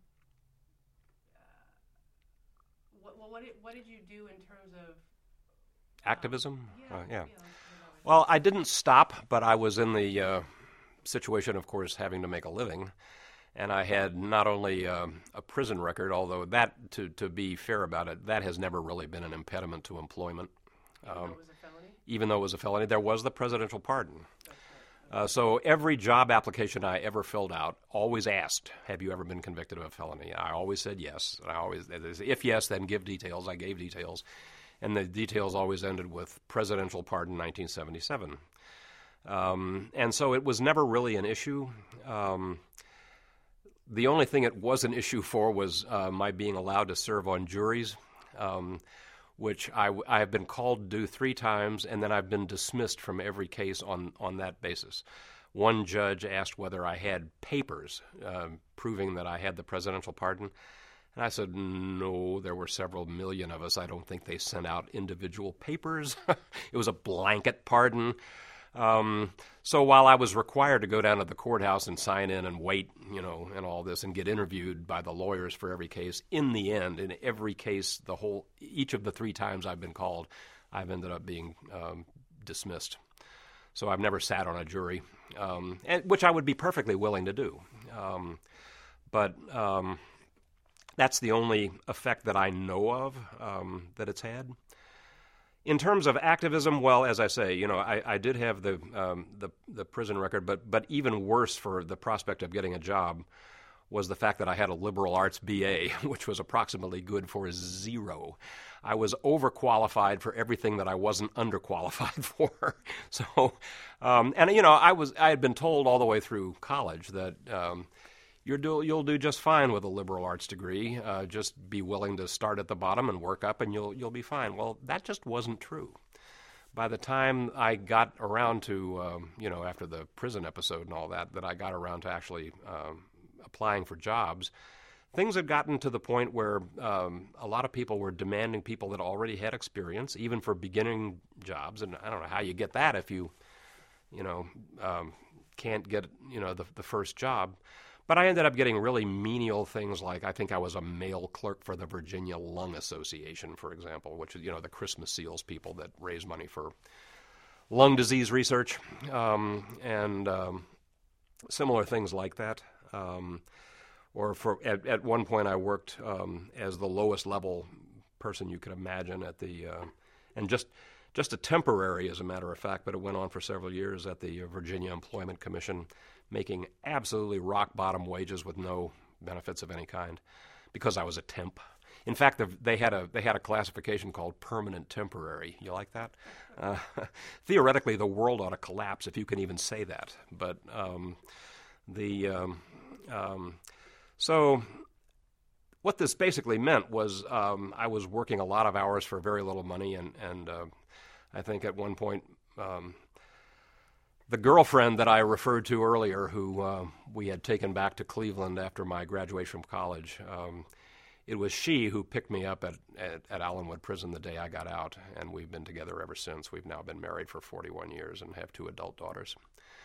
uh, what, what, what, did, what did you do in terms of activism? Um, yeah, uh, yeah. yeah. Well, I didn't stop, but I was in the uh, situation, of course, having to make a living. And I had not only uh, a prison record, although that, to, to be fair about it, that has never really been an impediment to employment. Even um, though it was a felony? Even though it was a felony, there was the presidential pardon. Uh, so every job application I ever filled out always asked, "Have you ever been convicted of a felony?" I always said yes. And I always, if yes, then give details. I gave details. and the details always ended with presidential pardon nineteen seventy-seven. Um, and so it was never really an issue. Um, the only thing it was an issue for was uh, my being allowed to serve on juries, um, which I, I have been called to do three times, and then I've been dismissed from every case on, on that basis. One judge asked whether I had papers uh, proving that I had the presidential pardon. And I said, no, there were several million of us. I don't think they sent out individual papers. It was a blanket pardon. Um, so while I was required to go down to the courthouse and sign in and wait, you know, and all this and get interviewed by the lawyers for every case, in the end, in every case, the whole, each of the three times I've been called, I've ended up being um, dismissed. So I've never sat on a jury, um, and, which I would be perfectly willing to do. Um, but um, that's the only effect that I know of um, that it's had. In terms of activism, well, as I say, you know, I, I did have the, um, the the prison record, but but even worse for the prospect of getting a job was the fact that I had a liberal arts B A, which was approximately good for zero. I was overqualified for everything that I wasn't underqualified for. So, um, and you know, I was I had been told all the way through college that um, you're do, you'll do just fine with a liberal arts degree. Uh, just be willing to start at the bottom and work up, and you'll you'll be fine. Well, that just wasn't true. By the time I got around to, um, you know, after the prison episode and all that, that I got around to actually um, applying for jobs, things had gotten to the point where um, a lot of people were demanding people that already had experience, even for beginning jobs. And I don't know how you get that if you, you know, um, can't get, you know, the, the first job. But I ended up getting really menial things like I think I was a mail clerk for the Virginia Lung Association, for example, which is, you know, the Christmas Seals people that raise money for lung disease research, um, and um, similar things like that. Um, or for at, at one point I worked um, as the lowest level person you could imagine at the, uh, and just just a temporary, as a matter of fact, but it went on for several years at the Virginia Employment Commission, making absolutely rock-bottom wages with no benefits of any kind, because I was a temp. In fact, they had a they had a classification called permanent temporary. You like that? Uh, theoretically, the world ought to collapse if you can even say that. But um, the um, um, so what this basically meant was um, I was working a lot of hours for very little money, and and uh, I think at one point. Um, The girlfriend that I referred to earlier, who uh, we had taken back to Cleveland after my graduation from college, um, it was she who picked me up at, at, at Allenwood Prison the day I got out, and we've been together ever since. We've now been married for forty-one years and have two adult daughters.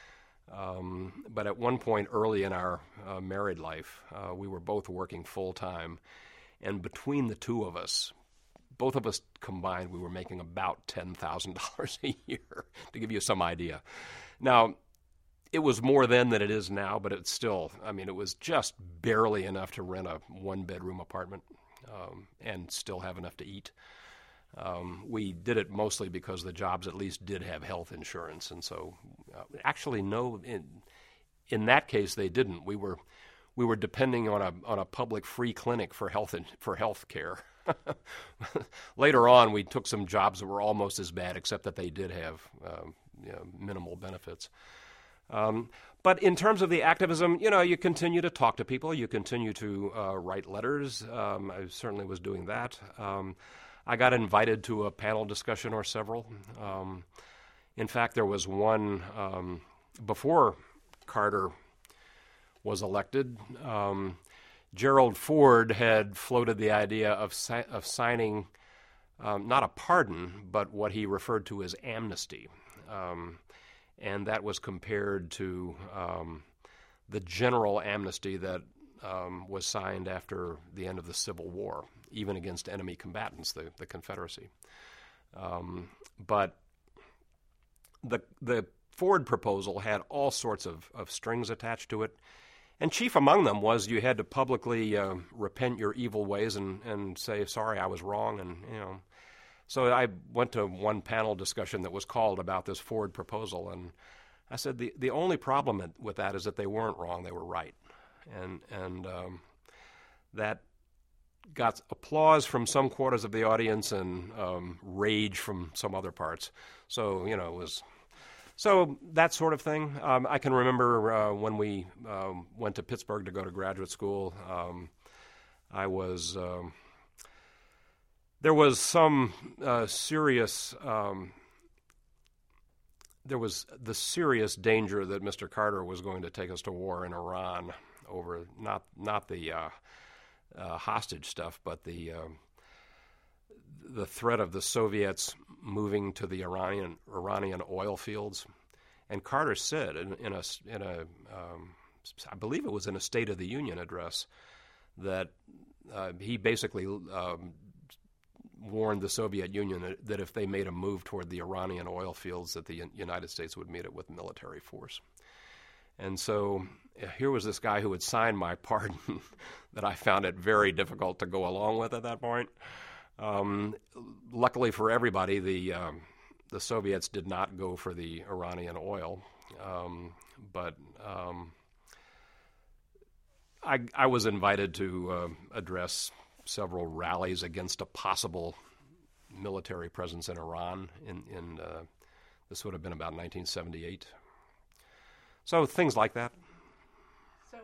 Um, but at one point early in our uh, married life, uh, we were both working full-time, and between the two of us, both of us combined, we were making about ten thousand dollars a year, to give you some idea. Now, it was more then than it is now, but it's still, I mean, it was just barely enough to rent a one-bedroom apartment um, and still have enough to eat. Um, we did it mostly because the jobs at least did have health insurance, and so uh, actually, no, in, in that case, they didn't. We were we were depending on a on a public free clinic for health in, for health care. Later on, we took some jobs that were almost as bad, except that they did have um, you know, minimal benefits. Um, but in terms of the activism, you know, you continue to talk to people. You continue to uh, write letters. Um, I certainly was doing that. Um, I got invited to a panel discussion or several. Um, in fact, there was one um, before Carter was elected. Um, Gerald Ford had floated the idea of si- of signing um, not a pardon, but what he referred to as amnesty. Um, and that was compared to um, the general amnesty that um, was signed after the end of the Civil War, even against enemy combatants, the, the Confederacy. Um, but the the Ford proposal had all sorts of, of strings attached to it. And chief among them was you had to publicly uh, repent your evil ways and, and say, sorry, I was wrong. And, you know, so I went to one panel discussion that was called about this Ford proposal. And I said, the, the only problem with that is that they weren't wrong, they were right. And, and um, that got applause from some quarters of the audience and um, rage from some other parts. So, you know, it was... So that sort of thing. Um, I can remember uh, when we um, went to Pittsburgh to go to graduate school, um, I was... Um, there was some uh, serious... Um, there was the serious danger that Mister Carter was going to take us to war in Iran over not not the uh, uh, hostage stuff, but the uh, the threat of the Soviets moving to the Iranian Iranian oil fields. And Carter said in, in a in a um, I believe it was in a State of the Union address that uh, he basically um, warned the Soviet Union that if they made a move toward the Iranian oil fields, that the United States would meet it with military force. And so here was this guy who had signed my pardon that I found it very difficult to go along with at that point. Um, luckily for everybody, the um, the Soviets did not go for the Iranian oil, um, but um, I, I was invited to uh, address several rallies against a possible military presence in Iran. In, in uh, this would have been about nineteen seventy-eight. So things like that. So,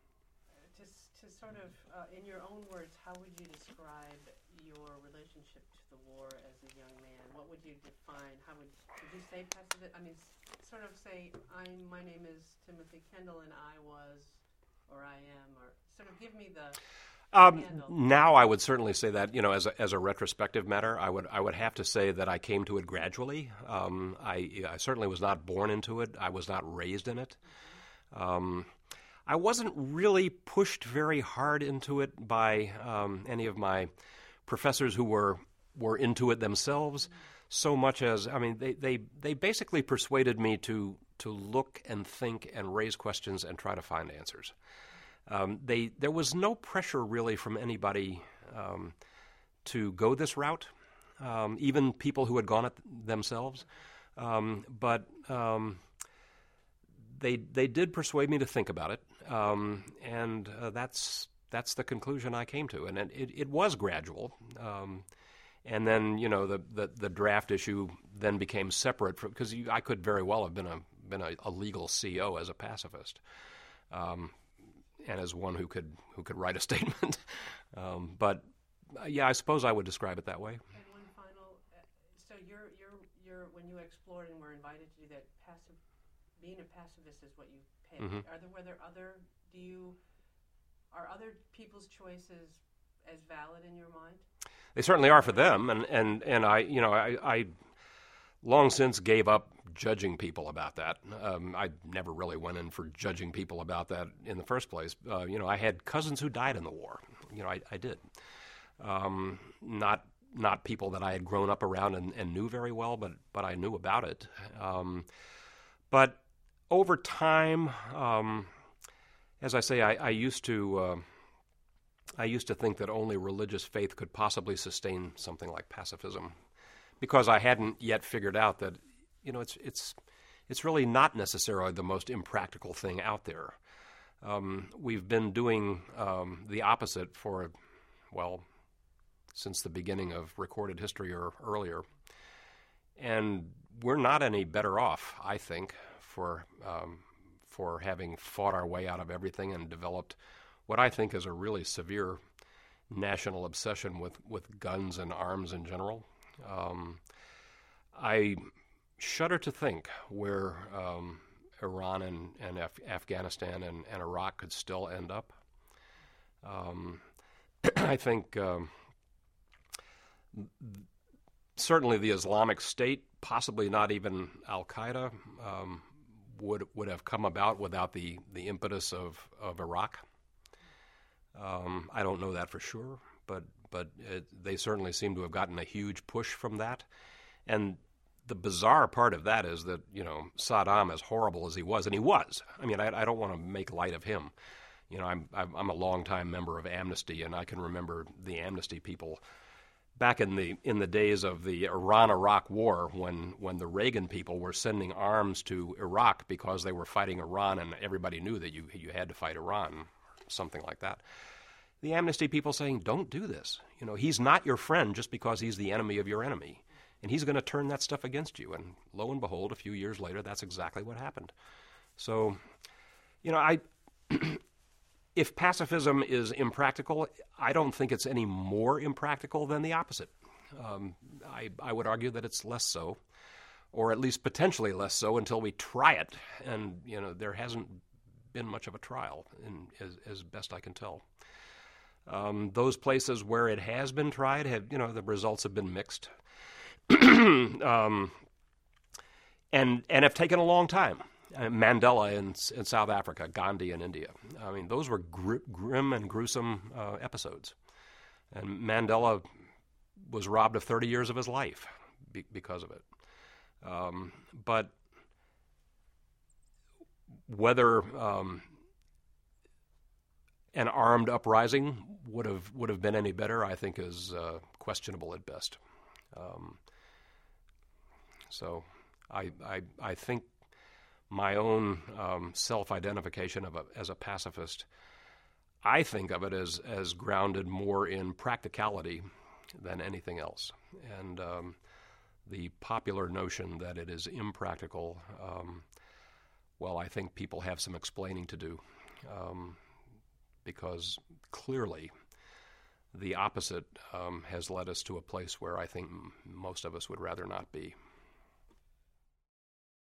to, to sort of, uh, in your own words, how would you describe your relationship to the war as a young man? What would you define? How would, would you say pacifist? I mean, s- sort of say, I'm, my name is Timothy Kendall and I was, or I am, or sort of give me the... Um, now I would certainly say that, you know, as a, as a retrospective matter, I would I would have to say that I came to it gradually. Um, I, I certainly was not born into it. I was not raised in it. Um, I wasn't really pushed very hard into it by um, any of my professors who were were into it themselves, so much as, I mean, they, they, they basically persuaded me to to look and think and raise questions and try to find answers. Um, they there was no pressure really from anybody um, to go this route, um, even people who had gone it themselves. Um, but um, they they did persuade me to think about it, um, and uh, that's that's the conclusion I came to. And it it, it was gradual, um, and then you know the, the, the draft issue then became separate because I could very well have been a been a, a legal C O as a pacifist. Um, and as one who could who could write a statement. um, but, uh, yeah, I suppose I would describe it that way. And one final, uh, so you're, you're, you're, when you explored and were invited to do that, passive, being a pacifist is what you picked. Mm-hmm. Are there, were there other, do you, are other people's choices as valid in your mind? They certainly are for them, and, and, and I, you know, I, I long since gave up judging people about that. Um, I never really went in for judging people about that in the first place. Uh, you know, I had cousins who died in the war. You know, I, I did. Um, not not people that I had grown up around and, and knew very well, but but I knew about it. Um, but over time, um, as I say, I, I used to uh, I used to think that only religious faith could possibly sustain something like pacifism, because I hadn't yet figured out that, you know, it's it's it's really not necessarily the most impractical thing out there. Um, we've been doing um, the opposite for, well, since the beginning of recorded history or earlier, and we're not any better off, I think, for um, for having fought our way out of everything and developed what I think is a really severe national obsession with, with guns and arms in general. Um, I shudder to think where um, Iran and, and Af- Afghanistan and, and Iraq could still end up. Um, I think um, certainly the Islamic State, possibly not even Al-Qaeda, um, would would have come about without the, the impetus of, of Iraq. Um, I don't know that for sure, but but it, they certainly seem to have gotten a huge push from that. And the bizarre part of that is that, you know, Saddam, as horrible as he was, and he was, I mean, I, I don't want to make light of him. You know, I'm I'm a longtime member of Amnesty, and I can remember the Amnesty people back in the in the days of the Iran-Iraq war, when when the Reagan people were sending arms to Iraq because they were fighting Iran, and everybody knew that you you had to fight Iran, something like that. the Amnesty people saying, don't do this. You know, he's not your friend just because he's the enemy of your enemy. And he's going to turn that stuff against you. And lo and behold, a few years later, that's exactly what happened. So, you know, I if pacifism is impractical, I don't think it's any more impractical than the opposite. Um, I, I would argue that it's less so, or at least potentially less so until we try it. And, you know, there hasn't been much of a trial, in, as, as best I can tell. Um, those places where it has been tried have, you know, the results have been mixed. um, and and have taken a long time. Uh, Mandela in, in South Africa, Gandhi in India. I mean, those were gr- grim and gruesome uh, episodes. And Mandela was robbed of thirty years of his life be- because of it. Um, but whether um, an armed uprising would have would have been any better, I think, is uh, questionable at best. Um, so, I, I I think my own um, self-identification of a, as a pacifist, I think of it as as grounded more in practicality than anything else, and um, the popular notion that it is impractical. Um, well, I think people have some explaining to do, um, because clearly the opposite um, has led us to a place where I think m- most of us would rather not be.